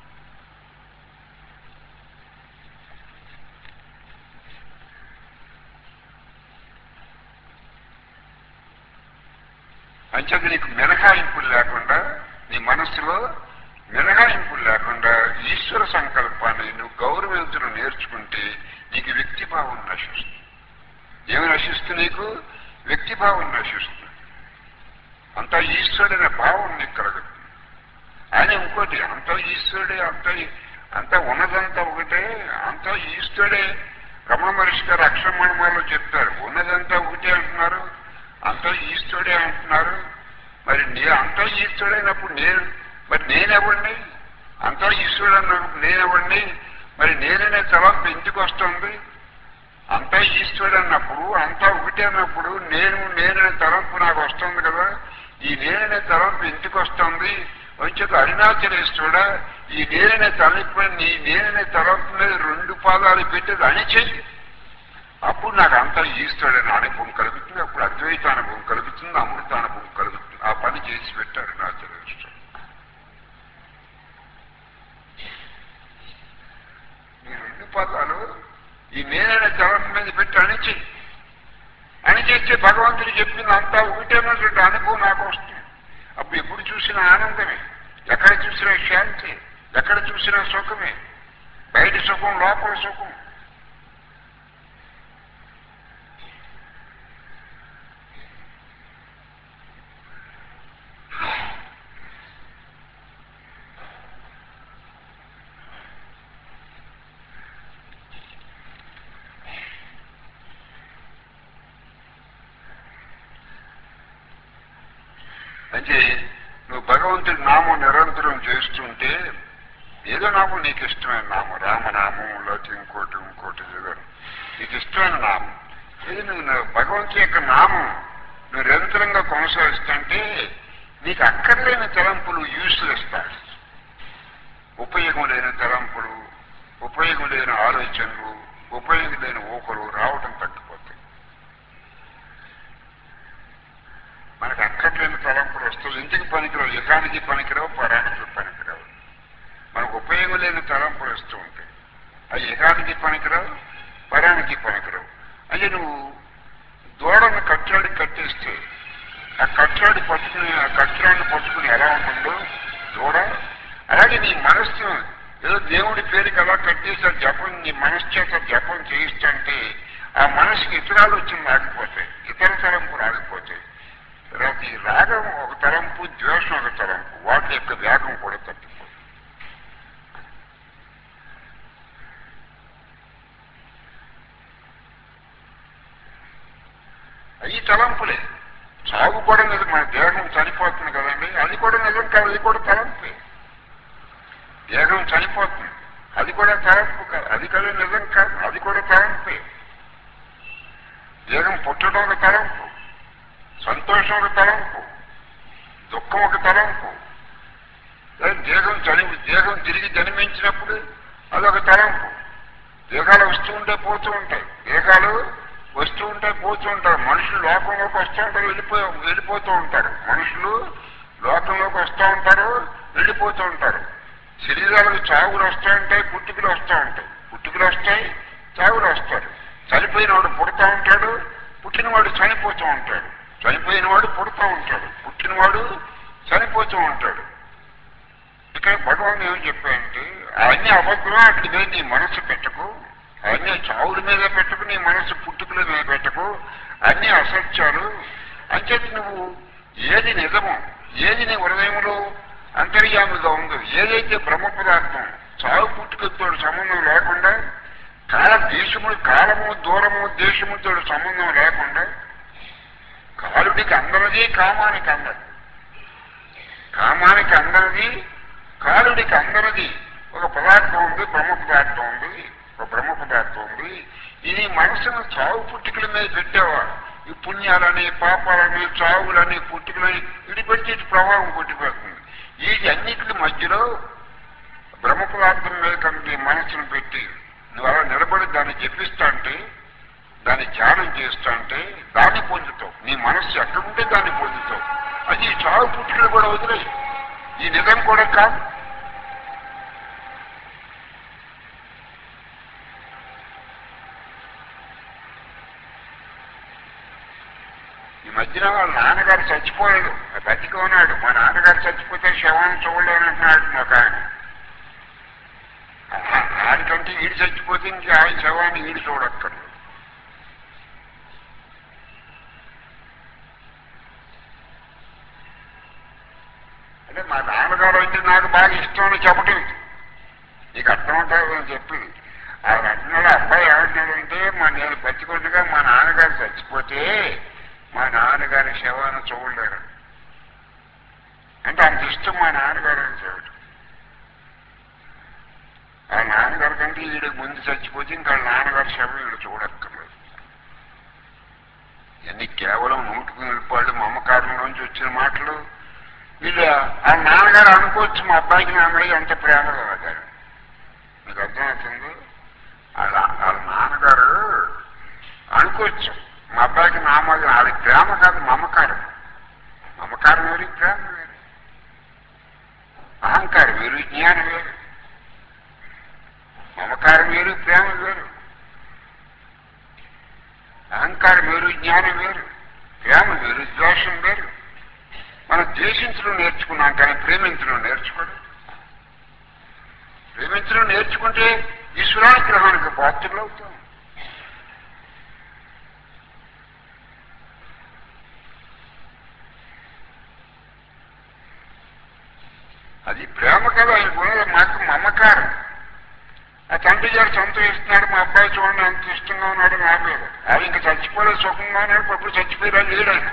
అంచేత నీకు మినహాయింపులు లేకుండా, నీ మనస్సులో మినహాయింపులు లేకుండా ఈశ్వర సంకల్పాన్ని నువ్వు గౌరవించడం నేర్చుకుంటే నీకు వ్యక్తిభావం నశిస్తుంది. ఏమి నశిస్తుంది? నీకు వ్యక్తిభావం నశిస్తుంది. అంతా ఈశ్వరుడనే భావం నీకు కలగదు. ఆయన ఇంకోటి, అంతా ఈశ్వరుడే, అంతా అంతా ఉన్నదంతా ఒకటే, అంతా ఈశ్వరుడే. రమణ మహర్షి గారు అక్షరమణమాలో చెప్తారు, ఉన్నదంతా ఒకటే అంటున్నారు, అంతా ఈశ్వరుడే అంటున్నారు, మరి నే అంతా ఈశ్వరుడైనప్పుడు నేను మరి నేనెవడిని? అంతా ఈశ్వరుడు అన్నప్పుడు నేనెవడిని? మరి నేననే తలంపు ఎందుకు వస్తుంది? అంతా ఈశ్వరుడు అన్నప్పుడు, అంతా ఒకటి అన్నప్పుడు నేను నేననే తలంపు నాకు వస్తుంది కదా. ఈ నేననే తలంపు ఎందుకు వస్తుంది? వచ్చేది అరుణాచలేశ్వరుడా, ఈ నేననే తలంపు నీ నేననే తలంపు మీద రెండు పాదాలు పెట్టేది అణిచెయ్యి. అప్పుడు నాకు అంతా ఈశ్వరుడని అనుభవం కలుగుతుంది. అప్పుడు అద్వైత అనుభవం కలుగుతుంది, అమృత అనుభవం కలుగుతుంది. ఆ పని చేసి పెట్టాడు అరుణాచలేశ్వరుడు. ఈ రెండు పదాలు ఈ నేననే తలంపు మీద పెట్టి అణిచి అణిచేస్తే భగవంతుడు చెప్పింది అంతా ఒకటేనటువంటి అనుభవం నాకు వస్తుంది. అప్పుడు ఎప్పుడు చూసినా ఆనందమే, ఎక్కడ చూసినా శాంతి, ఎక్కడ చూసినా సుఖమే. బయట సుఖం, లోపల సుఖం. అంటే నువ్వు భగవంతుడి నామం నిరంతరం చేస్తుంటే ఏదో నామం నీకు ఇష్టమైన నామం, రామనామం లేకపోతే ఇంకోటి ఇంకోటి ఏదో నీకు ఇష్టమైన నామం ఇది నువ్వు భగవంతుడి యొక్క నామం నువ్వు నిరంతరంగా కొనసాగిస్తుంటే నీకు అక్కర్లేని తలంపులు యూస్లెస్ థాట్స్, ఉపయోగం లేని తలంపులు, ఉపయోగం లేని ఆలోచనలు, ఉపయోగం లేని ఊహలు రావటం తగ్గిపోతాయి. మనకు అక్కర్లేని తలంపులు వస్తాయి. ఇంటికి పనికిరావు, యుగానికి పనికిరావు, పరానికి పనికిరావు. మనకు ఉపయోగం లేని తలంపులు వస్తూ ఉంటాయి. అవి యుగానికి పనికిరావు, పరానికి పనికిరావు. అంటే నువ్వు దూడను కట్లాడి కట్టేస్తే ఆ కట్లాడి పట్టుకుని ఆ కట్లాడిని పట్టుకుని ఎలా ఉంటుందో దూడ, అలాగే నీ మనస్సు ఏదో దేవుడి పేరుకి అలా కట్టేసి జపం నీ మనస్సు చేత జపం చేయిస్తుంటే ఆ మనసుకి ఇతరాలు వచ్చిన ఆగిపోతాయి, ఇతర తలంపులు ఆగిపోతాయి. తర్వాత ఈ రాగం ఒక తలంపు, ద్వేషం ఒక తలంపు, వాటి యొక్క వేగం కూడా తగ్గిపోతుంది. అవి తలంపులే. సాగు కూడా నిజం, మన దేహం చనిపోతుంది కదండి, అది కూడా నిజం కాదు, అది కూడా తలంపే. దేహం చనిపోతుంది, అది కూడా తలంపు కాదు, అది కదా నిజం కాదు, అది కూడా తలంపే. దేహం పుట్టడం ఒక తలంపు, సంతోషం ఒక తలంపు, దుఃఖం ఒక తలంపు. దేహం చని దేహం తిరిగి జన్మించినప్పుడు అదొక తలంపు. దేహాలు వస్తూ ఉంటే పోతూ ఉంటాయి, దేహాలు వస్తూ ఉంటే పోతూ ఉంటారు. మనుషులు లోకంలోకి వస్తూ ఉంటారు, వెళ్ళిపో వెళ్ళిపోతూ ఉంటారు. మనుషులు లోకంలోకి వస్తూ ఉంటారు, వెళ్ళిపోతూ ఉంటారు. శరీరాలకు చావులు వస్తూ ఉంటాయి, పుట్టుకలు వస్తూ ఉంటాయి. పుట్టుకలు వస్తాయి, చావులు వస్తారు. చనిపోయిన వాడు పుడతా ఉంటాడు, పుట్టినవాడు చనిపోతూ ఉంటాడు. చనిపోయిన వాడు పుడతా ఉంటాడు, పుట్టినవాడు చనిపోతూ ఉంటాడు. ఇక్కడ భగవాన్ ఏమని చెప్పాయంటే అవన్నీ అబద్ధం, అక్కడి మీద నీ మనసు పెట్టకు, అవన్నీ చావుల మీద పెట్టకు, నీ మనసు పుట్టుకల మీద పెట్టకు, అన్నీ అసత్యాలు. అంచేది నువ్వు ఏది నిజము, ఏది నీ హృదయంలో అంతర్యామిగా ఉందో, ఏదైతే బ్రహ్మ పదార్థం చావు పుట్టుకతో సంబంధం లేకుండా, కాల దేశము కాలము దూరము దేశముతో సంబంధం లేకుండా, కాలుడికి అందరిది కామానికి అందది, కామానికి అందరిది కాలుడికి అందరిది. ఒక పదార్థం ఉంది, బ్రహ్మ పదార్థం ఉంది, ఒక బ్రహ్మ పదార్థం ఉంది. ఇది మనసును చావు పుట్టుకల మీద పెట్టావా, ఈ పుణ్యాలని పాపాలని చావులని పుట్టుకలని విడిపెట్టి ఇటు ప్రభావం కొట్టిపోతుంది. ఇది అన్నిటి మధ్యలో బ్రహ్మ పదార్థం మీద కనుక మనసును పెట్టి నువ్వు అలా నిలబడి దాన్ని జపిస్తా అంటే, దాన్ని ధ్యానం చేస్తా అంటే దాన్ని పొందుతావు. నీ మనస్సు ఎక్కడుంటే దాన్ని పొందుతావు. అది ఈ చావు పుట్టుకలు కూడా వదిలే, ఈ నిజం కూడా కాదు. ఈ మధ్యన వాళ్ళ నాన్నగారు చచ్చిపోయాడు, బతికి ఉన్నాడు. మా నాన్నగారు చచ్చిపోతే శవాన్ని చూడలేనంటున్నాడు ఒక ఆయన. ఆయనకంటే ఈడు చచ్చిపోతే ఇంక ఆయన శవాన్ని ఈడు చూడక్కర్లేదు. అంటే మా నాన్నగారు అంటే నాకు బాగా ఇష్టం అని చెప్పటం నీకు అర్థం ఉంటుందని చెప్పి ఆయన అంటున్నాడు. అబ్బాయి ఏమంటున్నాడంటే మా నేను బతికొండగా మా నాన్నగారు చచ్చిపోతే మా నాన్నగారి శవాన్ని చూడలేడు. అంటే అంత ఇష్టం మా నాన్నగారు అని చెప్పడం. ఆ నాన్నగారి కంటే ఈడు ముందు చచ్చిపోతే ఇంకా వాళ్ళ నాన్నగారి శవం ఈడు చూడక్కర్లేదు. ఇవన్నీ కేవలం నూటికి నిలిపాళ్ళు మమకారంలోంచి వచ్చిన మాటలు. వీళ్ళు ఆ నాన్నగారు అనుకోవచ్చు మా అబ్బాయికి నా మీద ఎంత ప్రేమగా కాదు. మీకు అర్థమవుతుంది? వాళ్ళ వాళ్ళ నాన్నగారు అనుకోవచ్చు మా అబ్బాయికి నా మీద, అది ప్రేమ కాదు మమకారం. మమకారం వేరు, ప్రేమ వేరు. అహంకారం వేరు, జ్ఞానం వేరు. మమకారం వేరు, ప్రేమ వేరు. అహంకారం వేరు, జ్ఞానం వేరు. ప్రేమ వేరు, ద్వేషం వేరు. మనం ద్వేషించడం నేర్చుకున్నాం కానీ ప్రేమించడం నేర్చుకోడు. ప్రేమించడం నేర్చుకుంటే ఈశ్వరానుగ్రహానికి పాత్రలు అవుతాం. అది ప్రేమ కదా, ఆయనకున్నది మాకు మమకారం. ఆ తండ్రి గారు సంతోషిస్తున్నాడు, మా అబ్బాయి చూడండి ఎంత ఇష్టంగా ఉన్నాడు నా మీద. ఆయన ఇంకా చచ్చిపోలేదు, సుఖంగా ఉన్నాడు, అప్పుడు చచ్చిపోయినా లేడు ఆయన.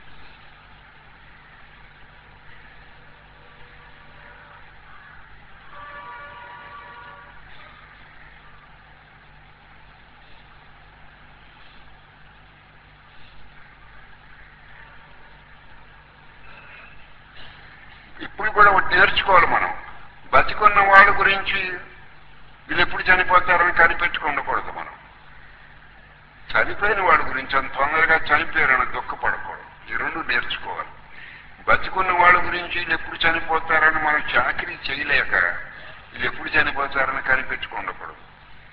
ఇప్పుడు కూడా ఒకటి నేర్చుకోవాలి మనం. బతికున్న వాళ్ళ గురించి వీళ్ళు ఎప్పుడు చనిపోతారని కనిపెట్టుకు ఉండకూడదు. మనం చనిపోయిన వాళ్ళ గురించి అంత తొందరగా చనిపోయారని దుఃఖపడకూడదు. ఈ రెండు నేర్చుకోవాలి. బతికున్న వాళ్ళ గురించి వీళ్ళు ఎప్పుడు చనిపోతారని మనం చాకరీ చేయలేక వీళ్ళు ఎప్పుడు చనిపోతారని కనిపెట్టుకు ఉండకూడదు.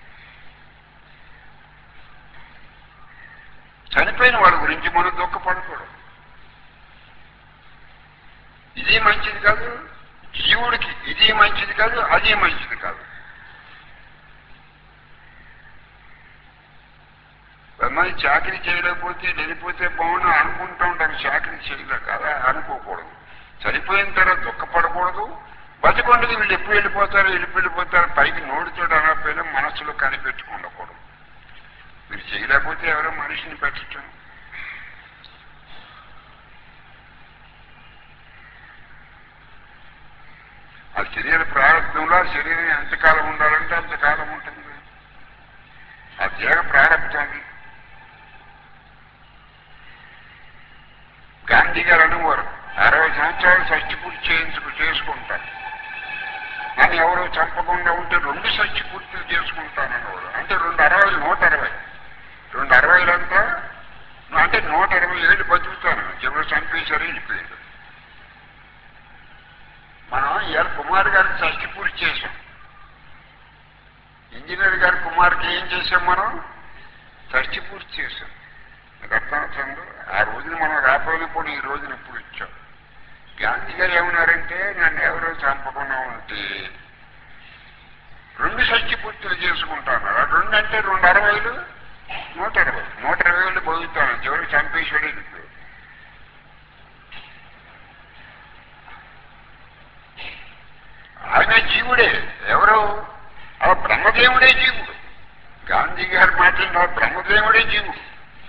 చనిపోయిన వాళ్ళ గురించి మనం దుఃఖపడకూడదు. ఇది మంచిది కాదు, జీవుడికి ఇది మంచిది కాదు, అది మంచిది కాదు. మరి చాకరీ చేయలేకపోతే వెళ్ళిపోతే బాగుండు అనుకుంటూ ఉంటారు. చాకరీ చేయలేక అలా అనుకోకూడదు. చనిపోయిన తర్వాత దుఃఖపడకూడదు. బతికొండది వీళ్ళు ఎప్పుడు వెళ్ళిపోతారు వెళ్ళి వెళ్ళిపోతారు పైకి నోటితో అనకపోయినా మనసులో కనిపెట్టుకుండకూడదు. మీరు చేయలేకపోతే ఎవరో మనిషిని పెట్టడం. ఆ శరీర ప్రారంభంలో ఆ శరీరం ఎంతకాలం ఉండాలంటే అంతకాలం ఉంటుంది. ఆ దేహ ప్రారంభాన్ని గాంధీ గారు అనేవారు, అరవై సంవత్సరాలు షష్టి పూర్తి చేయించుకు చేసుకుంటారు. నన్ను ఎవరో చంపకుండా ఉంటే రెండు షష్టి పూర్తులు చేసుకుంటాననేవాడు. అంటే రెండు అరవైలు నూట అరవై రెండు అరవైలంతా అంటే నూట ఇరవై ఏళ్ళు బతుకుతాను. ఎవరు చంపేశారు వెళ్ళిపోయాడు. మనం ఇవాళ కుమార్ గారికి షష్టి పూర్తి చేశాం. ఇంజనీర్ గారి కుమార్కి ఏం చేశాం? మనం షష్టి పూర్తి చేశాం. నాకు అర్థమవుతుంది. ఆ రోజున మనం రాకపోయినప్పుడు ఈ రోజున ఇప్పుడు ఇచ్చాం. గాంధీ గారు ఏమన్నారంటే, నన్ను ఎవరో చంపకుండా ఉంటే రెండు షష్టి పూర్తులు చేసుకుంటాను. రెండు అంటే రెండు అరవైలు నూట ఇరవై నూట ఇరవై ఏళ్ళు బతుకుతాను. చివరికి చంపేశాడు. ఆయన జీవుడే. ఎవరో ఆ బ్రహ్మదేవుడే జీవుడు. గాంధీ గారి మాట్లాడిన బ్రహ్మదేవుడే జీవుడు.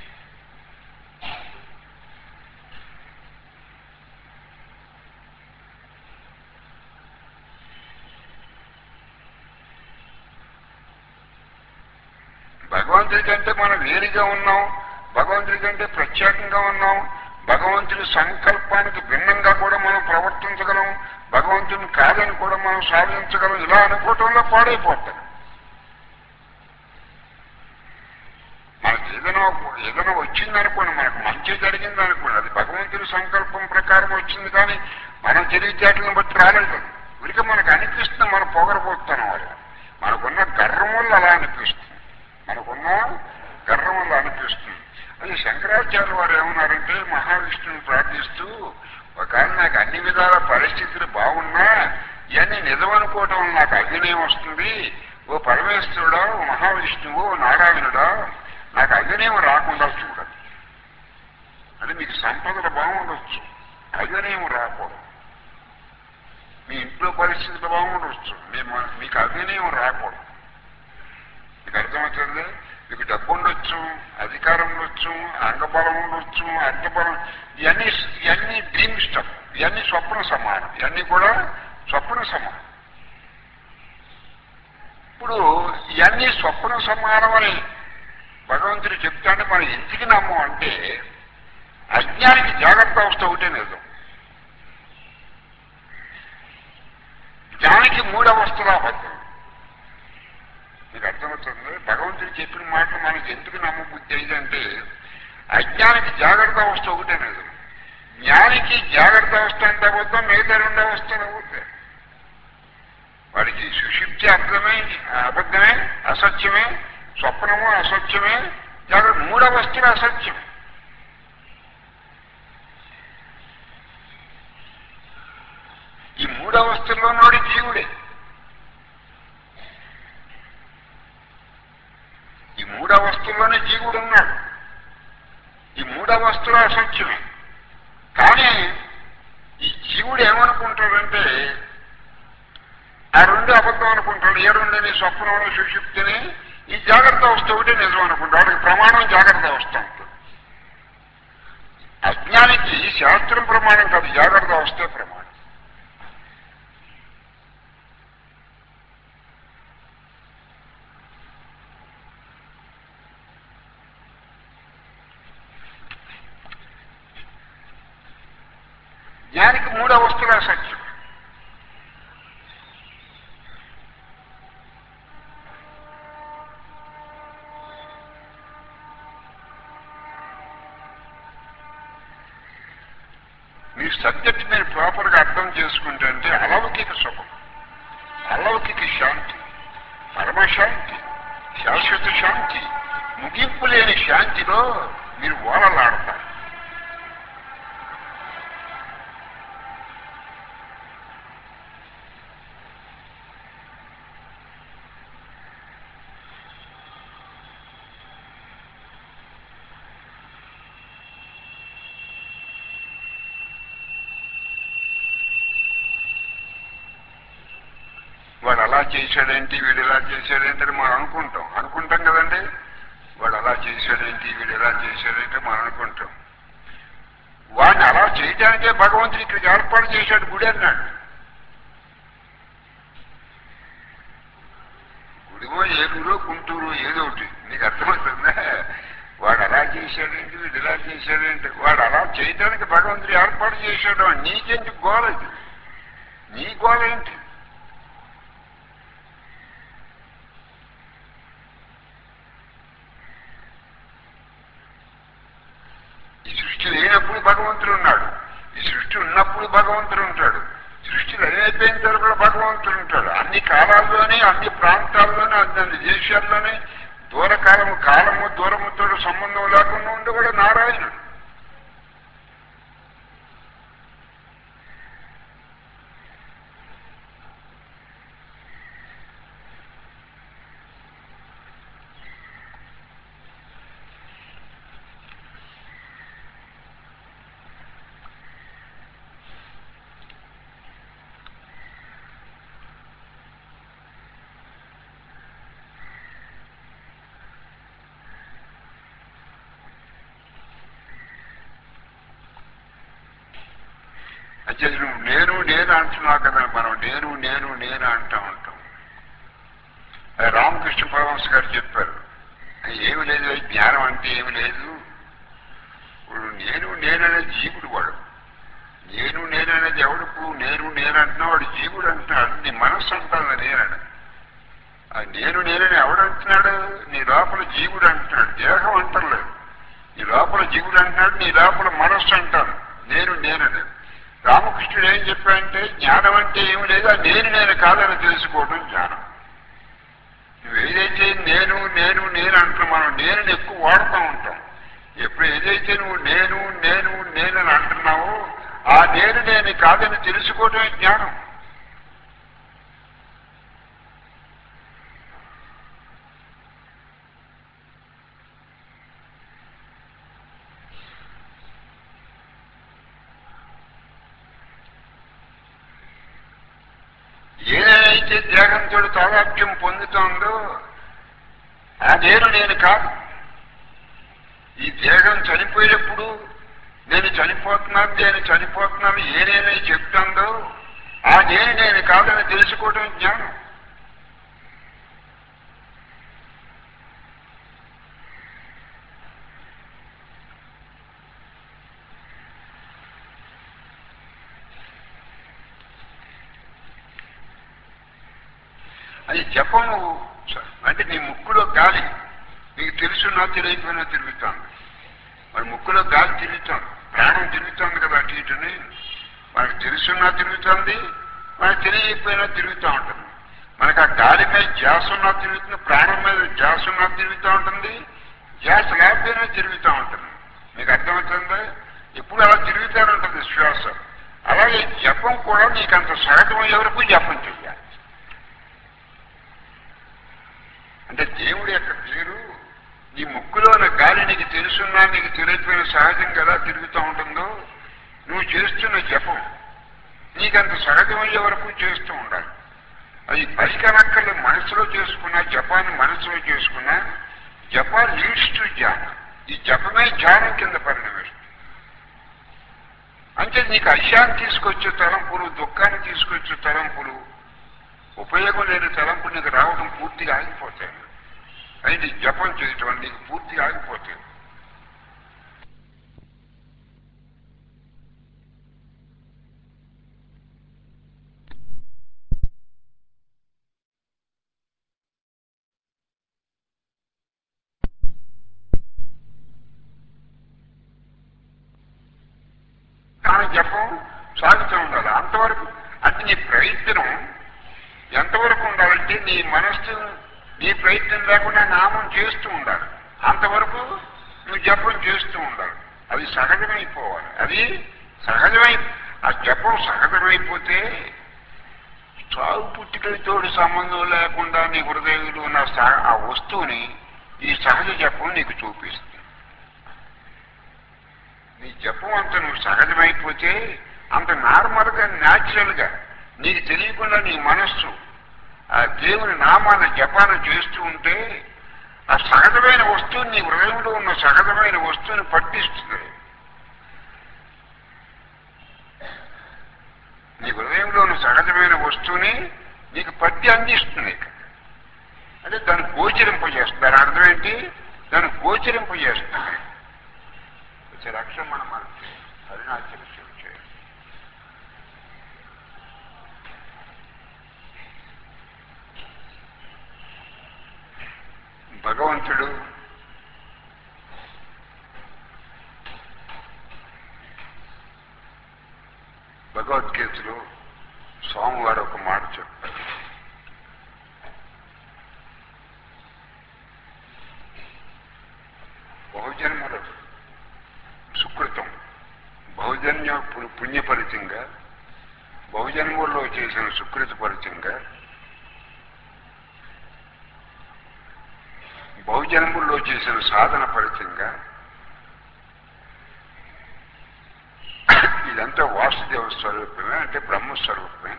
భగవంతుడి కంటే మనం వేరుగా ఉన్నాం, భగవంతుడి కంటే ప్రత్యేకంగా ఉన్నాం, భగవంతుడి సంకల్పానికి భిన్నంగా కూడా మనం ప్రవర్తించగలం, భగవంతుని కాదని కూడా మనం సాధించగలం. ఇలా అనుకోవటంలో పాడైపోతాం. మనకి ఏదైనా ఏదైనా వచ్చిందనుకోండి, మనకు మంచి జరిగింది అనుకోండి, అది భగవంతుడి సంకల్పం ప్రకారం వచ్చింది. కానీ మనం తెలివితేటలను బట్టి రాలేదు. వీరికి మనకు అనిపిస్తుంది మనం పొగరబోతున్నాం. వాళ్ళు మనకున్న గర్వం వల్ల అలా అనిపిస్తుంది. మనకున్న గర్వం వల్ల అనిపిస్తుంది. అది శంకరాచార్య వారు ఏమన్నారంటే, మహావిష్ణువుని ప్రార్థిస్తూ, ఒకవేళ నాకు అన్ని విధాల పరిస్థితులు బాగున్నా ఇవన్నీ నిజమనుకోవటం వల్ల నాకు అభినయం వస్తుంది. ఓ పరమేశ్వరుడా, ఓ మహావిష్ణువు, ఓ నారాయణుడా, నాకు అభినయం రాకుండా చూడండి. అది మీకు సంపదలు బాగుండొచ్చు, అభినయం రాకూడదు. మీ ఇంట్లో పరిస్థితులు బాగుండొచ్చు, మీ మీకు అభినయం రాకూడదు. మీకు అర్థమవుతుంది. మీకు డబ్బు ఉండొచ్చు, అధికారం ఉండొచ్చు, అంగబలం ఉండొచ్చు, అర్థబలం, ఇవన్నీ ఇవన్నీ డ్రీమ్ స్టఫ్. ఇవన్నీ స్వప్న సమానం, ఇవన్నీ కూడా స్వప్న సమానం. ఇప్పుడు ఇవన్నీ స్వప్న సమానం అని భగవంతుడు చెప్తాంటే మనం ఎందుకు నమ్మం అంటే అజ్ఞానికి జాగ్రత్త అవస్థ ఒకటే నిజం, జ్ఞానికి మూడవస్థలు అబద్ధం. మీకు అర్థమవుతుంది? భగవంతుడు చెప్పిన మాటలు మనకి ఎందుకు నమ్మబుద్ధి అయిందంటే అజ్ఞానికి జాగ్రత్త అవస్థ ఒకటే నిజం, జ్ఞానికి జాగ్రత్త అవస్థ అంటే అబద్ధం, మిగతా రెండు అవస్థలు అవుతాయి. వాడికి సుషుప్తి అర్థమే అబద్ధమే, అసత్యమే, స్వప్నము అసత్యమే, జాగ్రత్త మూడవస్థలు అసత్యమే. ఈ మూడవస్థల్లో ఉన్నాడు జీవుడే, ఈ మూడవస్థల్లోనే జీవుడు ఉన్నాడు. ఈ మూడవస్థలు అసత్యమే. కానీ ఈ జీవుడు ఏమనుకుంటాడంటే ఆ రెండు అబద్ధం అనుకుంటాడు. ఏ రెండుని? స్వప్నంలో సుషుప్తిని, ఈ జాగ్రత్త అవస్థ ఒకటే నిజం అనుకుంటాడు. వాడికి ప్రమాణం జాగ్రత్త అవస్థ ఉంటుంది. అజ్ఞానికి శాస్త్రం ప్రమాణం కాదు, జాగ్రత్త అవస్థే ప్రమాణం. జ్ఞానికి మూడు అవస్థలు అసత్యం. మీ సబ్జెక్ట్ మీరు ప్రాపర్గా అర్థం చేసుకుంటే అంటే అలౌకిక సుఖం, అలౌకిక శాంతి, పరమశాంతి, శాశ్వత శాంతి, ముగింపు లేని శాంతిలో మీరు ఓలలాడతారు. వాడు అలా చేశాడేంటి, వీడు ఇలా చేశాడేంటి అని మనం అనుకుంటాం అనుకుంటాం కదండి. వాడు అలా చేశాడేంటి, వీడు ఇలా చేశాడేంటి మనం అనుకుంటాం. వాడిని అలా చేయడానికే భగవంతుడు ఇక్కడికి ఏర్పాటు చేశాడు గుడి అన్నాడు. గుడిమో ఏలూరు గుంటూరు ఏదో ఒకటి, నీకు అర్థమవుతుందా? వాడు అలా చేశాడేంటి, వీడు ఇలా చేశాడేంటి, వాడు అలా చేయడానికి భగవంతుడు ఏర్పాటు చేశాడు. నీకేంటి గోల? నీ గోల ఏంటి? ఈ సృష్టి లేనప్పుడు భగవంతుడు ఉన్నాడు, ఈ సృష్టి ఉన్నప్పుడు భగవంతుడు ఉంటాడు, సృష్టి అయిపోయిన తర్వాత భగవంతుడు ఉంటాడు. అన్ని కాలాల్లోనే, అన్ని ప్రాంతాల్లోనే, అన్ని దేశాల్లోనే దూరకాలము కాలము దూరముతో సంబంధం లేకుండా ఉండి కూడా నారాయణుడు. అంటే నువ్వు నేను నేను అంటున్నావు కదా, మనం నేను నేను నేను అంటూ ఉంటాం. రామకృష్ణ పరమహంస గారు చెప్పారు, ఏమి లేదు, జ్ఞానం అంటే ఏమి లేదు. ఇప్పుడు నేను నేననే జీవుడు వాడు, నేను నేననేది ఎవడు? ఇప్పుడు నేను నేను అంటున్నావు, వాడు జీవుడు అంటున్నాడు. నీ మనస్సు అంటాను నేనని. ఆ నేను నేనని ఎవడంటున్నాడు? నీ లోపల జీవుడు అంటున్నాడు, దేహం అంటలేదు. నీ లోపల జీవుడు అంటున్నాడు, నీ లోపల మనస్సు అంటాను నేను నేనని. రామకృష్ణుడు ఏం చెప్పాడంటే జ్ఞానం అంటే ఏమి లేదు, ఆ నేను నేను కాదని తెలుసుకోవడం జ్ఞానం. నువ్వు ఏదైతే నేను నేను నేను అంటున్నావు, మనం నేను ఎక్కువ వాడుతూ ఉంటాం. ఎప్పుడు ఏదైతే నువ్వు నేను నేను నేనని అంటున్నావో ఆ నేను నేను కాదని తెలుసుకోవటమే జ్ఞానం. ఏదైతే దేహంతో తాదాత్మ్యం పొందుతోందో ఆ నేను నేను కాదు. ఈ దేహం చనిపోయేటప్పుడు నేను చనిపోతున్నాను నేను చనిపోతున్నాను ఏ నేనే చెప్తాందో ఆ నేను నేను కాదని తెలుసుకోవడం జ్ఞానం. అది జపం నువ్వు అంటే నీ ముక్కులో గాలి నీకు తెలుసున్నా తెలియకపోయినా తిరుగుతాను. మరి ముక్కులో గాలి తిరుగుతాం, ప్రాణం తిరుగుతుంది కదా అటు ఇటుని. మనకు తెలుసున్నా తిరుగుతుంది, మనకు తెలియకపోయినా తిరుగుతూ ఉంటుంది. మనకు ఆ గాలి మీద ధ్యాస ఉన్నా తిరుగుతుంది, ప్రాణం మీద ధ్యాస ఉన్నా తిరుగుతూ ఉంటుంది, ధ్యాస లేకపోయినా తిరుగుతూ ఉంటుంది. మీకు అర్థమవుతుందా? ఎప్పుడు అలా తిరుగుతూనే ఉంటుంది శ్వాస. అలాగే జపం కూడా నీకు అంత సహజమయ్యే వరకు జపం చెయ్యాలి. అంటే దేవుడి యొక్క పేరు నీ ముక్కులో ఉన్న గాలి నీకు తెలుసున్నా నీకు తెలియకపోయిన సహజంగా ఎలా తిరుగుతూ ఉంటుందో నువ్వు చేస్తున్న జపం నీకంత సహజమయ్యే వరకు చేస్తూ ఉండాలి. అది పైకనక్కర్లు మనసులో చేసుకున్నా జపాన్ని మనసులో చేసుకున్నా జపా లీడ్స్ టు ధ్యానం. ఈ జపమే ధ్యానం కింద పరిణమిస్తుంది. అంటే నీకు అశాంతి తీసుకొచ్చే తలంపులు, దుఃఖాన్ని తీసుకొచ్చే తలంపులు, ఉపయోగం లేని తలంపులు నీకు రావడం పూర్తిగా ఆగిపోతాయి. అయితే జపం చేయటం నీకు పూర్తిగా ఆగిపోతాయి. కానీ జపం సాగుతూ ఉండాలి. అంతవరకు అంటే నీ ప్రయత్నం ఎంతవరకు ఉండాలంటే నీ మనస్సు నీ ప్రయత్నం లేకుండా నామం చేస్తూ ఉండాలి. అంతవరకు నువ్వు జపం చేస్తూ ఉండాలి. అది సహజమైపోవాలి. అది సహజమై ఆ జపం సహజమైపోతే చావు పుట్టుకలతో సంబంధం లేకుండా నీ హృదయంలో ఉన్న ఆ వస్తువుని ఈ సహజ జపం నీకు చూపిస్తుంది. నీ జపం అంత నువ్వు సహజమైపోతే అంత నార్మల్గా న్యాచురల్గా నీకు తెలియకుండా నీ మనస్సు ఆ దేవుని నామాన్ని జపాన్ని చేస్తూ ఉంటే ఆ సహజమైన వస్తువుని నీ హృదయంలో ఉన్న సహజమైన వస్తువుని పట్టిస్తుంది. నీ హృదయంలో ఉన్న సహజమైన వస్తువుని నీకు పట్టి అందిస్తుంది. అంటే దాన్ని గోచరింపజేస్తుంది. దాని అర్థం ఏంటి? దాన్ని గోచరింపజేస్తుంది. లక్ష్యం మనం అరుణాచల శివ భగవంతుడు భగవద్గీతలో స్వామివారు ఒక మాట చెప్పారు. బహుజన్మల సుకృతం బహుజన్య పుణ్యపరితంగా బహుజన్మల్లో చేసిన సుకృత ఫలితంగా బహుజన్మల్లో చేసిన సాధన ఫలితంగా ఇదంతా వాసుదేవ స్వరూపమే, అంటే బ్రహ్మస్వరూపమే.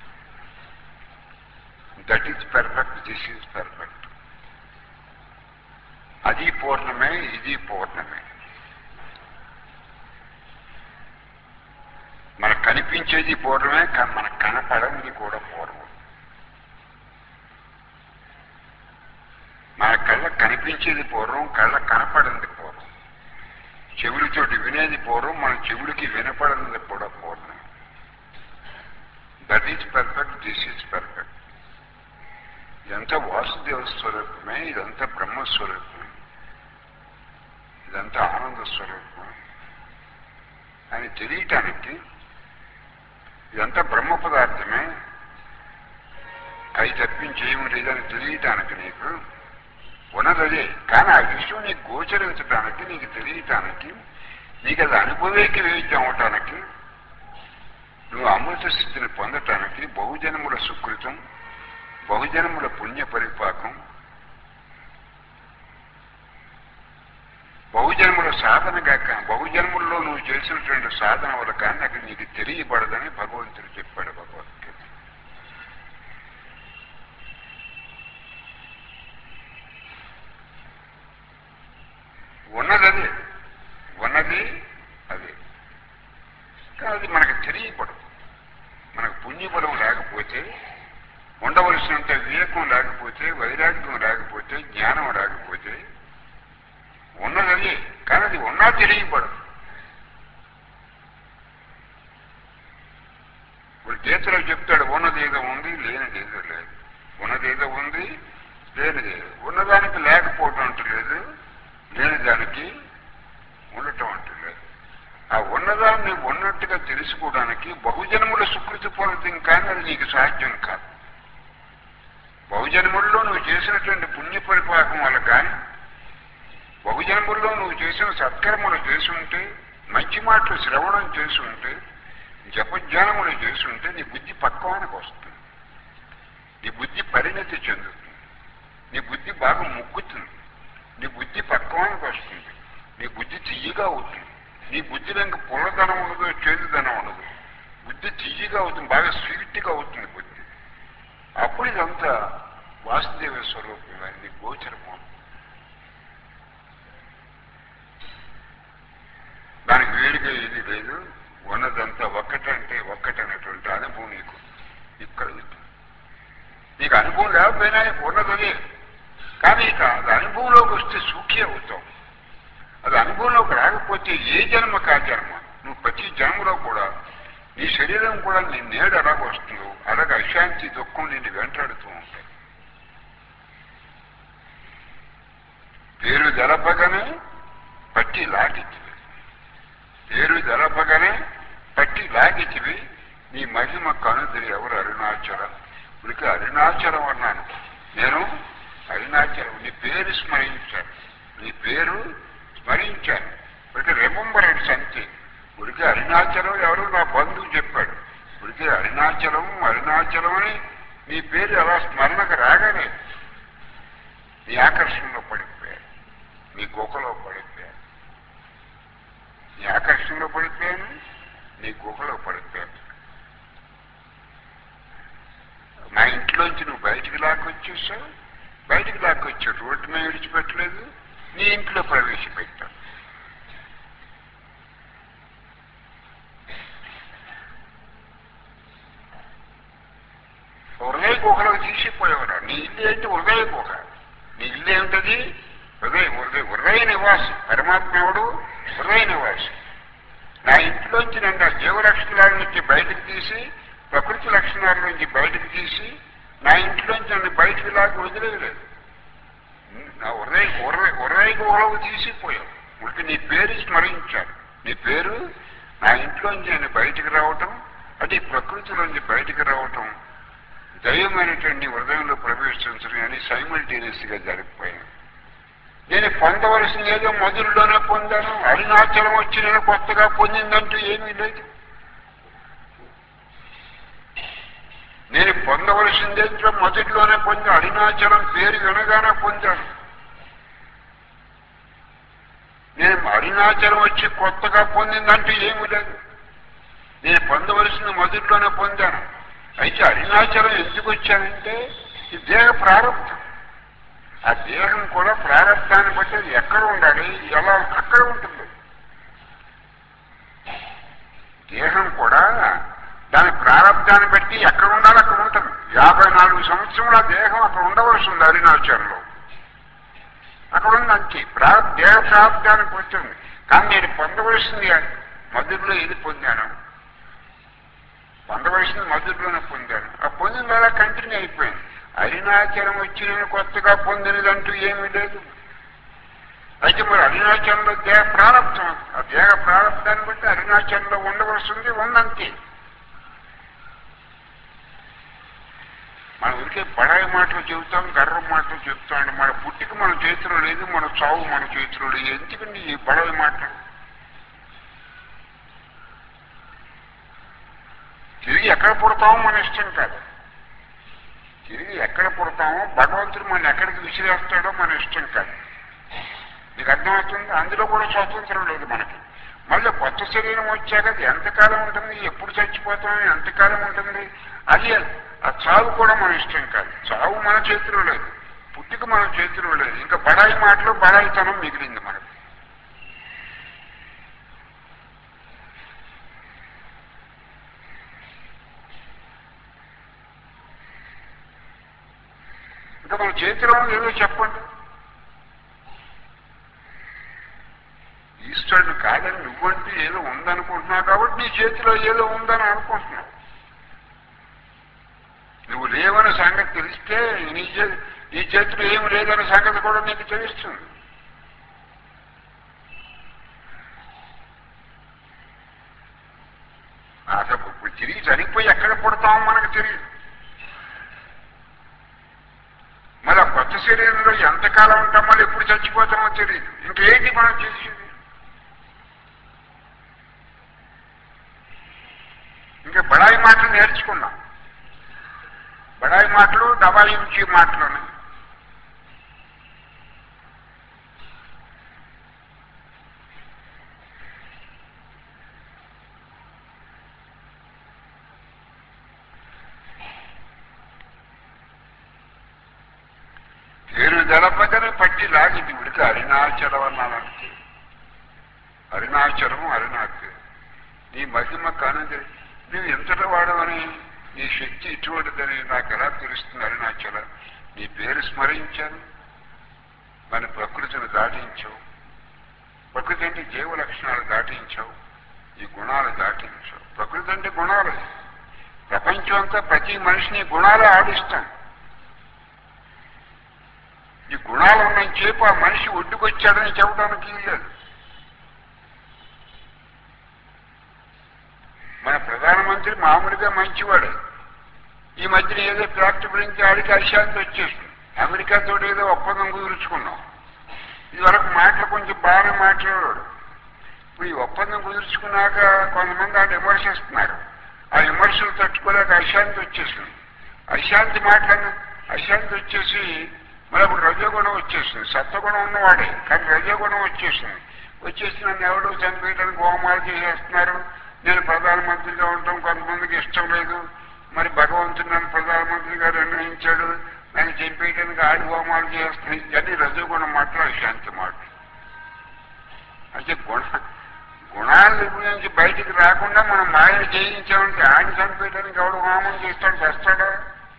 That is perfect, this is perfect. అది పూర్ణమే, ఇది పూర్ణమే. మనకు కనిపించేది పూర్ణమే, మనకు కనపడనిది కూడా పూర్వం. మన కళ్ళకు కనిపించేది పూర్వం, కళ్ళకు కనపడింది పూర్వం. చెవులతోటి వినేది పూర్వం, మన చెవులకి వినపడినది కూడా పూర్వం. That is perfect, this is perfect. ఇదంతా వాసుదేవ స్వరూపమే, ఇదంతా బ్రహ్మస్వరూపమే, ఇదంతా ఆనంద స్వరూపం అని తెలియటానికి, ఇదంతా బ్రహ్మ పదార్థమే, అవి తప్పించి ఏమి లేదని తెలియటానికి నీకు ఉన్నదే. కానీ ఆ విషయం నీకు గోచరించడానికి, నీకు తెలియటానికి, నీకు అది అనుభవేకి వేద్యం అవటానికి, నువ్వు అమృత స్థితిని పొందటానికి బహుజన్ముల సుకృతం, బహుజన్ముల పుణ్య పరిపాకం, బహుజన్ముల సాధనగా బహుజన్ముల్లో నువ్వు చేసినటువంటి సాధన వల్ల కానీ అక్కడ నీకు తెలియబడదని భగవంతుడు చెప్పాడు భగవద్గీత. ఉన్నది అదే, ఉన్నది అదే. వివేకం లేకపోతే, వైరాగ్యం లేకపోతే, జ్ఞానం లేకపోతే ఉన్నది కానీ అది ఉన్నా తెలియబడదు. ఇప్పుడు గీతలో చెప్తాడు ఉన్నదేదో ఉంది, లేనిదేదో లేదు. ఉన్నదేదో ఉంది, లేనిదే. ఉన్నదానికి లేకపోవటం అంటూ లేదు, లేనిదానికి ఉండటం అంటూ లేదు. ఆ ఉన్నదాన్ని ఉన్నట్టుగా తెలుసుకోవడానికి బహుజన్ముల సుకృతి ఫలితం కానీ అది నీకు సాధ్యం కాదు. బహుజన్ముల్లో నువ్వు చేసినటువంటి పుణ్య పరిపాకం వల్ల కానీ, బహుజన్ముల్లో నువ్వు చేసిన సత్కర్మలు చేసుంటే, మంచి మాటలు శ్రవణం చేసుంటే, జపజ్ఞానములు చేసుంటే నీ బుద్ధి పక్వానికి వస్తుంది. నీ బుద్ధి పరిణతి చెందుతుంది. నీ బుద్ధి బాగా ముగ్గుతుంది. నీ బుద్ధి పక్వానికి వస్తుంది. నీ బుద్ధి తీయగా అవుతుంది. నీ బుద్ధిలో ఇంకా పుల్లదనం ఉండదు, చేదుదనం ఉండదు. బుద్ధి తీయగా అవుతుంది, బాగా స్వీట్గా అవుతుంది బుద్ధి. అప్పుడు ఇదంతా వాసుదేవ స్వరూపంగా నీ గోచరము. దానికి వేరుగా ఏది లేదు. ఉన్నదంతా ఒక్కటంటే ఒక్కటనేటువంటి అనుభవం నీకు ఇక్కడ నీకు అనుభవం లేకపోయినా ఉన్నదే. కానీ ఇక అది అనుభవంలోకి వస్తే సూఖ్య అవుతావు. అది అనుభవంలోకి రాకపోతే ఏ జన్మ కా జన్మ నువ్వు ప్రతి జన్మలో కూడా నీ శరీరం కూడా నీ నేడు అలాగ వస్తుందో అలాగే అశాంతి దుఃఖం నిన్ను వెంటాడుతూ ఉంటాయి. పేరు జలపగానే పట్టి లాగిచ్చివి, పేరు జలపగానే పట్టి లాగిచ్చివి. నీ మహిమ కనుదిరి ఎవరు? అరుణాచలం. ఇప్పటికీ అరుణాచలం అన్నాను నేను. అరుణాచలం నీ పేరు స్మరించాను, నీ పేరు స్మరించాను. ఇప్పటికీ రిమెంబరెన్స్ అంతే. ఇప్పటికీ అరుణాచలం ఎవరు? నా బంధువు చెప్పాడు. ఇప్పటికీ అరుణాచలం అరుణాచలం అని నీ పేరు ఎలా స్మరణకు రాగానే నీ ఆకర్షణలో పడిపోయాను, నీ గుహలో పడిపోయాను. నీ ఆకర్షణలో పడిపోయాను, నీ గుహలో పడిపోయాను. నా ఇంట్లోంచి నువ్వు బయటికి లాక్కొచ్చేసావు, బయటికి లాక్కొచ్చావు. రోడ్డు మీద విడిచిపెట్టలేదు, నీ ఇంట్లో ప్రవేశపెట్టావు. హృదయ గుహలో తీసిపోయేవారు. నీ ఇల్లు ఏంటి? హృదయ గుహ. నీ ఇల్లు ఏమిటది? హృదయ హృదయ హృదయ నివాసి. పరమాత్మ ఎవడు? హృదయ నివాసి. నా ఇంట్లోంచి నన్ను ఆ జీవ లక్షణాల నుంచి బయటకు తీసి, ప్రకృతి లక్షణాల నుంచి బయటకు తీసి, నా ఇంట్లోంచి నన్ను బయటకు లాగా వదిలేదు. నా హృదయ హృదయ హృదయ గుహలో తీసిపోయావు. ఉడికి నీ పేరు స్మరించాను. నీ పేరు నా ఇంట్లోంచి నేను బయటకు రావటం, అది ప్రకృతిలోంచి బయటకు రావటం, దైవమైనటువంటి హృదయంలో ప్రవేశించడం అని సైమల్టేనియస్ గా జరిగిపోయాను. నేను పొందవలసింది ఏదో మొదలులోనే పొందాను. అరుణాచలం వచ్చి నేను కొత్తగా పొందిందంటూ ఏమీ లేదు. నేను పొందవలసిందేంటో మొదటిలోనే పొందాను. అరుణాచలం పేరు వినగానే పొందాను. నేను అరుణాచలం వచ్చి కొత్తగా పొందిందంటూ ఏమీ లేదు. నేను పొందవలసింది మొదటిలోనే పొందాను. అయితే అరుణాచలం ఎందుకు వచ్చానంటే ఈ దేహ ప్రారంభం. ఆ దేహం కూడా ప్రారంభాన్ని బట్టి అది ఎక్కడ ఉండాలి, ఎలా అక్కడ ఉంటుంది. దేహం కూడా దాని ప్రారంభాన్ని బట్టి ఎక్కడ ఉండాలి అక్కడ ఉంటుంది. యాభై నాలుగు సంవత్సరముల దేహం అక్కడ ఉండవలసి ఉంది అరుణాచలంలో. అక్కడ ఉంది అంతే. ప్రా దేహ ప్రారంభానికి వచ్చింది. కానీ నేను పొందవలసింది మధురలో ఏది పొందాను? పొందవలసింది మధురలోనే పొందాను. ఆ పొందిన ద్వారా కంటిన్యూ అయిపోయింది. అరుణాచలం వచ్చి నేను కొత్తగా పొందినదంటూ ఏమీ లేదు. అయితే మరి అరుణాచలంలో దేహ ప్రారంభం, ఆ దేహ ప్రారంభాన్ని బట్టి అరుణాచలంలో ఉండవలసింది ఉందంతే. మనం ఉరికే బడాయి మాటలు చెబుతాం, గర్వం మాటలు చెబుతాం. మన పుట్టిక మన చేతిలో లేదు, మన చావు మన చేతిలో లేదు. ఎందుకండి ఈ బడాయి మాటలు? తిరిగి ఎక్కడ పుడతామో మన ఇష్టం కాదు. తిరిగి ఎక్కడ పుడతామో భగవంతుడు మన ఎక్కడికి విసిరేస్తాడో మన ఇష్టం కాదు. నీకు అర్థమవుతుంది? అందులో కూడా స్వాతంత్రం లేదు మనకి. మళ్ళీ కొత్త శరీరం వచ్చాక అది ఎంతకాలం ఉంటుంది, ఎప్పుడు చచ్చిపోతాం, ఎంతకాలం ఉంటుంది, అది ఆ చావు కూడా మన ఇష్టం కాదు. చావు మన చేతిలో లేదు, పుట్టిక మన చేతిలో లేదు. ఇంకా బడాయి మాటలు బడాయితనం మిగిలింది మనకి. చేతిలో ఏదో చెప్పండి. ఈశ్వరుడు కాదని నువ్వంటే ఏదో ఉందనుకుంటున్నావు కాబట్టి నీ చేతిలో ఏదో ఉందని అనుకుంటున్నావు. నువ్వు లేవనే సంగతి తెలిస్తే నీ చే నీ చేతిలో ఏమి లేదనే సంగతి కూడా నీకు తెలుస్తుంది. అసలు ఇప్పుడు తిరిగి చనిపోయి ఎక్కడ పుడతామో మనకు తెలియదు. మళ్ళీ కొత్త శరీరంలో ఎంతకాలం ఉంటాం, మళ్ళీ ఎప్పుడు చచ్చిపోతామో తెలియదు. ఇంకేంటి మనం చేసేది? ఇంకా బడాయి మాటలు నేర్చుకున్నాం. బడాయి మాటలు దబాయించే మాటలు. పేరు జలపదని పట్టి లాగింది ఉడికి అరుణాచలం అన్నానంటే అరుణాచలం అరుణాచలం నీ మహిమ కానుంది. నువ్వు ఎంతటి వాడవని, నీ శక్తి ఇటువంటిదని నాకు ఎలా తెలుస్తుంది అరుణాచలం? నీ పేరు స్మరించాను, మన ప్రకృతిని దాటించావు. ప్రకృతి అంటే జీవ లక్షణాలు దాటించావు, ఈ గుణాలు దాటించావు. ప్రకృతి అంటే గుణాలు. ప్రపంచం అంతా ప్రతి మనిషిని గుణాలే ఆడిస్తాం. ఈ గుణాలు ఉన్నంత చేపు ఆ మనిషి ఒడ్డుకొచ్చాడని చెప్పడానికి లేదు. మన ప్రధానమంత్రి మామూలుగా మంచివాడు. ఈ మధ్యన ఏదో ఫ్యాక్టరీ గురించి ఆడికి అశాంతి వచ్చేసింది. అమెరికాతో ఏదో ఒప్పందం కుదుర్చుకున్నాం. ఇదివరకు మాటలు కొంచెం బాగానే మాట్లాడాడు. ఇప్పుడు ఈ ఒప్పందం కుదుర్చుకున్నాక కొంతమంది ఆడు విమర్శిస్తున్నారు. ఆ విమర్శలు తట్టుకోలేక అశాంతి వచ్చేసింది. అశాంతి మాటలను అశాంతి వచ్చేసి మరి అప్పుడు రజోగుణం వచ్చేసింది. సత్వగుణం ఉన్నవాడే కానీ రజోగుణం వచ్చేసింది. వచ్చేసి నన్ను ఎవడో చనిపోయడానికి హోమాలు చేసేస్తున్నారు, నేను ప్రధానమంత్రిగా ఉండటం కొంతమందికి ఇష్టం లేదు, మరి భగవంతుడు నన్ను ప్రధానమంత్రిగా నిర్ణయించాడు, నన్ను చంపేయడానికి ఆడి హోమాలు చేస్తున్నాయి. ఇవన్నీ రజోగుణం మాటలు, అశాంతి మాటలు. అయితే గుణ గుణాల నుంచి బయటికి రాకుండా మనం మాయను చేయించామంటే ఆయన చనిపోయడానికి ఎవడు హోమం చేస్తాడు? చేస్తాడా?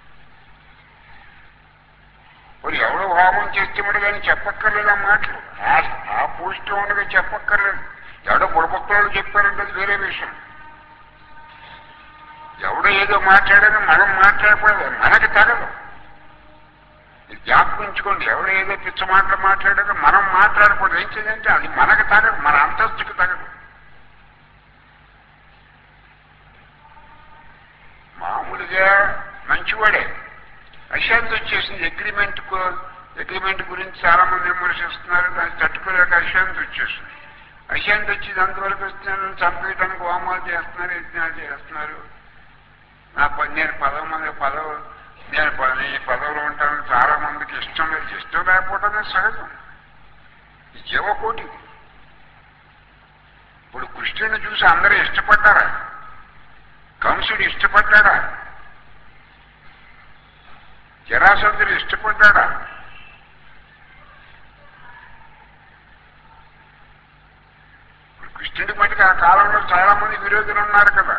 మరి ఎవడో హోమం చేస్తాడు కానీ చెప్పక్కర్లేదు ఆ మాటలు. ఆ పోస్ట్లో ఉండగా చెప్పక్కర్లేదు. ఎవడో బుడబుక్కలు చెప్పారంటే అది వేరే విషయం. ఎవడో ఏదో మాట్లాడని మనం మాట్లాడకూడదు, మనకి తగదు. జ్ఞాపకించుకోండి, ఎవడో ఏదో పిచ్చ మాటలు మాట్లాడారో మనం మాట్లాడకూడదు. ఏం చేయాలంటే అది మనకు తగదు, మన అంతస్తుకి తగదు. మామూలుగా మంచివాడే అశాంతి వచ్చేసింది. అగ్రిమెంట్ అగ్రిమెంట్ గురించి చాలా మంది విమర్శిస్తున్నారు, దాన్ని తట్టుకోలేక అశాంతి వచ్చేసింది. అశాంతి వచ్చి అంతవరకు వస్తున్నాను, చంపేయడానికి హోమాలు చేస్తున్నారు, యజ్ఞాలు చేస్తున్నారు. నా పది నేను పదవ మంది పదవ నేను పది పదవులు ఉంటాను చాలా మందికి ఇష్టం లేదు. ఇష్టం లేకపోవడమే సహజం. ఈ జీవకోటి. ఇప్పుడు కృష్ణుని చూసి అందరూ ఇష్టపడ్డారా? కంసుడు ఇష్టపడ్డాడా? జరాసంధుడు ఇష్టపడ్డాడా? కృష్ణుడి మటుకు ఆ కాలంలో చాలా మంది విరోధులు ఉన్నారు కదా.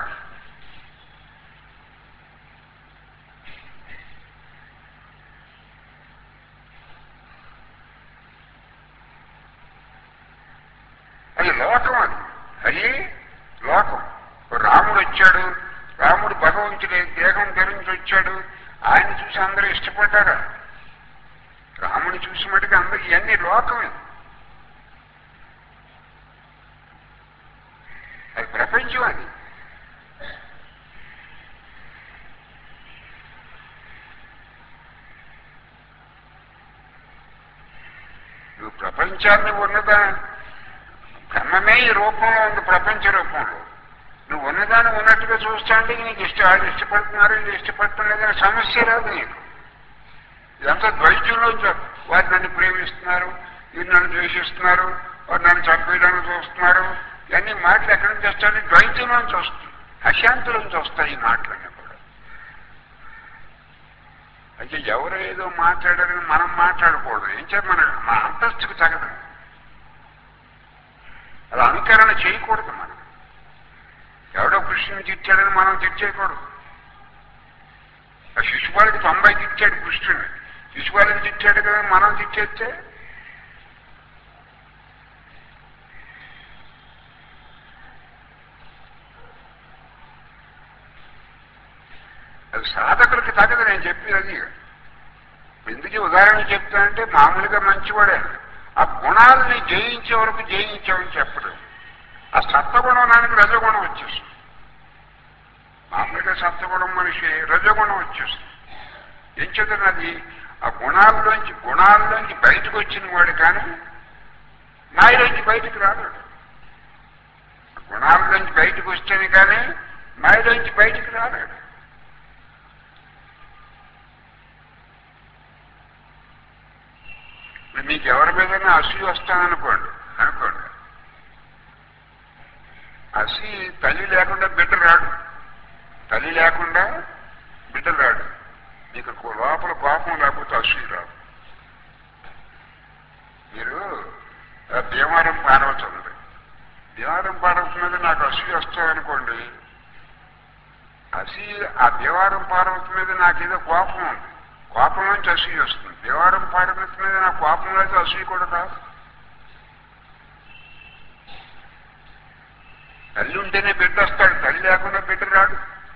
అది లోకం. అది అది లోకం. రాముడు వచ్చాడు, రాముడు భగవంతుడే దేహం ధరించి వచ్చాడు, ఆయన చూసి అందరూ ఇష్టపడ్డారా? రాముని చూసి మటుకు అందరూ ఇవన్నీ లోకమే. అది ప్రపంచం. అది నువ్వు ప్రపంచాన్ని ఉన్నదా బ్రహ్మమే ఈ రూపంలో ఉంది, ప్రపంచ రూపంలో. నువ్వు ఉన్నదాన్ని ఉన్నట్టుగా చూస్తా అంటే నీకు ఇష్టం, వాళ్ళు ఇష్టపడుతున్నారు, ఇది ఇష్టపడటం లేదని సమస్య రాదు నీకు. ఇదంతా ద్వైతంలోంచి. వారు నన్ను ప్రేమిస్తున్నారు, వీరు నన్ను ద్వేషిస్తున్నారు, వారు నన్ను చంపేయడానికి చూస్తున్నారు, ఇవన్నీ మాటలు ఎక్కడి నుంచి వస్తాయని ద్వైతంలోంచి వస్తుంది, అశాంతిలోంచి వస్తాయి ఈ మాటలన్నీ కూడా. అయితే ఎవరు ఏదో మాట్లాడారని మనం మాట్లాడకూడదు. ఏం చేయాలి? మన మన అంతస్తుకు తగదు. అలా అనుకరణ చేయకూడదు. మనం ఎవడో కృష్ణుని తిట్టాడని మనం తిట్టేయకూడదు. ఆ శిశుపాలకి తొంభై తిట్టాడు కృష్ణుని, శిశుపాలను తిట్టాడు కదా, మనం తిట్టేస్తే అది సాధకులకి తగ్గదు. నేను చెప్పేది అది. ఎందుకు ఉదాహరణ చెప్తానంటే మామూలుగా మంచివాడే ఆ గుణాలని జయించే వరకు జయించామని చెప్పడు. ఆ సత్వగుణానికి రజగుణం వచ్చేస్తుంది. మామూలుగా సత్వగుణం మనిషి రజగుణం వచ్చేస్తుంది. ఏం చదువునది ఆ గుణాల్లోంచి గుణాల్లోంచి బయటకు వచ్చిన వాడు కానీ మాయలోంచి బయటకు రాలేడు. గుణాల్లోంచి బయటకు వస్తేనే కానీ మాయలోంచి బయటకు రాలేడు. మీకు ఎవరి మీదైనా అసూయ వస్తాననుకోండి అనుకోండి అసి తల్లి లేకుండా బిడ్డ రాడు. తల్లి లేకుండా బిడ్డ రాడు. మీకు లోపల కోపం లేకపోతే అసూయ రాదు. మీరు భీమవరం పార్వతి ఉంది. భీమవరం పార్వతి మీద నాకు అసూయ వస్తాయనుకోండి, అసీ ఆ భీమవరం పార్వతి మీద నాకేదో కోపం ఉంది. కోపం నుంచి అసూయ వస్తుంది. భీమవరం పార్వతి మీద నాకు కోపం లేదు, అసూయ కూడా రాదు. తల్లి ఉంటేనే బిడ్డ వస్తాడు, తల్లి లేకుండా బిడ్డ రాడు.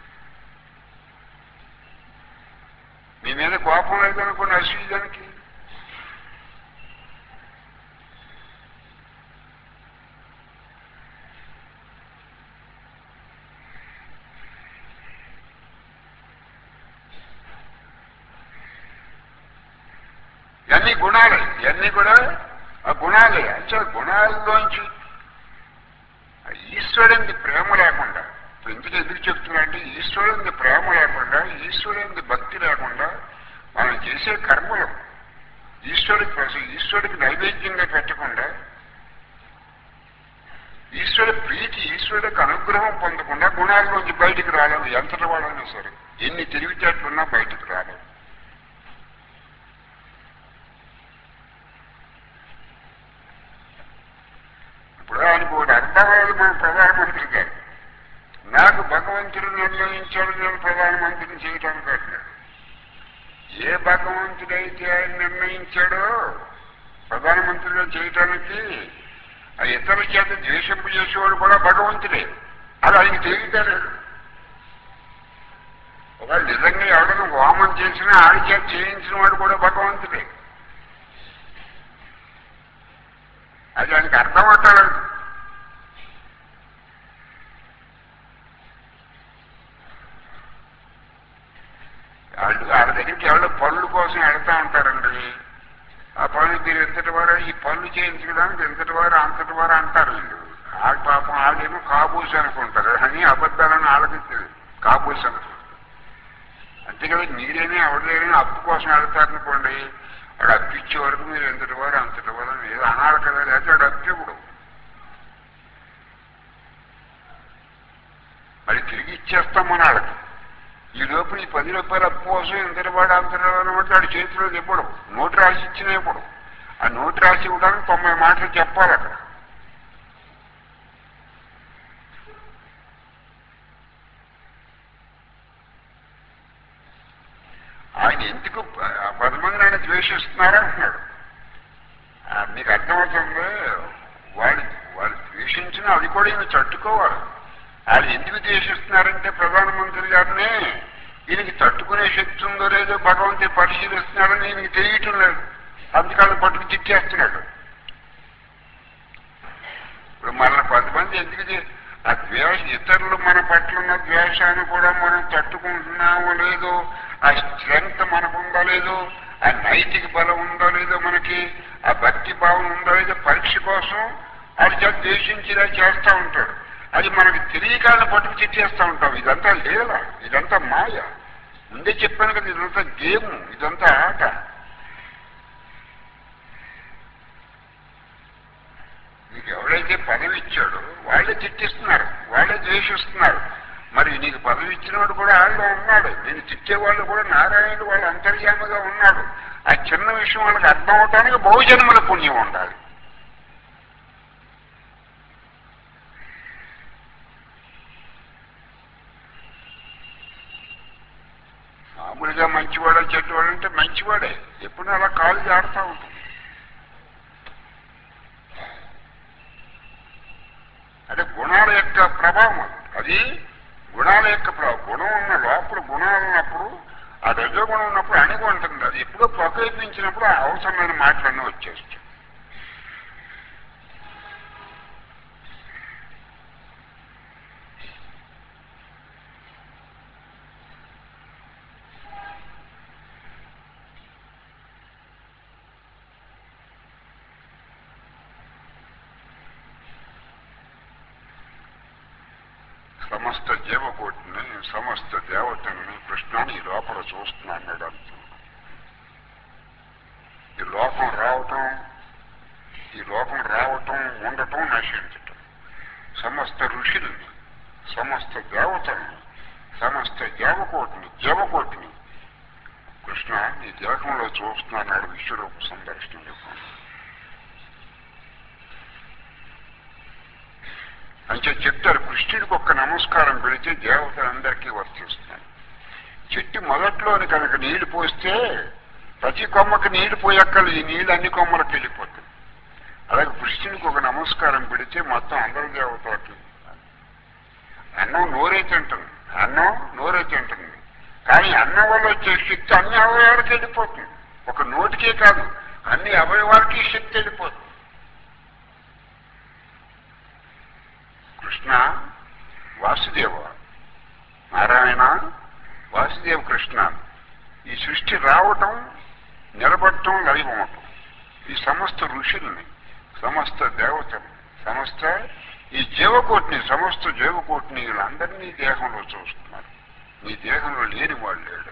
మీ మీద కోపం లేదనుకోండి అసూయ దానికి. ఇవన్నీ గుణాలే, ఇవన్నీ కూడా ఆ గుణాలే. అంటే గుణాల్లోంచి ఈశ్వరునికి ప్రేమ లేకుండా, ఎందుకు ఎదురు చెప్తున్నా అంటే ఈశ్వరునికి ప్రేమ లేకుండా, ఈశ్వరునికి భక్తి లేకుండా మనం చేసే కర్మలు ఈశ్వరుడికి ఈశ్వరుడికి నైవేద్యంగా పెట్టకుండా, ఈశ్వరుడి ప్రీతి ఈశ్వరుడికి అనుగ్రహం పొందకుండా గుణాల్లోంచి బయటికి రాలేము. ఎంతటి వాళ్ళైనా సరే, ఎన్ని తెలివితేటలున్నా బయటికి రాలేము. ఇప్పుడు ఆయనకు ఒకటి అర్థమయ్యేది మన ప్రధానమంత్రి గారు. నాకు భగవంతుడు నిర్ణయించాడు నేను ప్రధానమంత్రిని చేయటానికి అన్నాడు. ఏ భగవంతుడైతే ఆయన నిర్ణయించాడో ప్రధానమంత్రిగా చేయటానికి ఆ ఇతరుల చేత ద్వేషింపు చేసేవాడు కూడా భగవంతుడే. అది ఆయనకి తెలియలేదు. ఒకవేళ నిజంగా ఎవడైనా హోమం చేసినా ఆడి చేత చేయించిన వాడు కూడా భగవంతుడే. అది ఆయనకి అర్థం అవుతాడు. వాళ్ళు వాళ్ళ దగ్గరికి ఎవరో పనుల కోసం వెళ్తా ఉంటారండి. ఆ పనులు మీరు ఎంతటి వారు, ఈ పనులు చేయించడానికి ఎంతటి వారు అంతటి వారు అంటారు వీళ్ళు. ఆ పాపం వాళ్ళేమో కాబూసి అనుకుంటారు, అని అబద్ధాలని వాళ్ళకి కాబూసి అనుకుంటారు. అంతే కదా, మీరేనే ఎవరిదైనా అప్పు కోసం వెళ్తారనుకోండి, వాడు అప్పు ఇచ్చే వరకు మీరు ఎంతటి వారు అంతటి వారు అని ఏదో అనాలి కదా, లేకపోతే వాడు అప్పు ఇవ్వడు. మరి తిరిగి ఇచ్చేస్తాం మన వాళ్ళకి. ఈ లోపు ఈ పది రూపాయల అప్పు కోసం ఎంతటి వాడు అంతటి వాడు అంటే వాడి చేతిలో ఇవ్వడం, నోటు రాసి ఇచ్చినా ఇవ్వడం. ఆ నోటు రాసి ఇవ్వడానికి తొంభై మాటలు చెప్పాలి అక్కడ. ఆయన ఎందుకు పది మంది ఆయన ద్వేషిస్తున్నారా అంటున్నాడు. మీకు అర్థమవుతుంది. వాళ్ళు వాళ్ళు ద్వేషించినా అది కూడా ఈయన తట్టుకోవాలి. వాళ్ళు ఎందుకు ద్వేషిస్తున్నారంటే ప్రధానమంత్రి గారిని ఈయనకి తట్టుకునే శక్తి ఉందో లేదో భగవంతుడు పరిశీలిస్తున్నాడని ఈయనకి తెలియటం లేదు. అందుకని పట్టుకు తిట్టేస్తున్నాడు. ఇప్పుడు మన పది మంది ఎందుకు ఆ ద్వేష ఇతరులు మన పట్ల ఉన్న ద్వేషాన్ని కూడా మనం తట్టుకుంటున్నామో లేదో, ఆ స్ట్రెంగ్త్ మనకు ఉందో లేదో, ఆ నైతిక బలం ఉందో లేదో, మనకి ఆ భక్తి భావం ఉందో లేదో పరీక్ష కోసం అది చేత ద్వేషించేలా చేస్తూ ఉంటాడు. అది మనకి తెలియకాలను పట్టుకు తిట్టేస్తూ ఉంటాం. ఇదంతా లీల, ఇదంతా మాయ. ముందే చెప్పాను కదా, ఇదంతా గేమ్, ఇదంతా ఆట. నీకు ఎవడైతే పదవి ఇచ్చాడో వాళ్ళే తిట్టిస్తున్నారు, వాళ్ళే ద్వేషిస్తున్నారు. మరి నీకు పదవి ఇచ్చినవాడు కూడా ఆయనలో ఉన్నాడు. నేను తిట్టేవాళ్ళు కూడా నారాయణుడు వాళ్ళ అంతర్యామిగా ఉన్నాడు. ఆ చిన్న విషయం వాళ్ళకి అర్థం అవటానికి బహుజన్మల పుణ్యం ఉండాలి. మామూలుగా మంచివాడు చెడ్డవాడు అంటే మంచివాడే, ఎప్పుడు అలా కాలు జాడుతూ ఉంటుంది. అంటే గుణాల యొక్క ప్రభావం అది, గుణాల యొక్క ప్రభావం. గుణం ఉన్న లోపల గుణాలు ఉన్నప్పుడు, ఆ రజోగుణం ఉన్నప్పుడు అణిగి ఉంటుంది. అది ఎప్పుడో ప్రకోపించినప్పుడు ఆ అవసరమైన మాటలన్నీ వచ్చేస్తాయి. సమస్త జీవకోటిని, సమస్త దేవతల్ని కృష్ణాన్ని ఈ లోపల చూస్తున్నాడు అర్థం. ఈ లోకం రావటం, ఈ లోకం రావటం, ఉండటం, నశించటం, సమస్త ఋషుల్ని, సమస్త దేవతల్ని, సమస్త జీవకోటిని జీవకోటిని కృష్ణ ఈ దేహంలో చూస్తున్నాడు. విశ్వరూప సందర్శనం చెప్పండి. అంటే చెప్తారు, కృష్ణుడికి ఒక్క నమస్కారం పెడితే దేవతలందరికీ వర్తిస్తున్నాయి. చెట్టు మొదట్లోని కనుక నీళ్లు పోస్తే ప్రతి కొమ్మకి నీళ్లు పోయక్కలు, ఈ నీళ్ళు అన్ని కొమ్మలకు వెళ్ళిపోతాయి. అలాగే కృష్ణుడికి ఒక నమస్కారం పెడితే మొత్తం అందరి దేవతలకి. అన్నం నోరే తింటుంది, అన్నం నోరే తింటుంది, కానీ అన్నం వల్ల వచ్చే శక్తి అన్ని అవయవాలకి వెళ్ళిపోతుంది. ఒక నోటికే కాదు, అన్ని అవయవాలకి శక్తి వెళ్ళిపోతుంది. కృష్ణ వాసుదేవ, నారాయణ వాసుదేవ కృష్ణ, ఈ సృష్టి రావటం, నిలబడటం, లైవమవటం, ఈ సమస్త ఋషుల్ని, సమస్త దేవతలు, సమస్త ఈ జీవకోటిని, సమస్త జీవకోటిని వీళ్ళందరినీ దేహంలో చూస్తున్నారు. నీ దేహంలో లేని వాళ్ళు లేడు.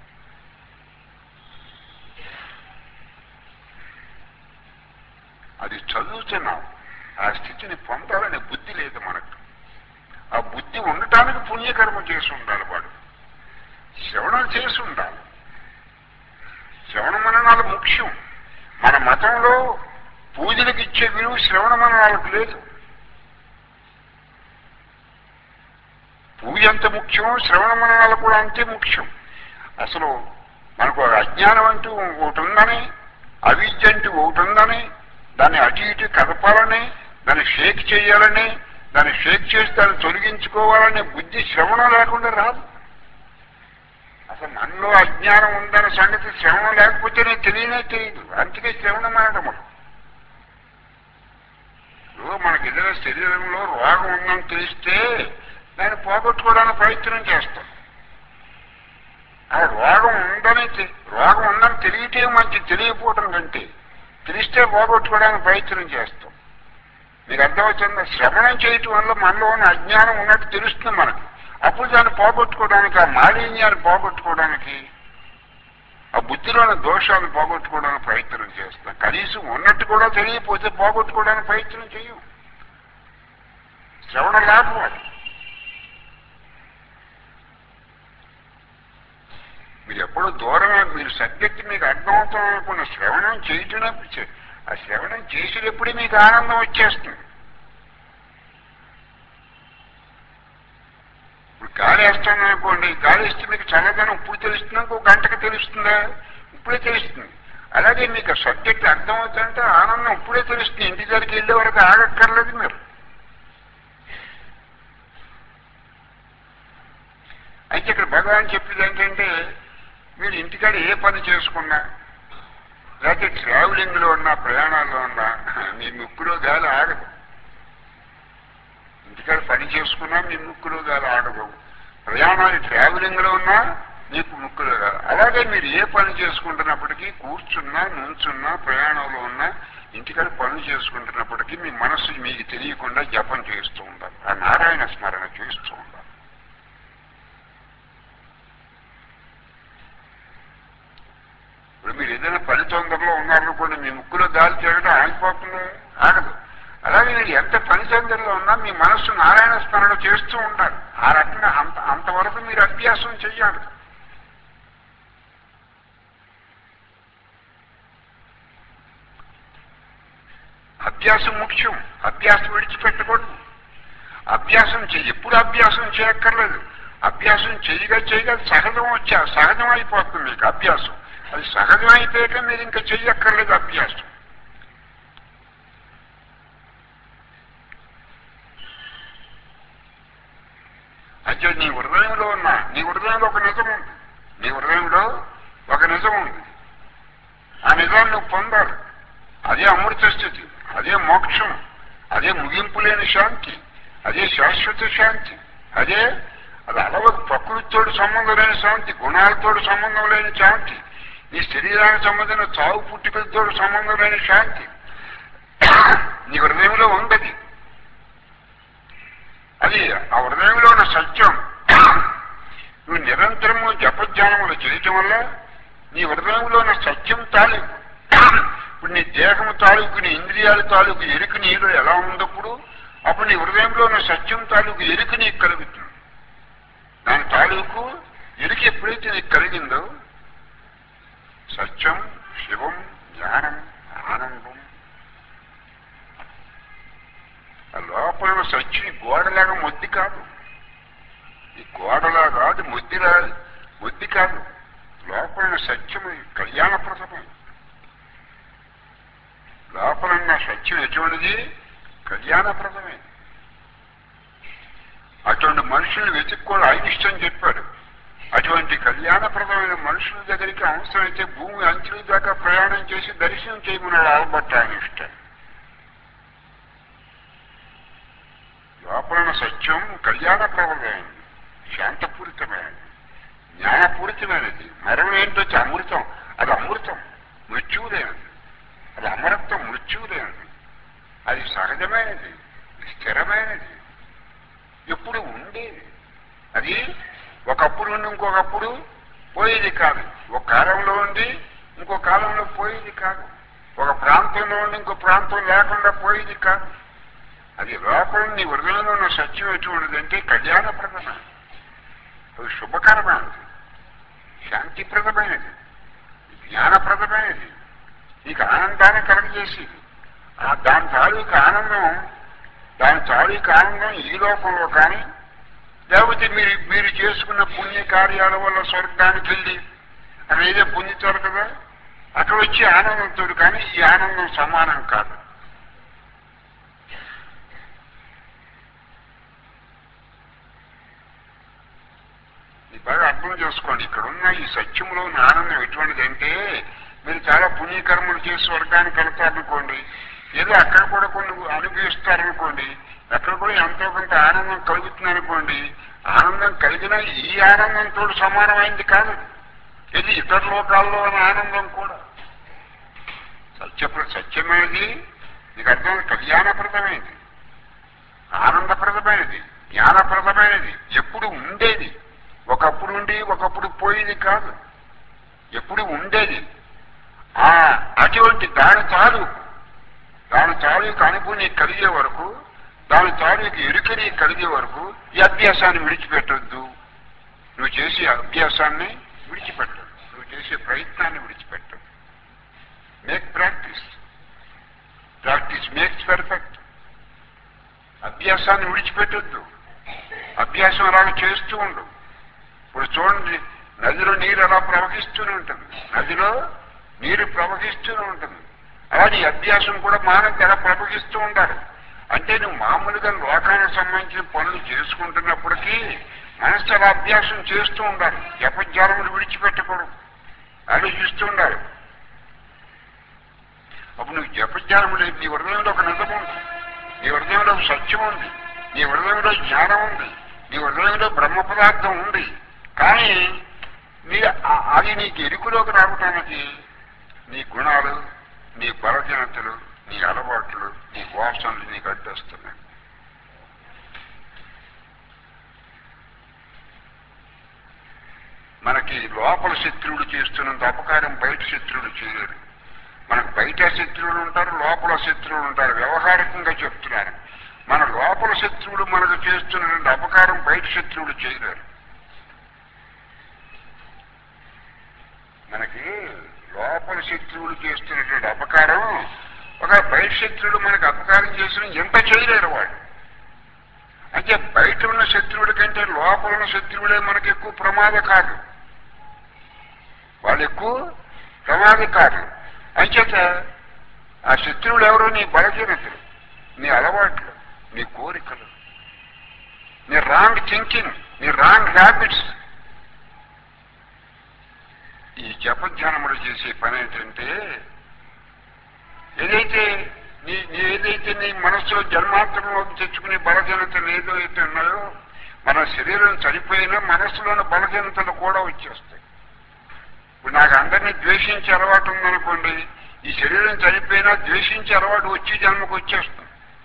అది చదువుతున్నాం, ఆ స్థితిని పొందాలనే బుద్ధి లేదు మనకు. ఆ బుద్ధి ఉండటానికి పుణ్యకర్మ చేసి ఉండాలి. వాడు శ్రవణం చేసి ఉండాలి. శ్రవణ మననాలు ముఖ్యం. మన మతంలో పూజలకు ఇచ్చే విలువ శ్రవణ మననాలకు లేదు. పూజ ఎంత ముఖ్యమో శ్రవణ మననాలు కూడా అంతే ముఖ్యం. అసలు మనకు అజ్ఞానం అంటూ ఒకటి ఉందని, అవిద్య అంటూ ఒకటి ఉందని, దాన్ని అటు ఇటు కదపాలని, దాన్ని షేక్ చేయాలని, దాన్ని షేక్ చేసి దాన్ని తొలగించుకోవాలనే బుద్ధి శ్రవణం లేకుండా రాదు. అసలు మనలో అజ్ఞానం ఉందన్న సంగతి శ్రవణం లేకపోతేనే తెలియనే తెలియదు. అందుకే శ్రవణం అనడము. మనకి ఏదైనా శరీరంలో రోగం ఉందని తెలిస్తే దాన్ని పోగొట్టుకోవడానికి ప్రయత్నం చేస్తాం. ఆ రోగం ఉందని రోగం ఉందని తెలియటే మంచి, తెలియకపోవడం కంటే తెలిస్తే పోగొట్టుకోవడానికి ప్రయత్నం చేస్తాం. మీకు అర్థమవుతుందా? శ్రవణం చేయటం వల్ల మనలో ఉన్న అజ్ఞానం ఉన్నట్టు తెలుస్తుంది మనకి. అప్పుడు దాన్ని పోగొట్టుకోవడానికి, ఆ మాలిన్యాన్ని పోగొట్టుకోవడానికి, ఆ బుద్ధిలోని దోషాలను పోగొట్టుకోవడానికి ప్రయత్నం చేస్తాం. కనీసం ఉన్నట్టు కూడా తెలియకపోతే పోగొట్టుకోవడానికి ప్రయత్నం చేయం. శ్రవణ లాభం అది. మీరు ఎప్పుడు దూరమే, మీరు సబ్జెక్ట్ మీకు అర్థమవుతాం అనుకున్న శ్రవణం చేయటమే, ఆ శ్రవణం చేసేటప్పుడే మీకు ఆనందం వచ్చేస్తుంది. ఇప్పుడు గాలి వేస్తాను అనుకోండి, గాలి వేస్తే మీకు చల్లదనం ఇప్పుడు తెలుస్తుంది, ఇంకో గంటకు తెలుస్తుందా? ఇప్పుడే తెలుస్తుంది. అలాగే మీకు సబ్జెక్ట్ అర్థమవుతుందంటే ఆనందం ఇప్పుడే తెలుస్తుంది. ఇంటి దగ్గరికి వెళ్ళే వరకు ఆగక్కర్లేదు మీరు. అయితే ఇక్కడ భగవాన్ చెప్పేది ఏంటంటే, మీరు ఇంటికాడ ఏ పని చేసుకున్నా, లేకపోతే ట్రావెలింగ్లో ఉన్నా, ప్రయాణాల్లో ఉన్నా, మీ ముక్కులో గాలి ఆగదు. ఇంటికాడ పని చేసుకున్నా మీ ముక్కులో గాలి ఆగదు. ప్రయాణాలు ట్రావెలింగ్లో ఉన్నా మీకు ముక్కులో గాలి. అలాగే మీరు ఏ పని చేసుకుంటున్నప్పటికీ, కూర్చున్నా, నుంచున్నా, ప్రయాణంలో ఉన్నా, ఇంటికాడ పనులు చేసుకుంటున్నప్పటికీ మీ మనస్సు మీకు తెలియకుండా జపం చేస్తూ ఉండాలి. ఆ నారాయణ స్మరణ చేస్తూ ఉండాలి. ఇప్పుడు మీరు ఏదైనా పని తొందరలో ఉన్నారనుకోండి, మీ ముక్కులో గాలి తిరగడం ఆగిపోతుంది, ఆగదు. అలాగే మీరు ఎంత పని తొందరలో ఉన్నా మీ మనస్సు నారాయణ స్మరణ చేస్తూ ఉండాలి. ఆ రకంగా అంత అంతవరకు మీరు అభ్యాసం చెయ్యాలి. అభ్యాసం ముఖ్యం. అభ్యాసం విడిచిపెట్టకూడదు. అభ్యాసం చెయ్యి. ఎప్పుడు అభ్యాసం చేయక్కర్లేదు. అభ్యాసం చేయగా చేయగా సహజం వచ్చా సహజం అయిపోతుంది మీకు అభ్యాసం. అది సహజం అయిపోయాక మీరు ఇంకా చెయ్యక్కర్లేదు అభ్యాసం. అయితే నీ హృదయంలో ఉన్న నీ హృదయంలో ఒక నిజం ఉంది. నీ హృదయంలో ఒక నిజం ఉంది. ఆ నిజాన్ని నువ్వు పొందాలి. అదే అమృత స్థితి, అదే మోక్షం, అదే ముగింపు లేని శాంతి, అదే శాశ్వత శాంతి. అదే అది అలవకు ప్రకృతితోటి సంబంధం లేని శాంతి, గుణాలతోటి సంబంధం లేని శాంతి, నీ శరీరానికి సంబంధించిన చావు పుట్టుకలతో సంబంధం లేని శాంతి నీ హృదయంలో ఉంది. అది ఆ హృదయంలో ఉన్న సత్యం. నువ్వు నిరంతరము జపధ్యానములు చేయటం వల్ల నీ హృదయంలో ఉన్న సత్యం తాలూకు ఇప్పుడు నీ దేహము తాలూకు నీ ఇంద్రియాల తాలూకు ఎరుకు నీలో ఎలా ఉన్నప్పుడు అప్పుడు నీ హృదయంలో ఉన్న సత్యం తాలూకు ఎరుకు నీకు కలుగుతుంది. దాని తాలూకు ఎరుకు ఎప్పుడైతే నీకు కలిగిందో సత్యం, శివం, జ్ఞానం, ఆనందం, ఆ లోపల సత్యం గోడలాగా మొద్ది కాదు. ఈ గోడలా కాదు, మొద్దిలా మొద్ది కాదు. లోపల సత్యం కళ్యాణప్రదమే. లోపలన్న సత్యం ఎటువంటిది? కళ్యాణప్రదమే. అటువంటి మనుషుల్ని వెతుక్కోవడం ఐనిస్టైన్ చెప్పాడు. అటువంటి కళ్యాణప్రదమైన మనుషుల దగ్గరికి అవసరమైతే భూమి అంచుల దాకా ప్రయాణం చేసి దర్శనం చేయమన్నాడు ఆల్బర్ట్ ఐనిస్టైన్. లోపలన్న సత్యం కళ్యాణప్రదమైనది, శాంతపూరితమైనది, జ్ఞానపూరితమైనది. మరణం ఏంటో అమృతం. అది అమృతం, మృత్యువులేనది. అది అమరత్వం, మృత్యువులేనది. అది సహజమైనది, స్థిరమైనది, ఎప్పుడు ఉండేది. అది ఒకప్పుడు ఉండి ఇంకొకప్పుడు పోయేది కాదు. ఒక కాలంలో ఉండి ఇంకో కాలంలో పోయేది కాదు. ఒక ప్రాంతంలో ఉండి ఇంకో ప్రాంతం లేకుండా పోయేది కాదు. అది లోపల నీ హృదయంలో ఉన్న సత్యం ఎటువంటిదంటే కళ్యాణప్రదమైనది, అది శుభకరమైనది, శాంతిప్రదమైనది, జ్ఞానప్రదమైనది, నీకు ఆనందాన్ని కలగజేసేది. దాని తాలూకు ఆనందం దాని తాలూకు ఆనందం ఈ లోకంలో కానీ లేకపోతే మీరు మీరు చేసుకున్న పుణ్య కార్యాల వల్ల స్వర్గానికి వెళ్ళి అక్కడ ఏదో పొందుతారు కదా, అక్కడ వచ్చే ఆనందంతో కానీ ఈ ఆనందం సమానం కాదు. ఇది బాగా అర్థం చేసుకోండి. ఇక్కడ ఉన్న ఈ సత్యంలో ఉన్న ఆనందం ఎటువంటిదంటే మీరు చాలా పుణ్యకర్మలు చేసి స్వర్గానికి వెళ్తారనుకోండి, ఏదో అక్కడ కూడా కొన్ని అనుభవిస్తారనుకోండి, అక్కడ కూడా ఎంతో కొంత ఆనందం కలుగుతుంది అనుకోండి. ఆనందం కలిగినా ఈ ఆనందంతో సమానమైంది కాదు. ఇది ఇతర లోకాల్లో ఉన్న ఆనందం కూడా సత్య సత్యమైనది. నీకు అర్థం కళ్యాణప్రదమైనది, ఆనందప్రదమైనది, జ్ఞానప్రదమైనది, ఎప్పుడు ఉండేది. ఒకప్పుడు ఉండి ఒకప్పుడు పోయేది కాదు, ఎప్పుడు ఉండేది. ఆ అటువంటి దాని తాలూకు దాని తాలూకు అనుభూతి కలిగే వరకు, దాని తాలూకు ఎరుకని కలిగే వరకు ఈ అభ్యాసాన్ని విడిచిపెట్టొద్దు. నువ్వు చేసే అభ్యాసాన్ని విడిచిపెట్టదు, నువ్వు చేసే ప్రయత్నాన్ని విడిచిపెట్టదు. Make practice, practice makes perfect. అభ్యాసాన్ని విడిచిపెట్టొద్దు. అభ్యాసం అలాగే చేస్తూ ఉండు. ఇప్పుడు చూడండి, నదిలో నీరు అలా ప్రవహిస్తూనే ఉంటుంది, నదిలో నీరు ప్రవహిస్తూనే ఉంటుంది. అలాగే అభ్యాసం కూడా మానవుడు అలా ప్రవహిస్తూ ఉండాలి. అంటే నువ్వు మామూలుగా లోకానికి సంబంధించిన పనులు చేసుకుంటున్నప్పటికీ మనసు అలా అభ్యాసం చేస్తూ ఉండాలి. జపజ్ఞానములు విడిచిపెట్టకూడదు, ఆలోచిస్తూ ఉండాలి. అప్పుడు నువ్వు జపజ్ఞానములు నీ హృదయంలో ఒక నిజం ఉంది, నీ హృదయంలో ఒక సత్యం ఉంది, నీ హృదయంలో జ్ఞానం ఉంది, నీ హృదయంలో బ్రహ్మ పదార్థం ఉంది. కానీ నీ అది నీకు ఎరుకులోకి రావటానికి నీ గుణాలు, నీ బలహీనతలు, నీ అలవాట్లు, నీ వాసనలు నీకు అడ్డొస్తున్నాయి. మనకి లోపల శత్రువులు చేస్తున్నంత అపకారం బయట శత్రువులు చేయలేరు. మనకు బయట శత్రువులు ఉంటారు, లోపల శత్రువులు ఉంటారు. వ్యవహారికంగా చెప్తున్నారు, మన లోపల శత్రువులు మనకు చేస్తున్నటువంటి అపకారం బయట శత్రువులు చేయలేరు. మనకి లోపల శత్రువులు చేస్తున్నటువంటి అపకారం ఒక బయట శత్రువులు మనకు అపకారం చేసిన ఎంత చేయలేరు వాడు. అంటే బయట ఉన్న శత్రువుల కంటే లోపల ఉన్న శత్రువులే మనకు ఎక్కువ ప్రమాదకారులు, వాళ్ళు ఎక్కువ ప్రమాదకారులు. అంచేత ఆ శత్రువులు ఎవరో నీ బలహీనతలు, నీ అలవాట్లు, నీ కోరికలు, నీ రాంగ్ థింకింగ్, నీ రాంగ్ హ్యాబిట్స్. ఈ జపధ్యానములు చేసే పని ఏంటంటే ఏదైతే నీ నీ ఏదైతే నీ మనసులో జన్మాంతరంలోకి తెచ్చుకునే బలహీనతలు ఏదో అయితే ఉన్నాయో మన శరీరం చనిపోయినా మనస్సులోని బలహీనతలు కూడా వచ్చేస్తాయి. ఇప్పుడు నాకు అందరినీ ద్వేషించే అలవాటు ఉందనుకోండి, ఈ శరీరం చనిపోయినా ద్వేషించే అలవాటు వచ్చి జన్మకు వచ్చేస్తుంది.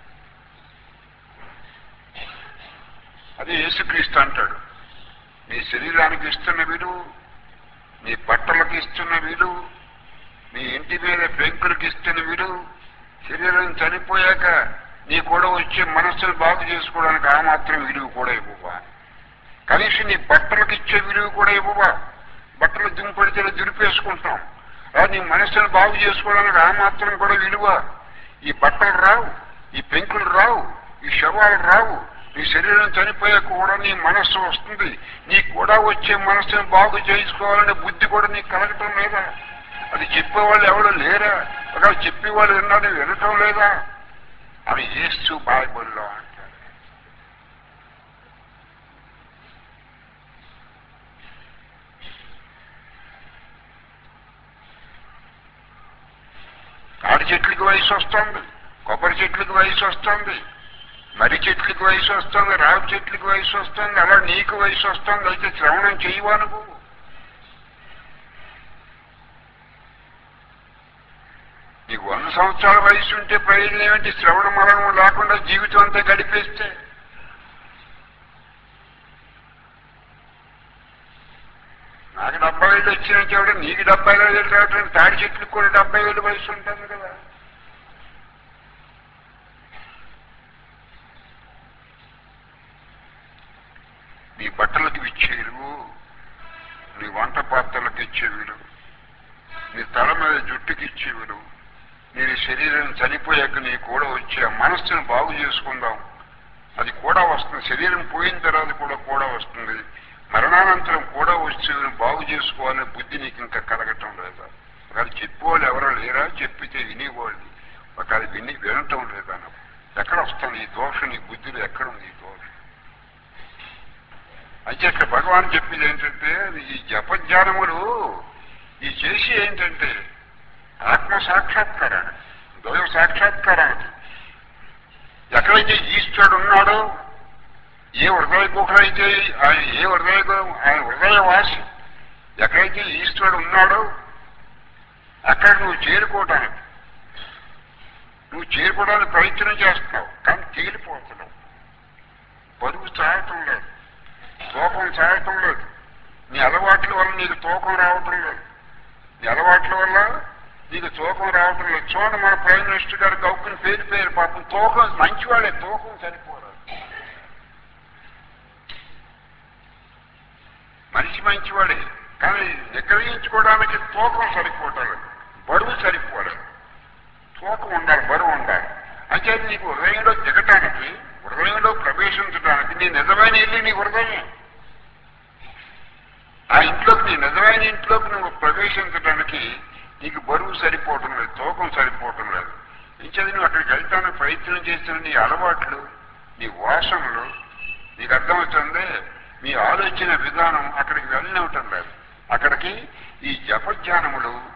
అది యేసుక్రీస్తు అంటాడు, నీ శరీరానికి ఇస్తున్న విలువ, నీ బట్టలకు ఇస్తున్న విలువ, నీ ఇంటి మీద పెంకులకు ఇస్తున్న విలువ, శరీరం చనిపోయాక నీ కూడా వచ్చే మనస్సును బాగు చేసుకోవడానికి ఆ మాత్రం విలువ కూడా ఇవ్వవా? కనీసం నీ బట్టలకు ఇచ్చే విలువ కూడా ఇవ్వవా? బట్టలు దుంపడితే దురిపేసుకుంటాం, నీ మనస్సును బాగు చేసుకోవడానికి ఆ మాత్రం కూడా విలువ? ఈ బట్టలు రావు, ఈ పెంకులు రావు, ఈ శవాలు రావు. నీ శరీరం చనిపోయాక కూడా నీ మనస్సు వస్తుంది, నీకు కూడా వచ్చే మనస్సును బాగు చేసుకోవాలనే బుద్ధి కూడా నీకు కలగటం లేదా? అది చెప్పేవాళ్ళు ఎవరు లేరా? ఒకవేళ చెప్పేవాళ్ళు విన్నాడు వినటం లేదా అని యేసు బైబిల్లో అంటారు. తాడి చెట్లకి వయసు వస్తుంది, కొబ్బరి చెట్లకి వయసు వస్తుంది, మర్రి చెట్లకి వయసు వస్తుంది, రావి చెట్లకి వయసు వస్తుంది, అలా నీకు వయసు వస్తుంది. అయితే శ్రవణం చేయవా నువ్వు? నీకు వంద సంవత్సరాల వయసు ఉంటే ప్రయోజనం ఏమిటి? శ్రవణ మరణం లేకుండా జీవితం అంతా గడిపేస్తే. నాకు డెబ్బై ఏళ్ళు వచ్చిన చెవిడ నీకు డెబ్బై ఏళ్ళు రావటం, తాడి చెట్లకు కూడా డెబ్బై ఏళ్ళు వయసు ఉంటుంది కదా. నీ బట్టలకు ఇచ్చే విలువ, నీ వంట పాత్రలకు ఇచ్చే విలువ, నీ తల మీద జుట్టుకి ఇచ్చే విలువ, నీ శరీరం చనిపోయాక నీ కూడా వచ్చే మనస్సును బాగు చేసుకుందాం, అది కూడా వస్తుంది. శరీరం పోయిన తర్వాత కూడా కూడా వస్తుంది, మరణానంతరం కూడా వచ్చి బాగు చేసుకోవాలనే బుద్ధి నీకు ఇంకా కలగటం లేదా? ఒకవేళ చెప్పేవాళ్ళు ఎవరో లేరా? చెప్పితే వినేవాళ్ళు ఒకవేళ విని వినటం లేదా? ఎక్కడ వస్తుంది ఈ దోషం? నీ బుద్ధిలో ఎక్కడ ఉంది ఈ దోషం? అయితే ఇక్కడ భగవాన్ చెప్పేది ఏంటంటే ఈ జపధ్యానములు ఈ చేసి ఏంటంటే ఆత్మ సాక్షాత్కారానికి, దైవ సాక్షాత్కారానికి. ఎక్కడైతే ఈశ్వరుడు ఉన్నాడో, ఏ హృదయ గుహలైతే ఆయన, ఏ హృదయ ఆయన హృదయవాసి ఎక్కడైతే ఈశ్వరుడు ఉన్నాడో అక్కడ నువ్వు చేరుకోవటానికి నువ్వు చేరుకోవడానికి ప్రయత్నం చేస్తున్నావు, కానీ తేలిపోతున్నావు. బరువు సాగటం లేదు, తూకం సాగటం లేదు. నీ అలవాట్ల వల్ల నీకు తూకం రావటం లేదు, నీ అలవాట్ల వల్ల నీకు తూకం రావటం లేదు. చూడండి, మన ప్రైమ్ మినిస్టర్ గారు గౌకుని పేరు పేరు పాపం తూకం మంచివాడే, తూకం సరిపోరాదు. మనిషి మంచివాడే, కానీ నిగ్రహించుకోవడానికి తూకం సరిపోవటాలి, బరువు సరిపోవాలి. తూకం ఉండాలి, బరువు ఉండాలి. అంటే నీకు హృదయంలో దిగటానికి, హృదయంలో ప్రవేశించడానికి నీ నిజమైన ఇల్లు నీ హృదయమే. ఆ ఇంట్లోకి, నీ నిజమైన ఇంట్లోకి నువ్వు ప్రవేశించడానికి నీకు బరువు సరిపోవటం లేదు, తూకం సరిపోవటం లేదు. ఇంచేది నువ్వు అక్కడికి వెళ్తానికి ప్రయత్నం చేసిన నీ అలవాట్లు, నీ వాసనలు నీకు అర్థమవుతుంది. మీ ఆలోచన విధానం అక్కడికి వెళ్ళనివ్వటం లేదు. అక్కడికి ఈ జపధ్యానములు